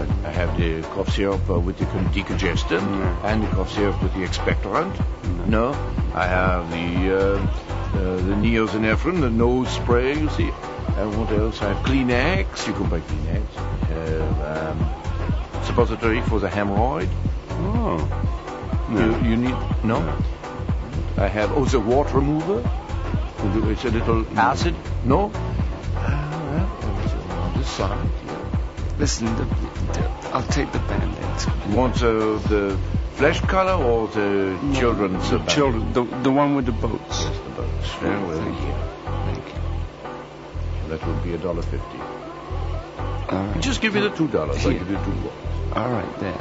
right. I have the cough syrup uh, with the con- decongestant No. and the cough syrup with the expectorant. No. I have the uh, uh, the neosinephrine, the nose spray, you see. And what else? I have Kleenex. You can buy Kleenex. I have um, suppository for the hemorrhoid. Oh. No. You, you need... No? No. I have also wart remover. It's a little... Acid? No? Ah, well, it's on this side. Listen, the, the, I'll take the Band-Aids. You want uh, the flesh color or the No, children's? the uh, children, the, the one with the boats. Yes, the boats. Very well. Thank you. Thank you. That would be a dollar fifty. All right. Just give me the two dollars. I'll Here. give you two dollars. All right, there.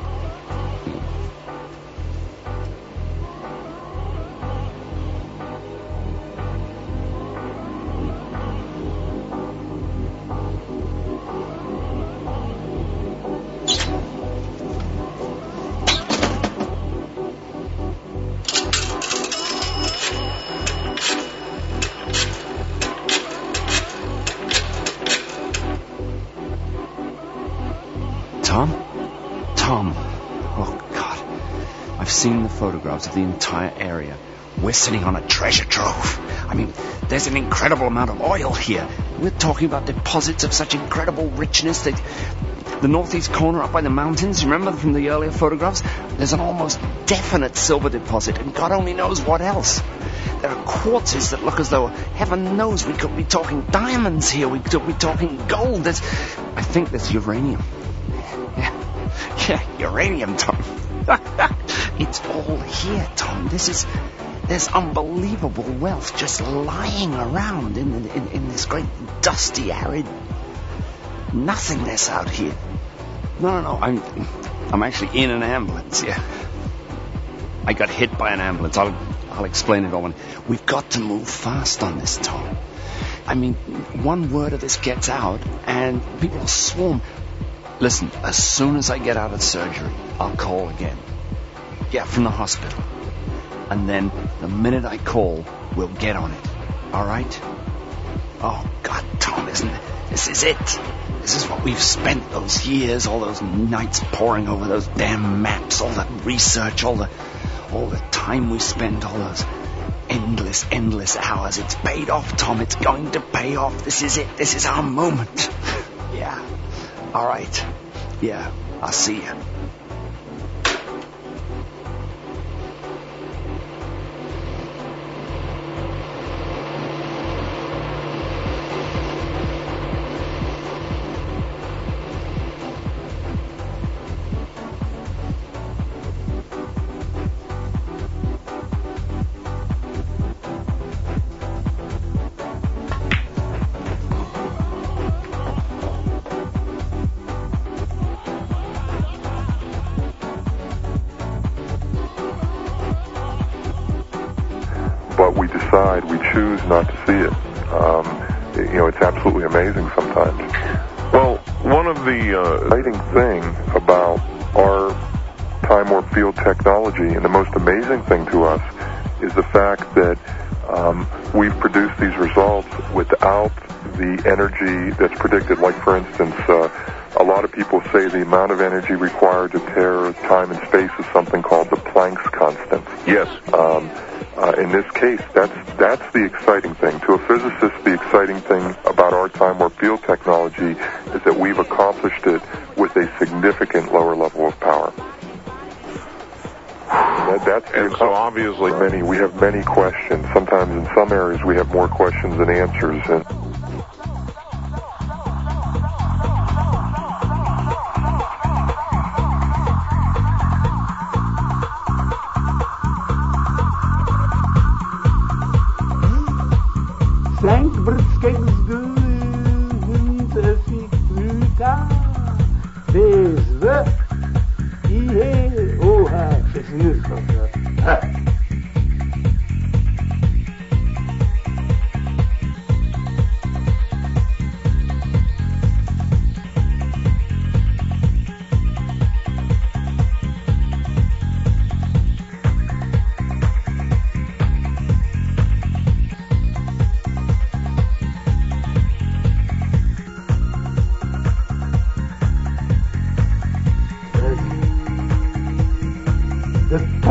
Tom? Tom. Oh, God. I've seen the photographs of the entire area. We're sitting on a treasure trove. I mean, there's an incredible amount of oil here. We're talking about deposits of such incredible richness that the northeast corner up by the mountains, you remember from the earlier photographs? There's an almost definite silver deposit, and God only knows what else. There are quartzes that look as though, heaven knows, we could be talking diamonds here. We could be talking gold. There's, I think there's uranium. Yeah, yeah, uranium, Tom. It's all here, Tom. This is, there's unbelievable wealth just lying around in, in, in this great dusty, arid nothingness out here. No, no, no. I'm, I'm actually in an ambulance. Yeah, I got hit by an ambulance. I'll, I'll explain it all. When we've got to move fast on this, Tom. I mean, one word of this gets out, and people will swarm. Listen, as soon as I get out of surgery, I'll call again. Yeah, from the hospital. And then, the minute I call, we'll get on it. All right? Oh, God, Tom, isn't it? This is it. This is what we've spent those years, all those nights poring over those damn maps, all that research, all the, all the time we spent, all those endless, endless hours. It's paid off, Tom. It's going to pay off. This is it. This is our moment. Yeah. All right. Yeah, I'll see you. But we decide, we choose not to see it. Um, you know, it's absolutely amazing sometimes. Well, one of the uh, exciting thing about our time warp field technology, and the most amazing thing to us, is the fact that um, we've produced these results without the energy that's predicted. Like, for instance, uh, a lot of people say the amount of energy required to tear time and space is something called the Planck's constant. Yes. Um, uh, in this case, that's that's the exciting thing. To a physicist, the exciting thing about our time warp field technology is that we've accomplished it with a significant lower level of power. That, that's and so obviously many. We have many questions. Sometimes in some areas we have more questions than answers. And Cinq briskets de plus tard, des œufs, il est au c'est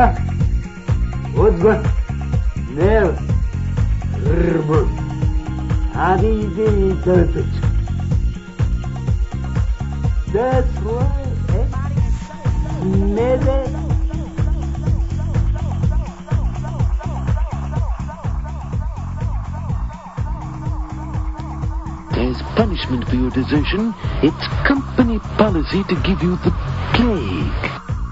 Ha! What's good? There. Rrrr. How do you do it? That's right, eh? Never. As punishment for your desertion, it's company policy to give you the plague.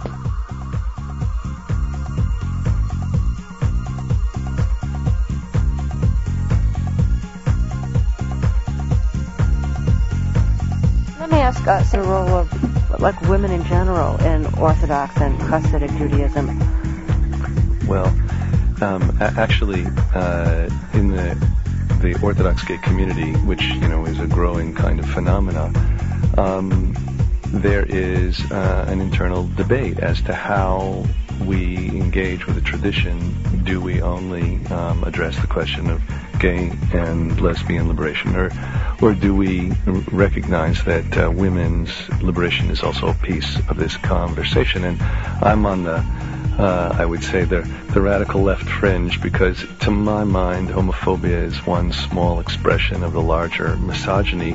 Let me ask us the role of, like, women in general in Orthodox and Hasidic Judaism. Well, um, a- actually, uh, in the the Orthodox gay community, which, you know, is a growing kind of phenomena, um, there is uh, an internal debate as to how we engage with the tradition. Do we only um, address the question of gay and lesbian liberation, or or do we recognize that uh, women's liberation is also a piece of this conversation? And I'm on the Uh, I would say the the radical left fringe, because to my mind homophobia is one small expression of the larger misogyny.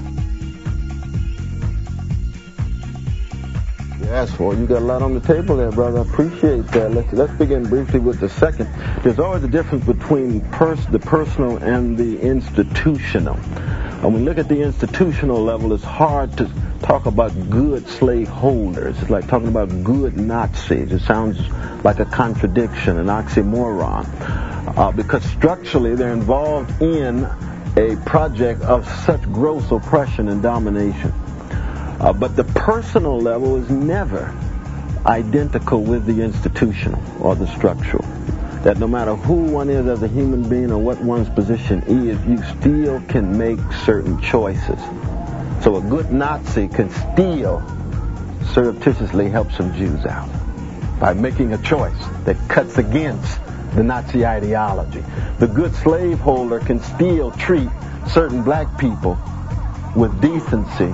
You asked for, you got a lot on the table there, brother. I appreciate that. Let's let's begin briefly with the second. There's always a difference between pers- the personal and the institutional. When we look at the institutional level, it's hard to talk about good slave holders. It's like talking about good Nazis. It sounds like a contradiction, an oxymoron, uh, because structurally they're involved in a project of such gross oppression and domination. Uh, but the personal level is never identical with the institutional or the structural. That no matter who one is as a human being or what one's position is, you still can make certain choices. So a good Nazi can still surreptitiously help some Jews out by making a choice that cuts against the Nazi ideology. The good slaveholder can still treat certain black people with decency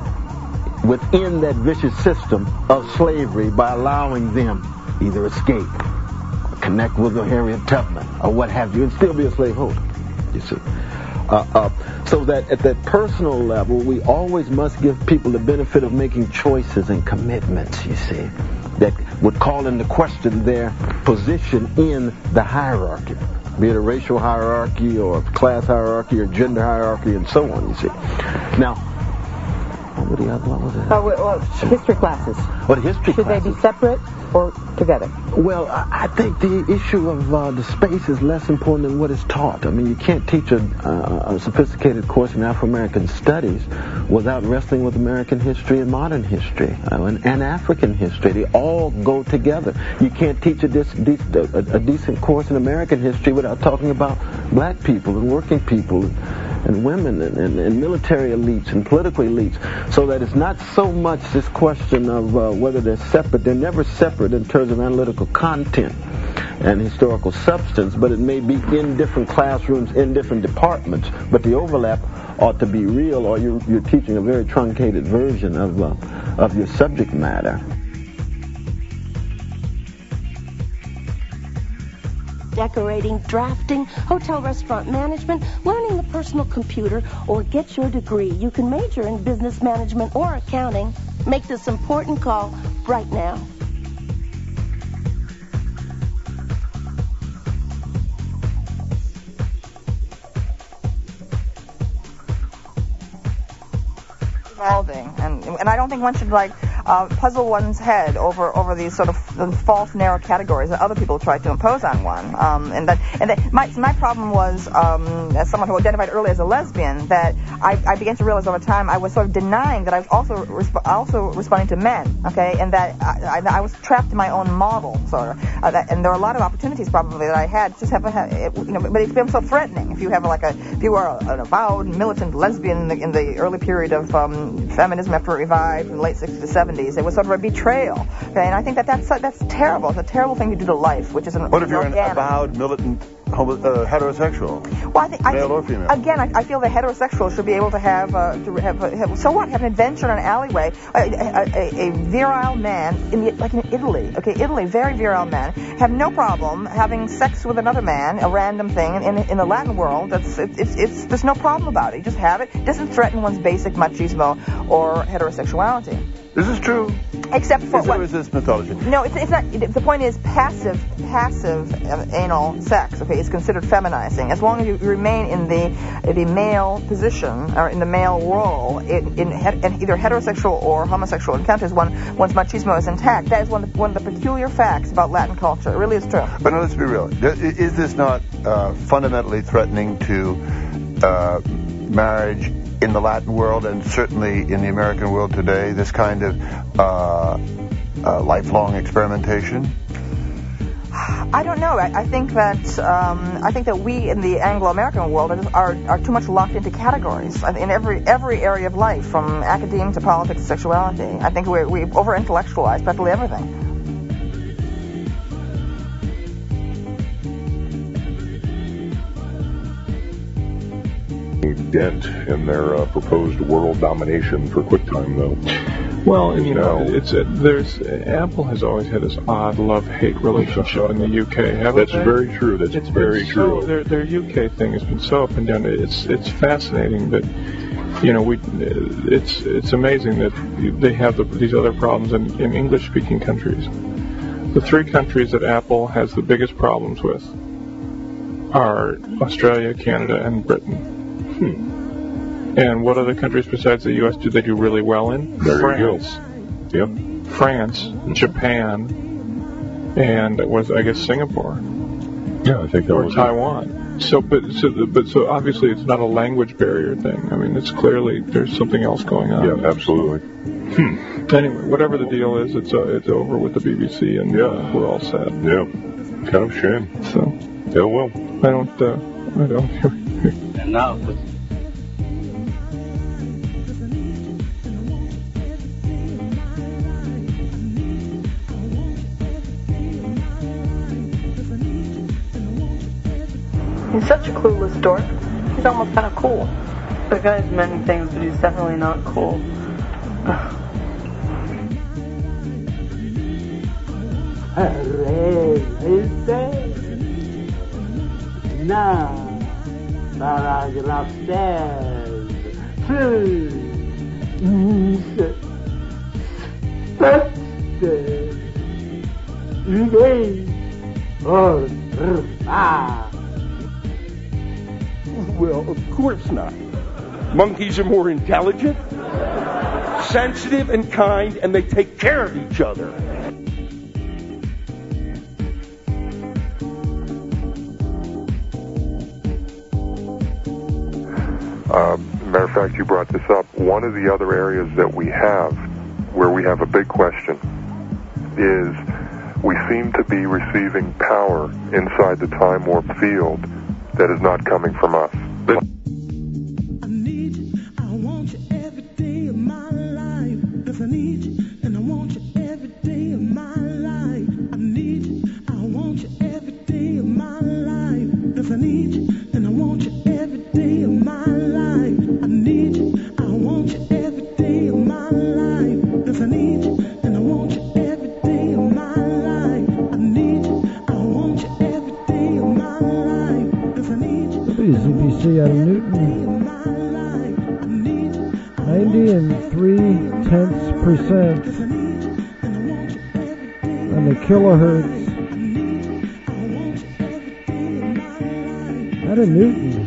within that vicious system of slavery by allowing them either escape, connect with a Harriet Tubman, or what have you, and still be a slaveholder, you see. Uh, uh, so that at that personal level, we always must give people the benefit of making choices and commitments, you see, that would call into question their position in the hierarchy, be it a racial hierarchy or class hierarchy or gender hierarchy and so on, you see. Now, what, the other, what was it? Oh, well, history classes. What history Should classes? they be separate or together? Well, I think the issue of uh, the space is less important than what is taught. I mean, you can't teach a, uh, a sophisticated course in Afro-American studies without wrestling with American history and modern history uh, and, and African history. They all go together. You can't teach a, dis- de- a, a decent course in American history without talking about black people and working people and, and women and, and, and military elites and political elites. So that it's not so much this question of uh, whether they're separate. They're never separate in terms of analytical content and historical substance, but it may be in different classrooms, in different departments, but the overlap ought to be real, or you're, you're teaching a very truncated version of uh, of your subject matter. Decorating, drafting, hotel restaurant management, learning the personal computer, or get your degree. You can major in business management or accounting. Make this important call right now. Evolving, and and I don't think one should like uh, puzzle one's head over over these sort of false narrow categories that other people try to impose on one. Um, and that and that my my problem was um, as someone who identified early as a lesbian, that I, I began to realize over time I was sort of denying that I was also resp- also responding to men. Okay, and that I, I, I was trapped in my own model, sort of. Uh, that, and there are a lot of opportunities probably that I had just have a, you know, but it's been so threatening. If you have like a if you are an avowed militant lesbian in the, in the early period of um, feminism after it revived in the late sixties to seventies, it was sort of a betrayal. Okay, and I think that that's that's terrible. It's a terrible thing to do to life, which is an What if you're organic. an avowed militant homo- uh, heterosexual. Well, I think, I Male think or female. Again, I, I feel that heterosexuals should be able to have, uh, to have, uh, have, so what? Have an adventure in an alleyway. A, a, a, a virile man, in the, like in Italy, okay, Italy, very virile men, have no problem having sex with another man, a random thing. In, in the Latin world, that's it's, it's, it's there's no problem about it. You just have it. It doesn't threaten one's basic machismo or heterosexuality. This is true. Except for is what? It, is this mythology? No, it's, it's not. The point is passive, passive uh, anal sex. Okay, is considered feminizing as long as you remain in the the male position or in the male role in, in, in either heterosexual or homosexual encounters. One one's machismo is intact. That is one of the, one of the peculiar facts about Latin culture. It really is true. But now, let's be real. Is this not uh, fundamentally threatening to uh, marriage in the Latin world and certainly in the American world today, this kind of uh, uh, lifelong experimentation? I don't know. I, I think that um, I think that we in the Anglo-American world are, are are too much locked into categories in every every area of life, from academia to politics to sexuality. I think we we over-intellectualize practically everything. Dent in their uh, proposed world domination for QuickTime, though. Well, you know, it's uh, there's Apple has always had this odd love-hate relationship in the U K. Haven't That's they? very true. That's it's very so, true. Their their U K thing has been so up and down. It's it's fascinating that you know we it's it's amazing that they have the, these other problems in, in English-speaking countries. The three countries that Apple has the biggest problems with are Australia, Canada, and Britain. Hmm. And what other countries besides the U S do they do really well in? There France. you go. Yep. France, Japan, and was I guess Singapore. Yeah, I think that or was Taiwan. It. So, but so, but so obviously it's not a language barrier thing. I mean, it's clearly there's something else going on. Yeah, absolutely. Hmm. Anyway, whatever the deal is, it's uh, it's over with the B B C, and yeah. uh, we're all sad. Yeah. Kind of shame. So. Yeah, well. I don't. Uh, I don't. And now. He's such a clueless dork. He's almost kind of cool. The guy's many things, but he's definitely not cool. Now, paragraph says, please, or ah. Well, of course not. Monkeys are more intelligent, sensitive, and kind, and they take care of each other. Uh, matter of fact, you brought this up. One of the other areas that we have, where we have a big question, is we seem to be receiving power inside the time warp field that is not coming from us. But Z B C out of Newton, ninety and three tenths percent on the kilohertz out of Newton.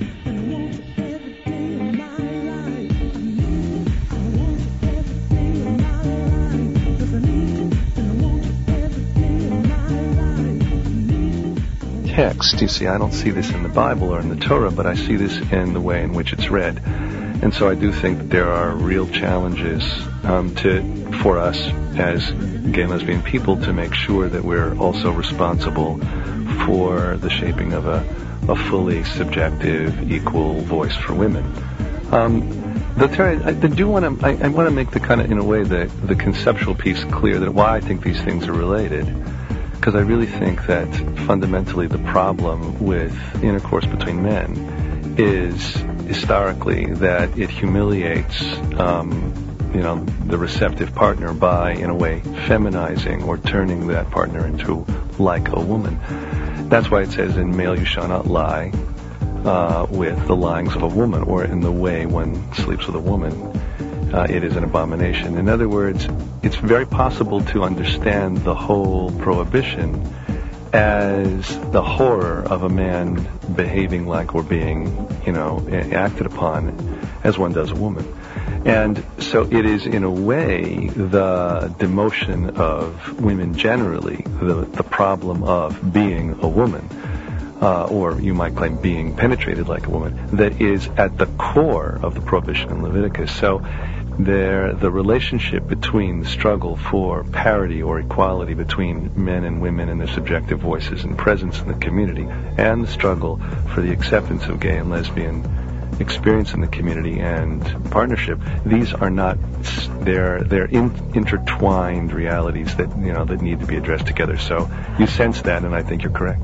Text. You see, I don't see this in the Bible or in the Torah, but I see this in the way in which it's read. And so I do think that there are real challenges um, to for us as gay and lesbian people to make sure that we're also responsible for the shaping of a, a fully subjective, equal voice for women. Um, though, Terry, I, I do want to I, I want to make the kind of, in a way, the, the conceptual piece clear that why I think these things are related. because I really think that fundamentally the problem with intercourse between men is historically that it humiliates um, you know, the receptive partner by, in a way, feminizing or turning that partner into like a woman. That's why it says in male you shall not lie uh, with the lyings of a woman, or in the way one sleeps with a woman. Uh, it is an abomination. In other words, it's very possible to understand the whole prohibition as the horror of a man behaving like or being, you know, acted upon as one does a woman. And so it is, in a way, the demotion of women generally, the, the problem of being a woman, uh, or you might claim being penetrated like a woman, that is at the core of the prohibition in Leviticus. So there, the relationship between the struggle for parity or equality between men and women and their subjective voices and presence in the community, and the struggle for the acceptance of gay and lesbian experience in the community and partnership, these are not, they're they're in, intertwined realities that, you know, that need to be addressed together. So you sense that, and I think you're correct.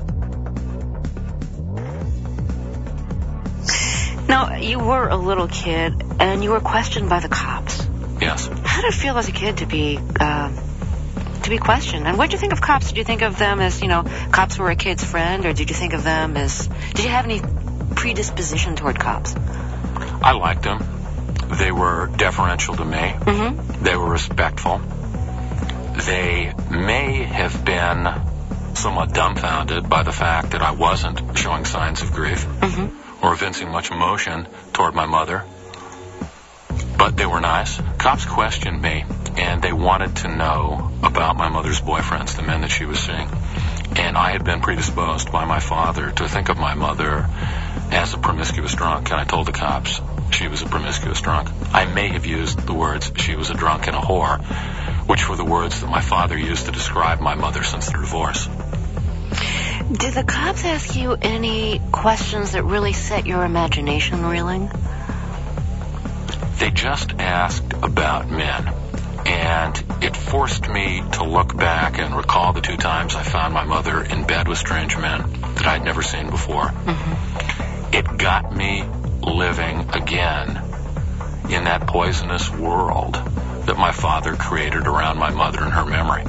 Now, you were a little kid, and you were questioned by the cops. Yes. How did it feel as a kid to be uh, to be questioned? And what did you think of cops? Did you think of them as, you know, cops were a kid's friend, or did you think of them as, did you have any predisposition toward cops? I liked them. They were deferential to me. Mm-hmm. They were respectful. They may have been somewhat dumbfounded by the fact that I wasn't showing signs of grief. Mm-hmm. Or evincing much emotion toward my mother. But they were nice. Cops questioned me, and they wanted to know about my mother's boyfriends, the men that she was seeing. And I had been predisposed by my father to think of my mother as a promiscuous drunk, and I told the cops she was a promiscuous drunk. I may have used the words she was a drunk and a whore, which were the words that my father used to describe my mother since their divorce. Did the cops ask you any questions that really set your imagination reeling? They just asked about men, and it forced me to look back and recall the two times I found my mother in bed with strange men that I'd never seen before. Mm-hmm. It got me living again in that poisonous world that my father created around my mother and her memory.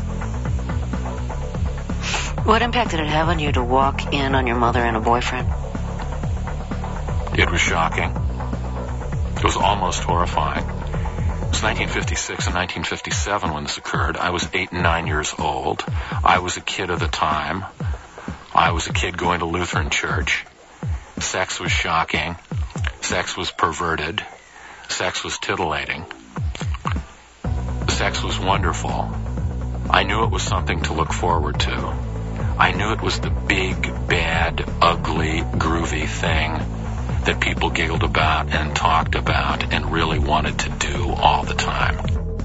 What impact did it have on you to walk in on your mother and a boyfriend? It was shocking. It was almost horrifying. It was nineteen fifty-six and nineteen fifty-seven when this occurred. I was eight and nine years old. I was a kid of the time. I was a kid going to Lutheran church. Sex was shocking. Sex was perverted. Sex was titillating. Sex was wonderful. I knew it was something to look forward to. I knew it was the big, bad, ugly, groovy thing that people giggled about and talked about and really wanted to do all the time.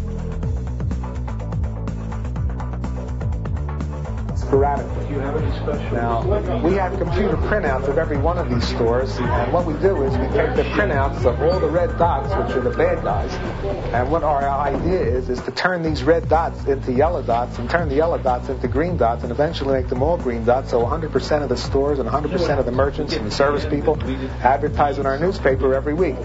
Sporadically. Do you have any special? Now, we have computer printouts of every one of these stores, and what we do is we take the printouts of all the red dots, which are the bad guys, and what our idea is, is to turn these red dots into yellow dots, and turn the yellow dots into green dots, and eventually make them all green dots, so one hundred percent of the stores and one hundred percent of the merchants and the service people advertise in our newspaper every week.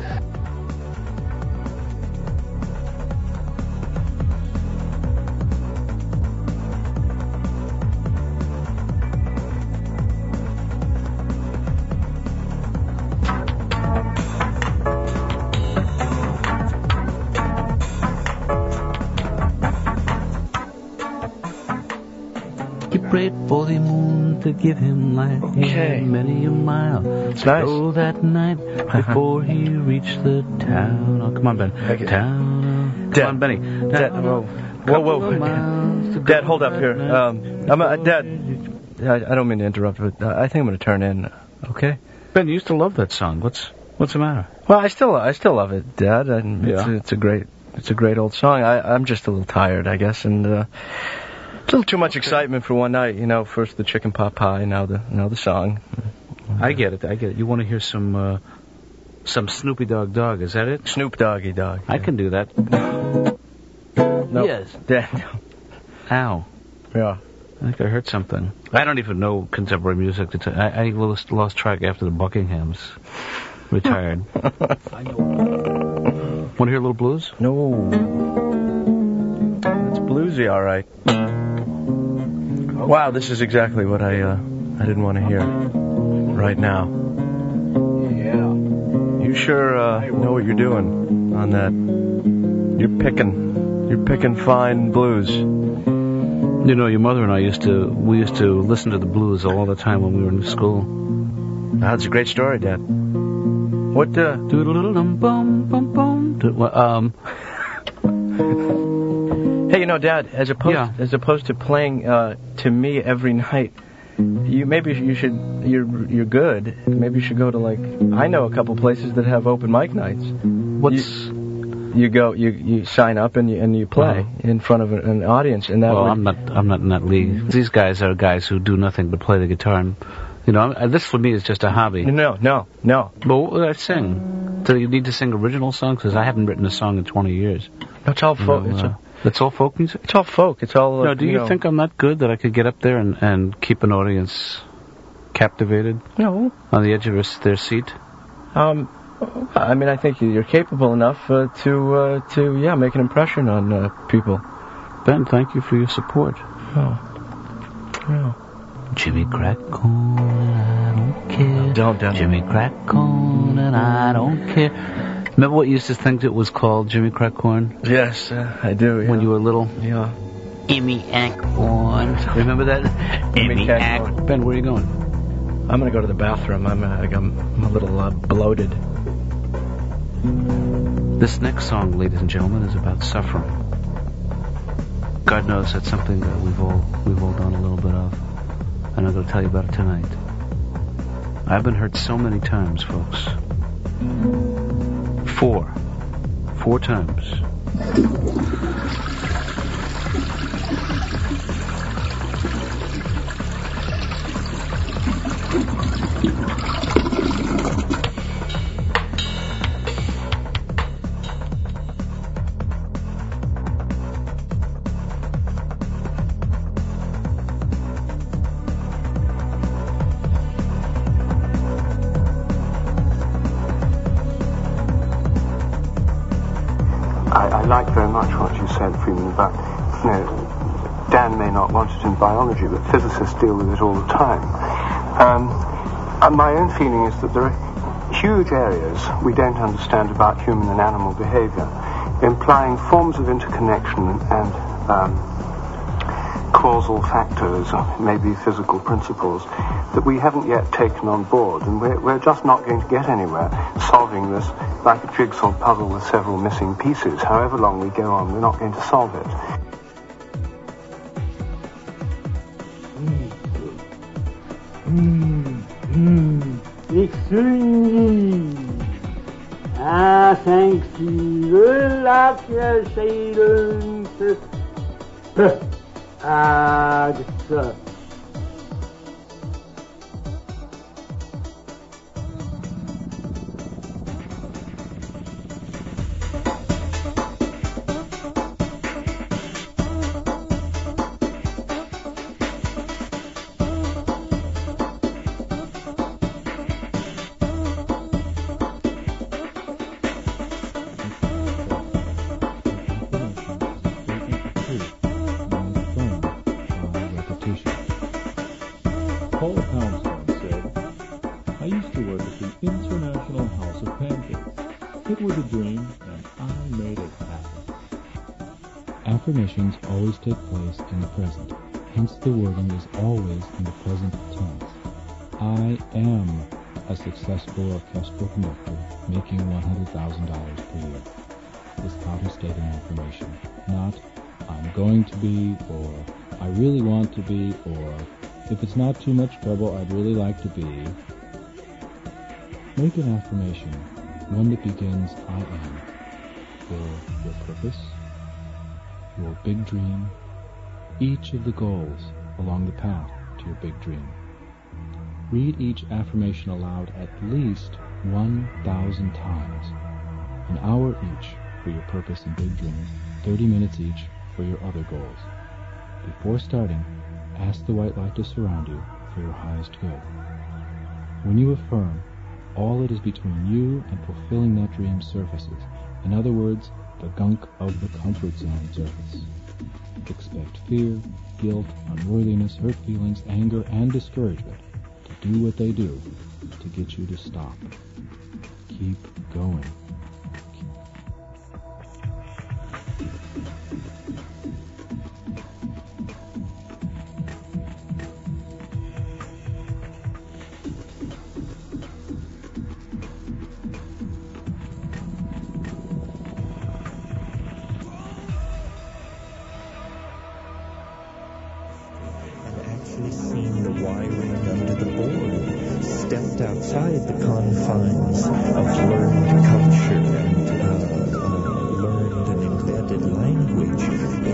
Prayed for the moon to give him light. Okay. Many a mile. It's nice. So that night before he reached the town. Oh, come on, Ben. Thank you. Town. Dad. Come on, Benny. Dad. Whoa. Whoa, whoa. Dad, hold up here. Um, I'm a, Dad, I, I don't mean to interrupt, but I think I'm going to turn in. Okay? Ben, you used to love that song. What's what's the matter? Well, I still I still love it, Dad. And it's, Yeah. it's a great it's a great old song. I, I'm just a little tired, I guess, and uh, a little too much excitement for one night. You know, first the chicken pot pie, now the now the song. I get it. I get it. You want to hear some uh, some Snoopy Dogg Dog? Is that it? Snoop Doggy Dog. I can do that. No. Yes. Dad. Ow. Yeah. I think I heard something. I don't even know contemporary music. It's, I, I lost, lost track after the Buckinghams retired. Want to hear a little blues? No. It's bluesy, all right. Wow, this is exactly what I uh, I didn't want to hear right now. Yeah. You sure uh, know what you're doing on that. You're picking, you're picking fine blues. You know, your mother and I used to, we used to listen to the blues all the time when we were in school. That's a great story, Dad. What, uh... Um... Hey, you know, Dad, as opposed, yeah. as opposed to playing uh, to me every night, you maybe you should, you're, you're good. Maybe you should go to, like, I know a couple places that have open mic nights. What's... You, You go, you you sign up and you and you play uh-huh. in front of an audience, and that. Well, would... I'm not I'm not in that league. These guys are guys who do nothing but play the guitar, and you know, this for me is just a hobby. No, no, no. But what would I sing? Do you need to sing original songs? Because I haven't written a song in twenty years. No, it's all folk. You know, it's, uh, all, it's all folk music. It's all folk. It's all. Uh, no, do you, you know... think I'm that good that I could get up there and and keep an audience captivated? No. On the edge of their seat. Um. I mean, I think you're capable enough uh, to, uh, to yeah, make an impression on uh, people. Ben, thank you for your support. Oh. Oh. Jimmy Crackcorn, I don't care. Don't, don't. Jimmy Crackcorn, and I don't care. Remember what you used to think it was called, Jimmy Crackcorn? Yes, uh, I do. Yeah. When you were little? Yeah. Emmy Ackhorn. Remember that? Emmy Ackhorn. Ben, where are you going? I'm going to go to the bathroom. I'm, uh, I'm, I'm a little uh, bloated. This next song, ladies and gentlemen, is about suffering. God knows that's something that we've all we've all done a little bit of, and I'm going to tell you about it tonight. I've been hurt so many times, folks. Four. Four times. I like very much what you said, Freeman, about, you know, Dan may not want it in biology, but physicists deal with it all the time. Um, and my own feeling is that there are huge areas we don't understand about human and animal behavior, implying forms of interconnection and um, causal factors, or maybe physical principles, that we haven't yet taken on board, and we're, we're just not going to get anywhere solving this like a jigsaw puzzle with several missing pieces. However long we go on, we're not going to solve it. Mm, mm, extremely. I think you will like your silence. Ah, just. Paul Poundstone said, I used to work at the International House of Pancakes. It was a dream, and I made it happen. Affirmations always take place in the present, hence the wording is always in the present tense. I am a successful orchestral conductor making one hundred thousand dollars per year. Is how to state an affirmation, not I'm going to be, or I really want to be, or if it's not too much trouble, I'd really like to be. Make an affirmation, one that begins I am, for your purpose, your big dream, each of the goals along the path to your big dream. Read each affirmation aloud at least one thousand times, an hour each for your purpose and big dream, thirty minutes each for your other goals. Before starting, ask the white light to surround you for your highest good. When you affirm, all that is between you and fulfilling that dream surfaces. In other words, the gunk of the comfort zone surface. Expect fear, guilt, unworthiness, hurt feelings, anger, and discouragement to do what they do to get you to stop. Keep going. Seen the wiring under the board, stepped outside the confines of learned culture and uh, uh, learned and embedded language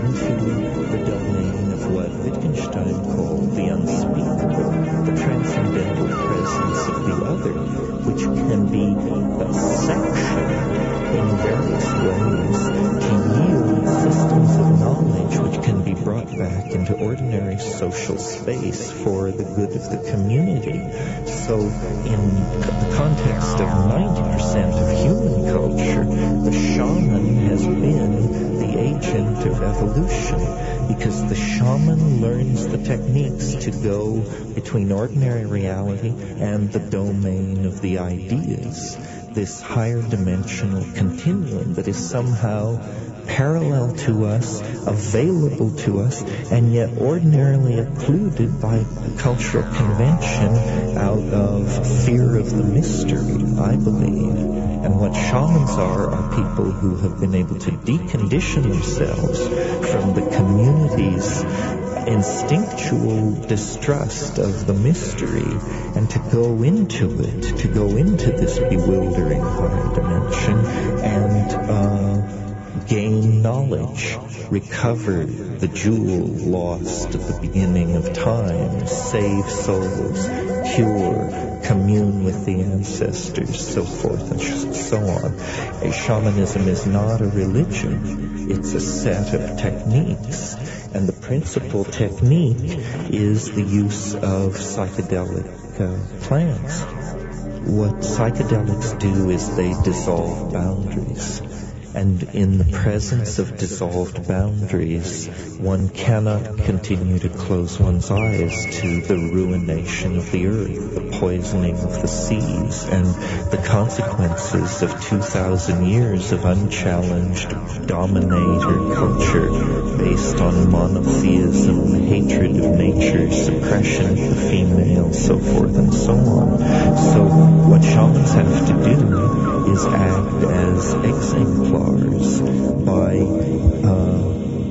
into the domain of what Wittgenstein called the unspeakable, the transcendental presence of the other, which can be uh, sectioned in various ways to yield systems of knowledge which can be brought back into ordinary social space for the good of the community. So in the context of ninety percent of human culture, the shaman has been the agent of evolution, because the shaman learns the techniques to go between ordinary reality and the domain of the ideas, this higher dimensional continuum that is somehow parallel to us, available to us, and yet ordinarily occluded by cultural convention out of fear of the mystery, I believe. And what shamans are are people who have been able to decondition themselves from the community's instinctual distrust of the mystery and to go into it, to go into this bewildering higher dimension and uh gain knowledge, recover the jewel lost at the beginning of time, save souls, cure, commune with the ancestors, so forth and so on. A shamanism is not a religion, it's a set of techniques, and the principal technique is the use of psychedelic uh, plants. What psychedelics do is they dissolve boundaries. And in the presence of dissolved boundaries, one cannot continue to close one's eyes to the ruination of the earth, the poisoning of the seas, and the consequences of two thousand years of unchallenged dominator culture based on monotheism, hatred of nature, suppression of the female, so forth and so on. So what shamans have to do is act as exemplars by uh,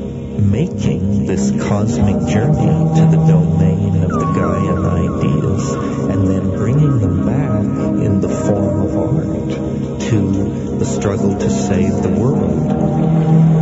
making this cosmic journey to the domain of the Gaian ideas and then bringing them back in the form of art to the struggle to save the world.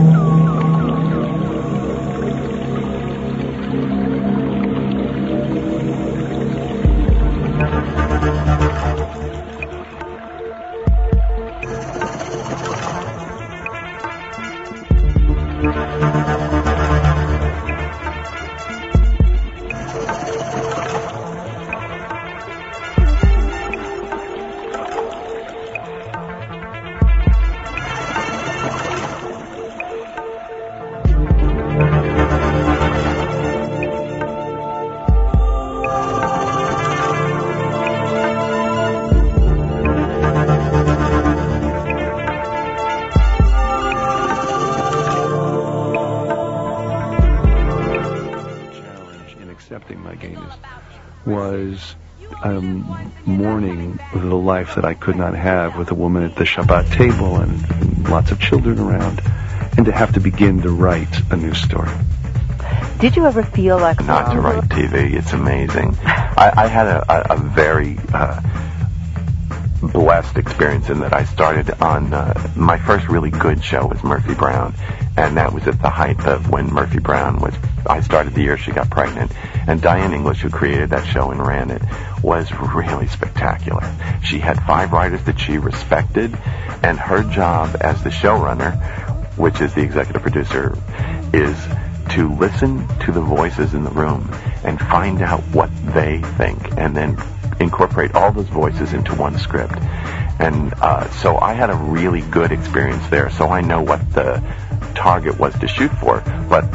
was um, mourning the life that I could not have with a woman at the Shabbat table and, and lots of children around, and to have to begin to write a new story. Did you ever feel like... Not to write T V, it's amazing. I, I had a, a, a very uh, blessed experience in that I started on... Uh, my first really good show was Murphy Brown, and that was at the height of when Murphy Brown was... I started the year she got pregnant, and Diane English, who created that show and ran it, was really spectacular. She had five writers that she respected, and her job as the showrunner, which is the executive producer, is to listen to the voices in the room and find out what they think, and then incorporate all those voices into one script. And uh, so I had a really good experience there, so I know what the target was to shoot for. But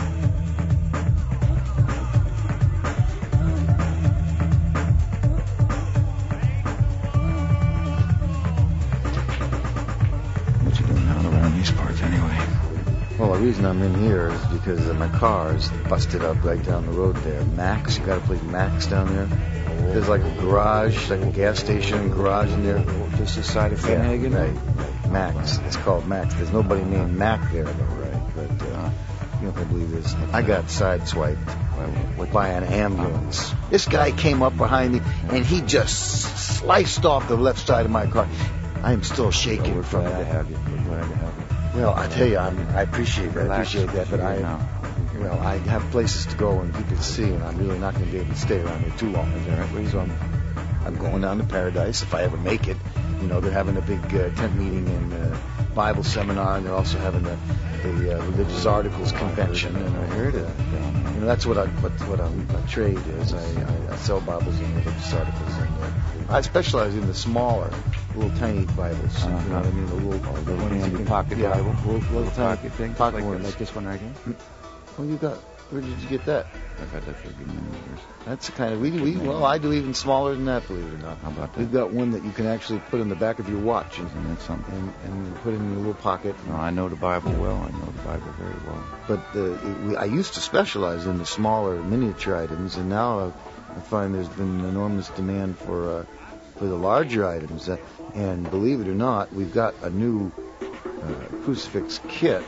what you doing out around these parts anyway? Well, the reason I'm in here is because uh, my car is busted up right down the road there. Max, you got a place Max down there? There's like a garage, like a gas station garage in there. Just the side of Finnegan? Yeah, right, right. Max. It's called Max. There's nobody named Mac there, though, right? But uh, you know, I believe this. I got sideswiped by an ambulance. This guy came up behind me, and he just sliced off the left side of my car. I am still shaking we're from glad that. to have you. We're glad to have you. Well, I tell you, I'm, I appreciate that. I Relax. appreciate that, but I, Now. well, I have places to go and people to see, and I'm really not going to be able to stay around here too long, apparently. So I'm, I'm going down to Paradise if I ever make it. You know, they're having a big uh, tent meeting and uh, Bible seminar, and they're also having a, a uh, religious articles convention. And I heard it. You know, that's what I, what, what I'm, my trade is. I, I, I sell Bibles and religious articles, and uh, I specialize in the smaller, little tiny Bibles. Uh-huh. You know what I mean? The little, the one handy pocket yeah, Bible, little, little, little tiny pocket thing, pocket like, ones. like this one right here. Well, you got. Where did you get that? I've had that for a good many years. That's the kind of we, we well, I do even smaller than that, believe it or not. How about that? We've got one that you can actually put in the back of your watch, and, Isn't that something? and, and put it in your little pocket. No, I know the Bible well. I know the Bible very well. But uh, it, we, I used to specialize in the smaller miniature items, and now uh, I find there's been an enormous demand for uh, for the larger items. Uh, and believe it or not, we've got a new uh, crucifix kit.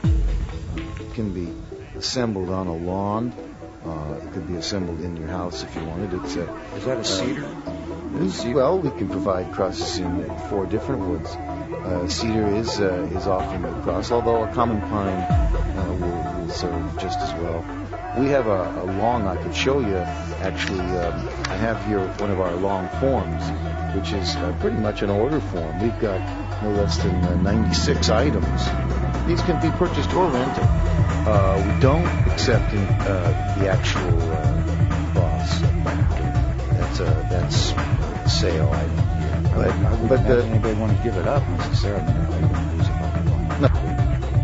It can be assembled on a lawn. Uh, it could be assembled in your house if you wanted. It's a, Is that a cedar? Uh, cedar? Well, we can provide crosses in four different woods. Uh, cedar is uh, is often a cross, although a common pine uh, will, will serve just as well. We have a, a long, I could show you, actually, um, I have here one of our long forms, which is uh, pretty much an order form. We've got no less than uh, ninety-six items. These can be purchased or rented. Uh, we don't accept in, uh, the actual uh, cross. That's a that's a sale item. But, I wouldn't but have the, anybody want to give it up necessarily. I wouldn't lose it. no.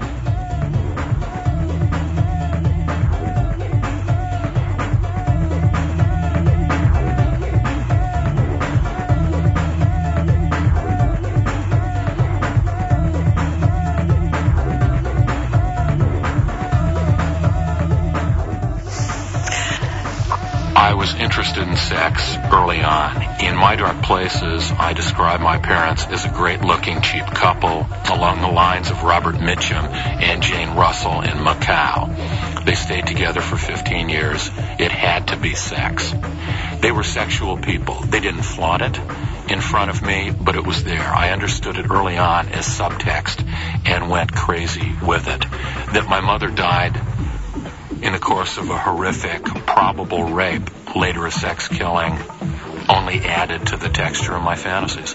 I was interested in sex early on. In My Dark Places, I describe my parents as a great-looking cheap couple along the lines of Robert Mitchum and Jane Russell in Macau. They stayed together for fifteen years. It had to be sex. They were sexual people. They didn't flaunt it in front of me, but it was there. I understood it early on as subtext and went crazy with it. That my mother died in the course of a horrific, probable rape, later a sex killing, only added to the texture of my fantasies.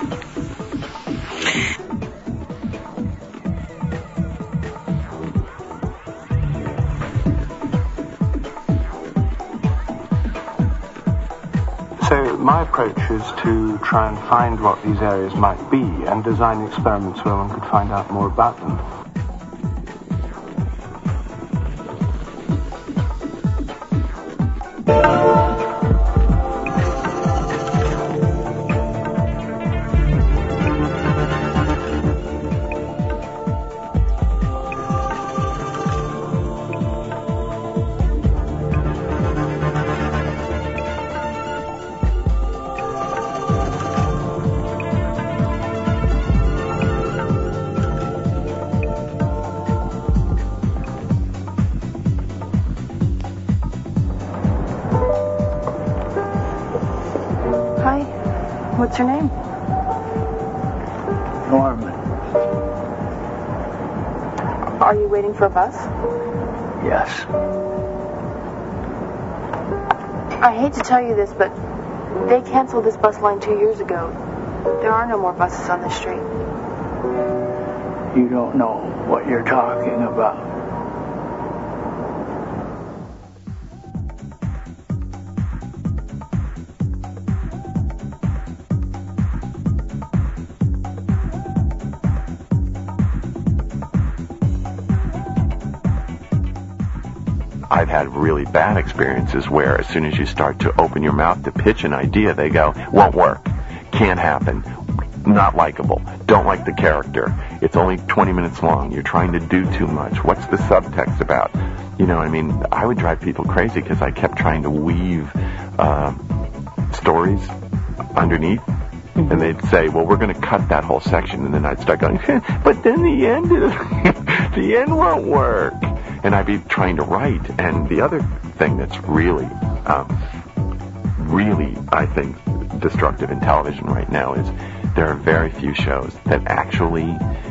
So my approach is to try and find what these areas might be and design experiments where one could find out more about them. What's your name? Norman. Are you waiting for a bus? Yes. I hate to tell you this, but they canceled this bus line two years ago. There are no more buses on this street. You don't know what you're talking about. had really bad experiences where as soon as you start to open your mouth to pitch an idea, they go, won't work, can't happen, not likable, don't like the character, it's only twenty minutes long, you're trying to do too much, what's the subtext about? You know, I mean, I would drive people crazy because I kept trying to weave uh, stories underneath. And they'd say, well, we're going to cut that whole section. And then I'd start going, but then the end, the end won't work. And I'd be trying to write. And the other thing that's really, um, really, I think, destructive in television right now is there are very few shows that actually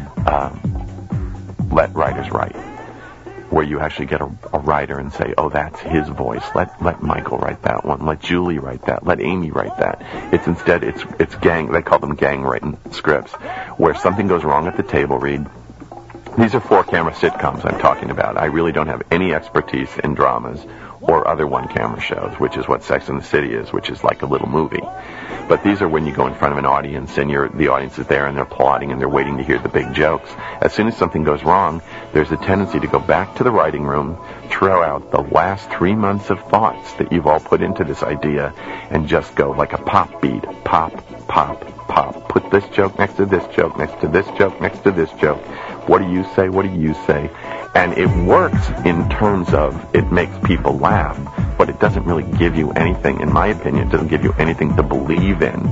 um, let writers write, where you actually get a, a writer and say, oh, that's his voice. Let let Michael write that one. Let Julie write that. Let Amy write that. It's instead, it's it's gang, they call them gang written scripts, where something goes wrong at the table read. These are four-camera sitcoms I'm talking about. I really don't have any expertise in dramas or other one-camera shows, which is what Sex and the City is, which is like a little movie. But these are when you go in front of an audience and you're, the audience is there and they're applauding and they're waiting to hear the big jokes. As soon as something goes wrong, there's a tendency to go back to the writing room, throw out the last three months of thoughts that you've all put into this idea, and just go like a pop beat. Pop, pop, pop. Put this joke next to this joke, next to this joke, next to this joke. What do you say? What do you say? And it works in terms of it makes people laugh, but it doesn't really give you anything, in my opinion, it doesn't give you anything to believe in.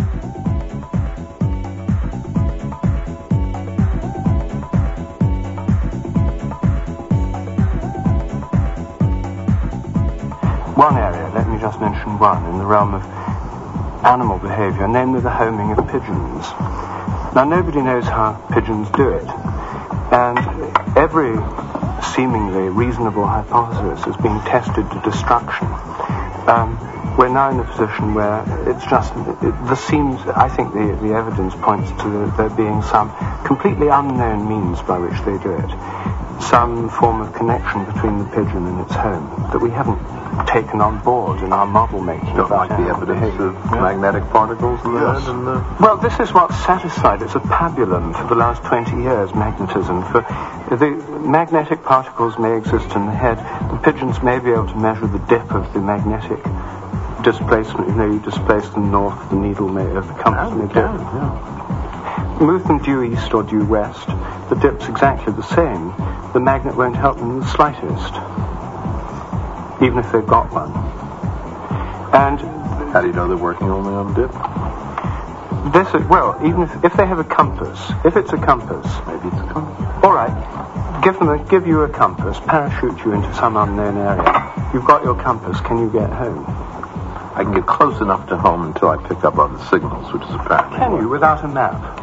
One area, let me just mention one, in the realm of animal behaviour, namely the homing of pigeons. Now, nobody knows how pigeons do it, and every seemingly reasonable hypothesis is being tested to destruction. Um, we're now in a position where it's just, it, the seems, I think the, the evidence points to the, there being some completely unknown means by which they do it. Some form of connection between the pigeon and its home that we haven't taken on board in our model making. Don't like the evidence of yeah. magnetic particles in the yes. head? And the... Well, this is what's satisfied. It's a pabulum for the last twenty years, magnetism. For the magnetic particles may exist in the head. The pigeons may be able to measure the dip of the magnetic displacement. You know, you displace them north, the needle may, uh, the compass may dip. Yeah. Move them due east or due west. The dip's exactly the same. The magnet won't help them in the slightest, even if they've got one. And how do you know they're working only on dip? This is, well, even if, if they have a compass, if it's a compass, maybe it's a compass. All right, give them a, give you a compass, parachute you into some unknown area. You've got your compass. Can you get home? I can get close enough to home until I pick up other signals, which is apparently. Can you without a map?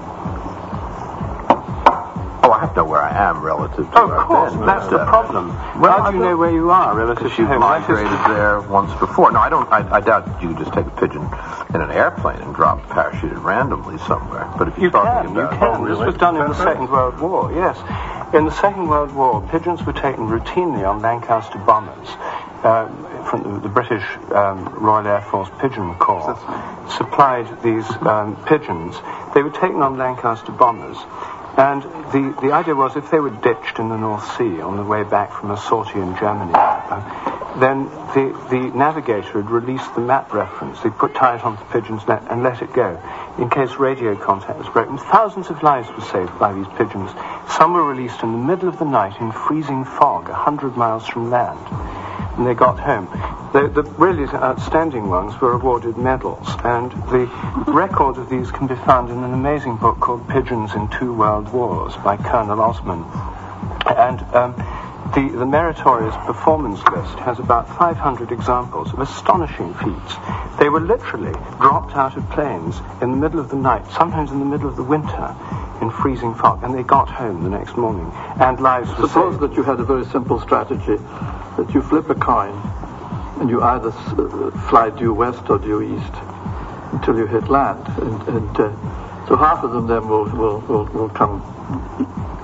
Oh, I have to know where I am relative to oh, where of course, I've been. that's the problem. Well, how do you know where you are relative to you've home? migrated there once before. No, I don't. I, I doubt that you could just take a pigeon in an airplane and drop parachuted randomly somewhere. But if you're you talking can, about, you can. Oh, really? This was done in the Second World War. Yes, in the Second World War, pigeons were taken routinely on Lancaster bombers. Uh, from the, the British um, Royal Air Force Pigeon Corps supplied these um, pigeons. They were taken on Lancaster bombers. And the, the idea was if they were ditched in the North Sea on the way back from a sortie in Germany, uh, then the, the navigator had released the map reference. They put tie it onto the pigeon's net and let it go in case radio contact was broken. Thousands of lives were saved by these pigeons. Some were released in the middle of the night in freezing fog, a hundred miles from land. And they got home. The, the really outstanding ones were awarded medals, and the record of these can be found in an amazing book called Pigeons in Two World Wars by Colonel Osman. And um, the, the meritorious performance list has about five hundred examples of astonishing feats. They were literally dropped out of planes in the middle of the night, sometimes in the middle of the winter, in freezing fog, and they got home the next morning, and lives were Suppose saved. that you had a very simple strategy, that you flip a coin, and you either uh, fly due west or due east until you hit land, and, and uh, so half of them then will, will, will, will come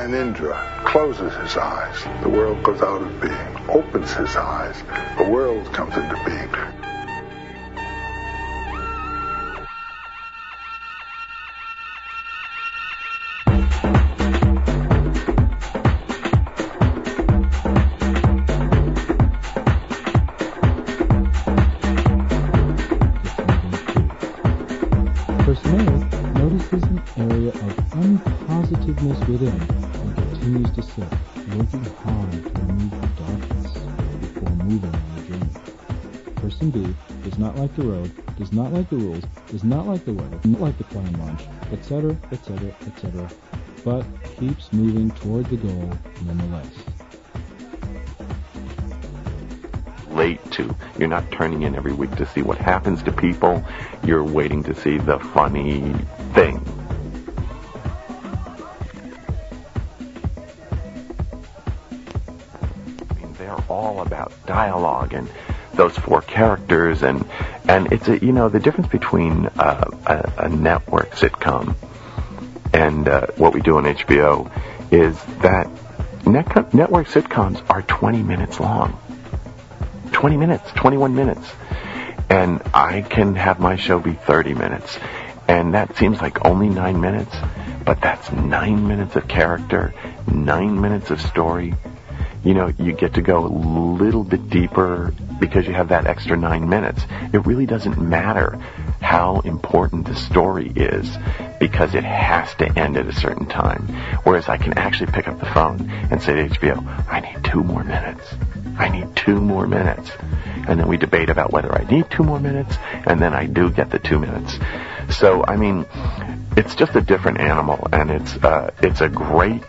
Gyanendra closes his eyes. The world goes out of being. Opens his eyes. The world comes into being. Person A notices an area of unpositiveness within and continues to sit, working hard to remove the darkness before moving on the journey. Person B does not like the road, does not like the rules, does not like the weather, does not like the planned lunch, et cetera, et cetera, et cetera, but keeps moving toward the goal nonetheless. Late to. You're not turning in every week to see what happens to people. You're waiting to see the funny thing. I mean, they're all about dialogue and those four characters, and and it's a, you know, the difference between uh, a, a network sitcom and uh, what we do on H B O is that net- network sitcoms are twenty minutes long. twenty minutes, twenty-one minutes. And I can have my show be thirty minutes. And that seems like only nine minutes, but that's nine minutes of character, nine minutes of story. You know, you get to go a little bit deeper because you have that extra nine minutes. It really doesn't matter how important the story is because it has to end at a certain time. Whereas I can actually pick up the phone and say to H B O, I need two more minutes. I need two more minutes. And then we debate about whether I need two more minutes, and then I do get the two minutes. So, I mean, it's just a different animal, and it's uh, it's a great,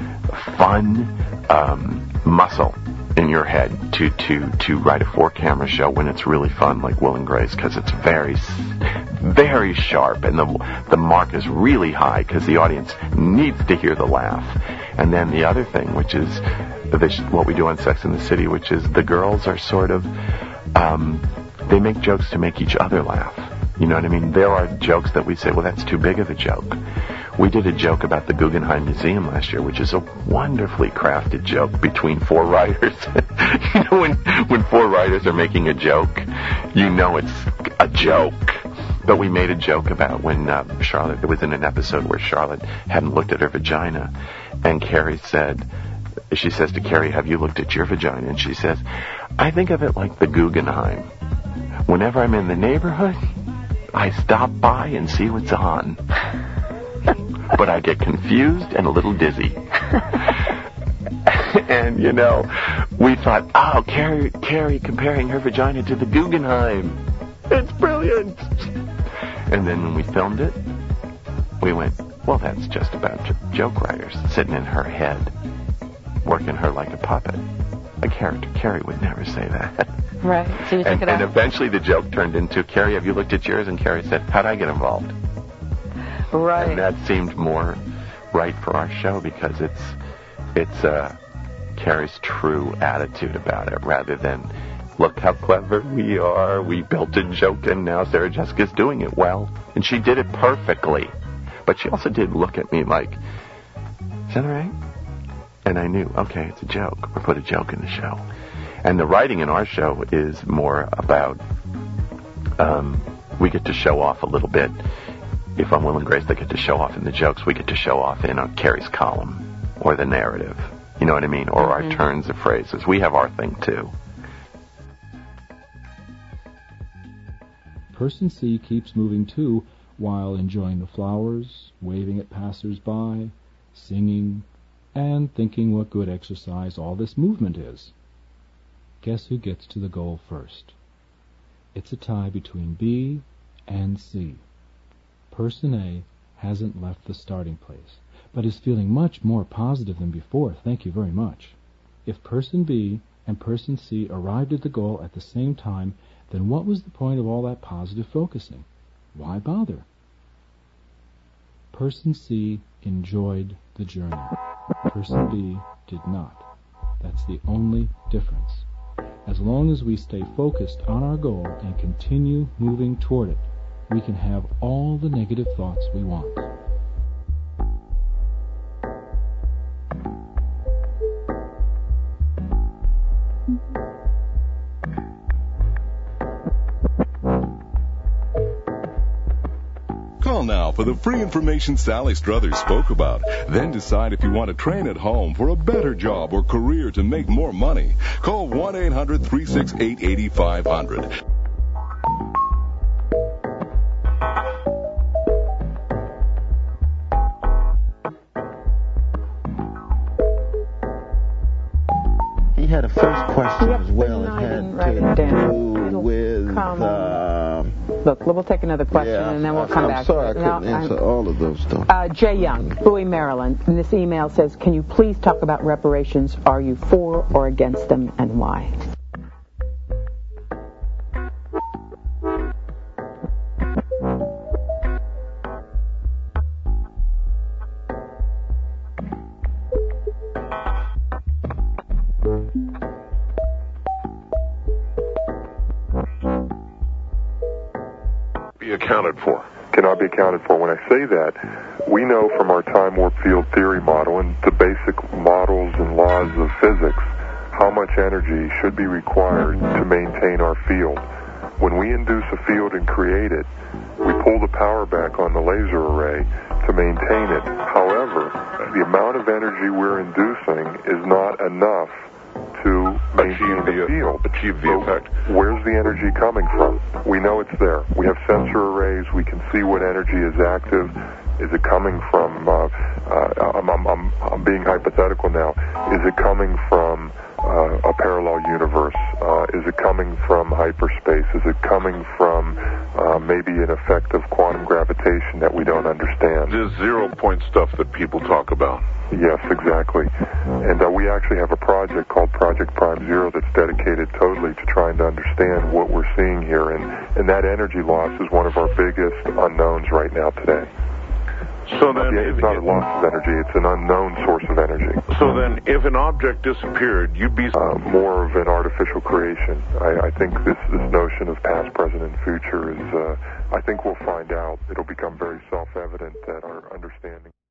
fun um, muscle in your head to, to, to write a four-camera show when it's really fun, like Will and Grace, because it's very, very sharp, and the the mark is really high because the audience needs to hear the laugh. And then the other thing, which is this, what we do on Sex and the City, which is the girls are sort of, um, they make jokes to make each other laugh. You know what I mean? There are jokes that we say, well, that's too big of a joke. We did a joke about the Guggenheim Museum last year, which is a wonderfully crafted joke between four writers. You know, when, when four writers are making a joke, you know it's a joke. But we made a joke about when uh, Charlotte, it was in an episode where Charlotte hadn't looked at her vagina, and Carrie said, she says to Carrie, have you looked at your vagina? And she says, I think of it like the Guggenheim. Whenever I'm in the neighborhood, I stop by and see what's on. But I get confused and a little dizzy. And, you know, we thought, oh, Carrie, Carrie comparing her vagina to the Guggenheim. It's brilliant. And then when we filmed it, we went, well, that's just about j- joke writers sitting in her head, working her like a puppet. A character. Carrie would never say that. Right. So you took and, it and out. eventually the joke turned into, Carrie, have you looked at yours? And Carrie said, how'd I get involved? Right. And that seemed more right for our show because it's it's uh, Carrie's true attitude about it rather than, look how clever we are. We built a joke and now Sarah Jessica's doing it well. And she did it perfectly. But she also did look at me like, is that all right? And I knew, okay, it's a joke. We put a joke in the show. And the writing in our show is more about, um, we get to show off a little bit. If I'm Will and Grace, they get to show off in the jokes. We get to show off in a Carrie's column or the narrative. You know what I mean? Or mm-hmm. our turns of phrases. We have our thing, too. Person C keeps moving, too, while enjoying the flowers, waving at passers-by, singing, and thinking what good exercise all this movement is. Guess who gets to the goal first? It's a tie between B and C. Person A hasn't left the starting place, but is feeling much more positive than before, thank you very much. If Person B and Person C arrived at the goal at the same time, then what was the point of all that positive focusing? Why bother? Person C enjoyed the journey. Person B did not. That's the only difference. As long as we stay focused on our goal and continue moving toward it, we can have all the negative thoughts we want. Call now for the free information Sally Struthers spoke about. Then decide if you want to train at home for a better job or career to make more money. Call one eight hundred three six eight eight five hundred. He had a first question Yep, as well. no, It I had didn't write to it down. do It'll with. come. Uh, Look, we'll take another question yeah, and then we'll I- come I'm back. sorry I No, couldn't answer I'm- all of those, though. Uh, Jay Young, Bowie, Maryland. And this email says, can you please talk about reparations? Are you for or against them, and why? Be accounted for. Cannot be accounted for. When I say that, we know from our time warp field theory model and the basic models and laws of physics how much energy should be required to maintain our field. When we induce a field and create it, we pull the power back on the laser array to maintain it. However, the amount of energy we're inducing is not enough to maintain the field. Achieve the effect. Where's the energy coming from? We know it's there. We have sensor arrays. We can see what energy is active. Is it coming from, uh, uh, I'm, I'm, I'm, I'm being hypothetical now, is it coming from uh, a parallel universe? Uh, is it coming from hyperspace? Is it coming from uh, maybe an effect of quantum gravitation that we don't understand? This zero-point stuff that people talk about. Yes, exactly. And uh, we actually have a project called Project Prime Zero that's dedicated totally to trying to understand what we're seeing here. And, and that energy loss is one of our biggest unknowns right now today. So then, it's not a loss of energy; it's an unknown source of energy. So then, if an object disappeared, you'd be uh, more of an artificial creation. I, I think this this notion of past, present, and future is. Uh, I think we'll find out. It'll become very self-evident that our understanding.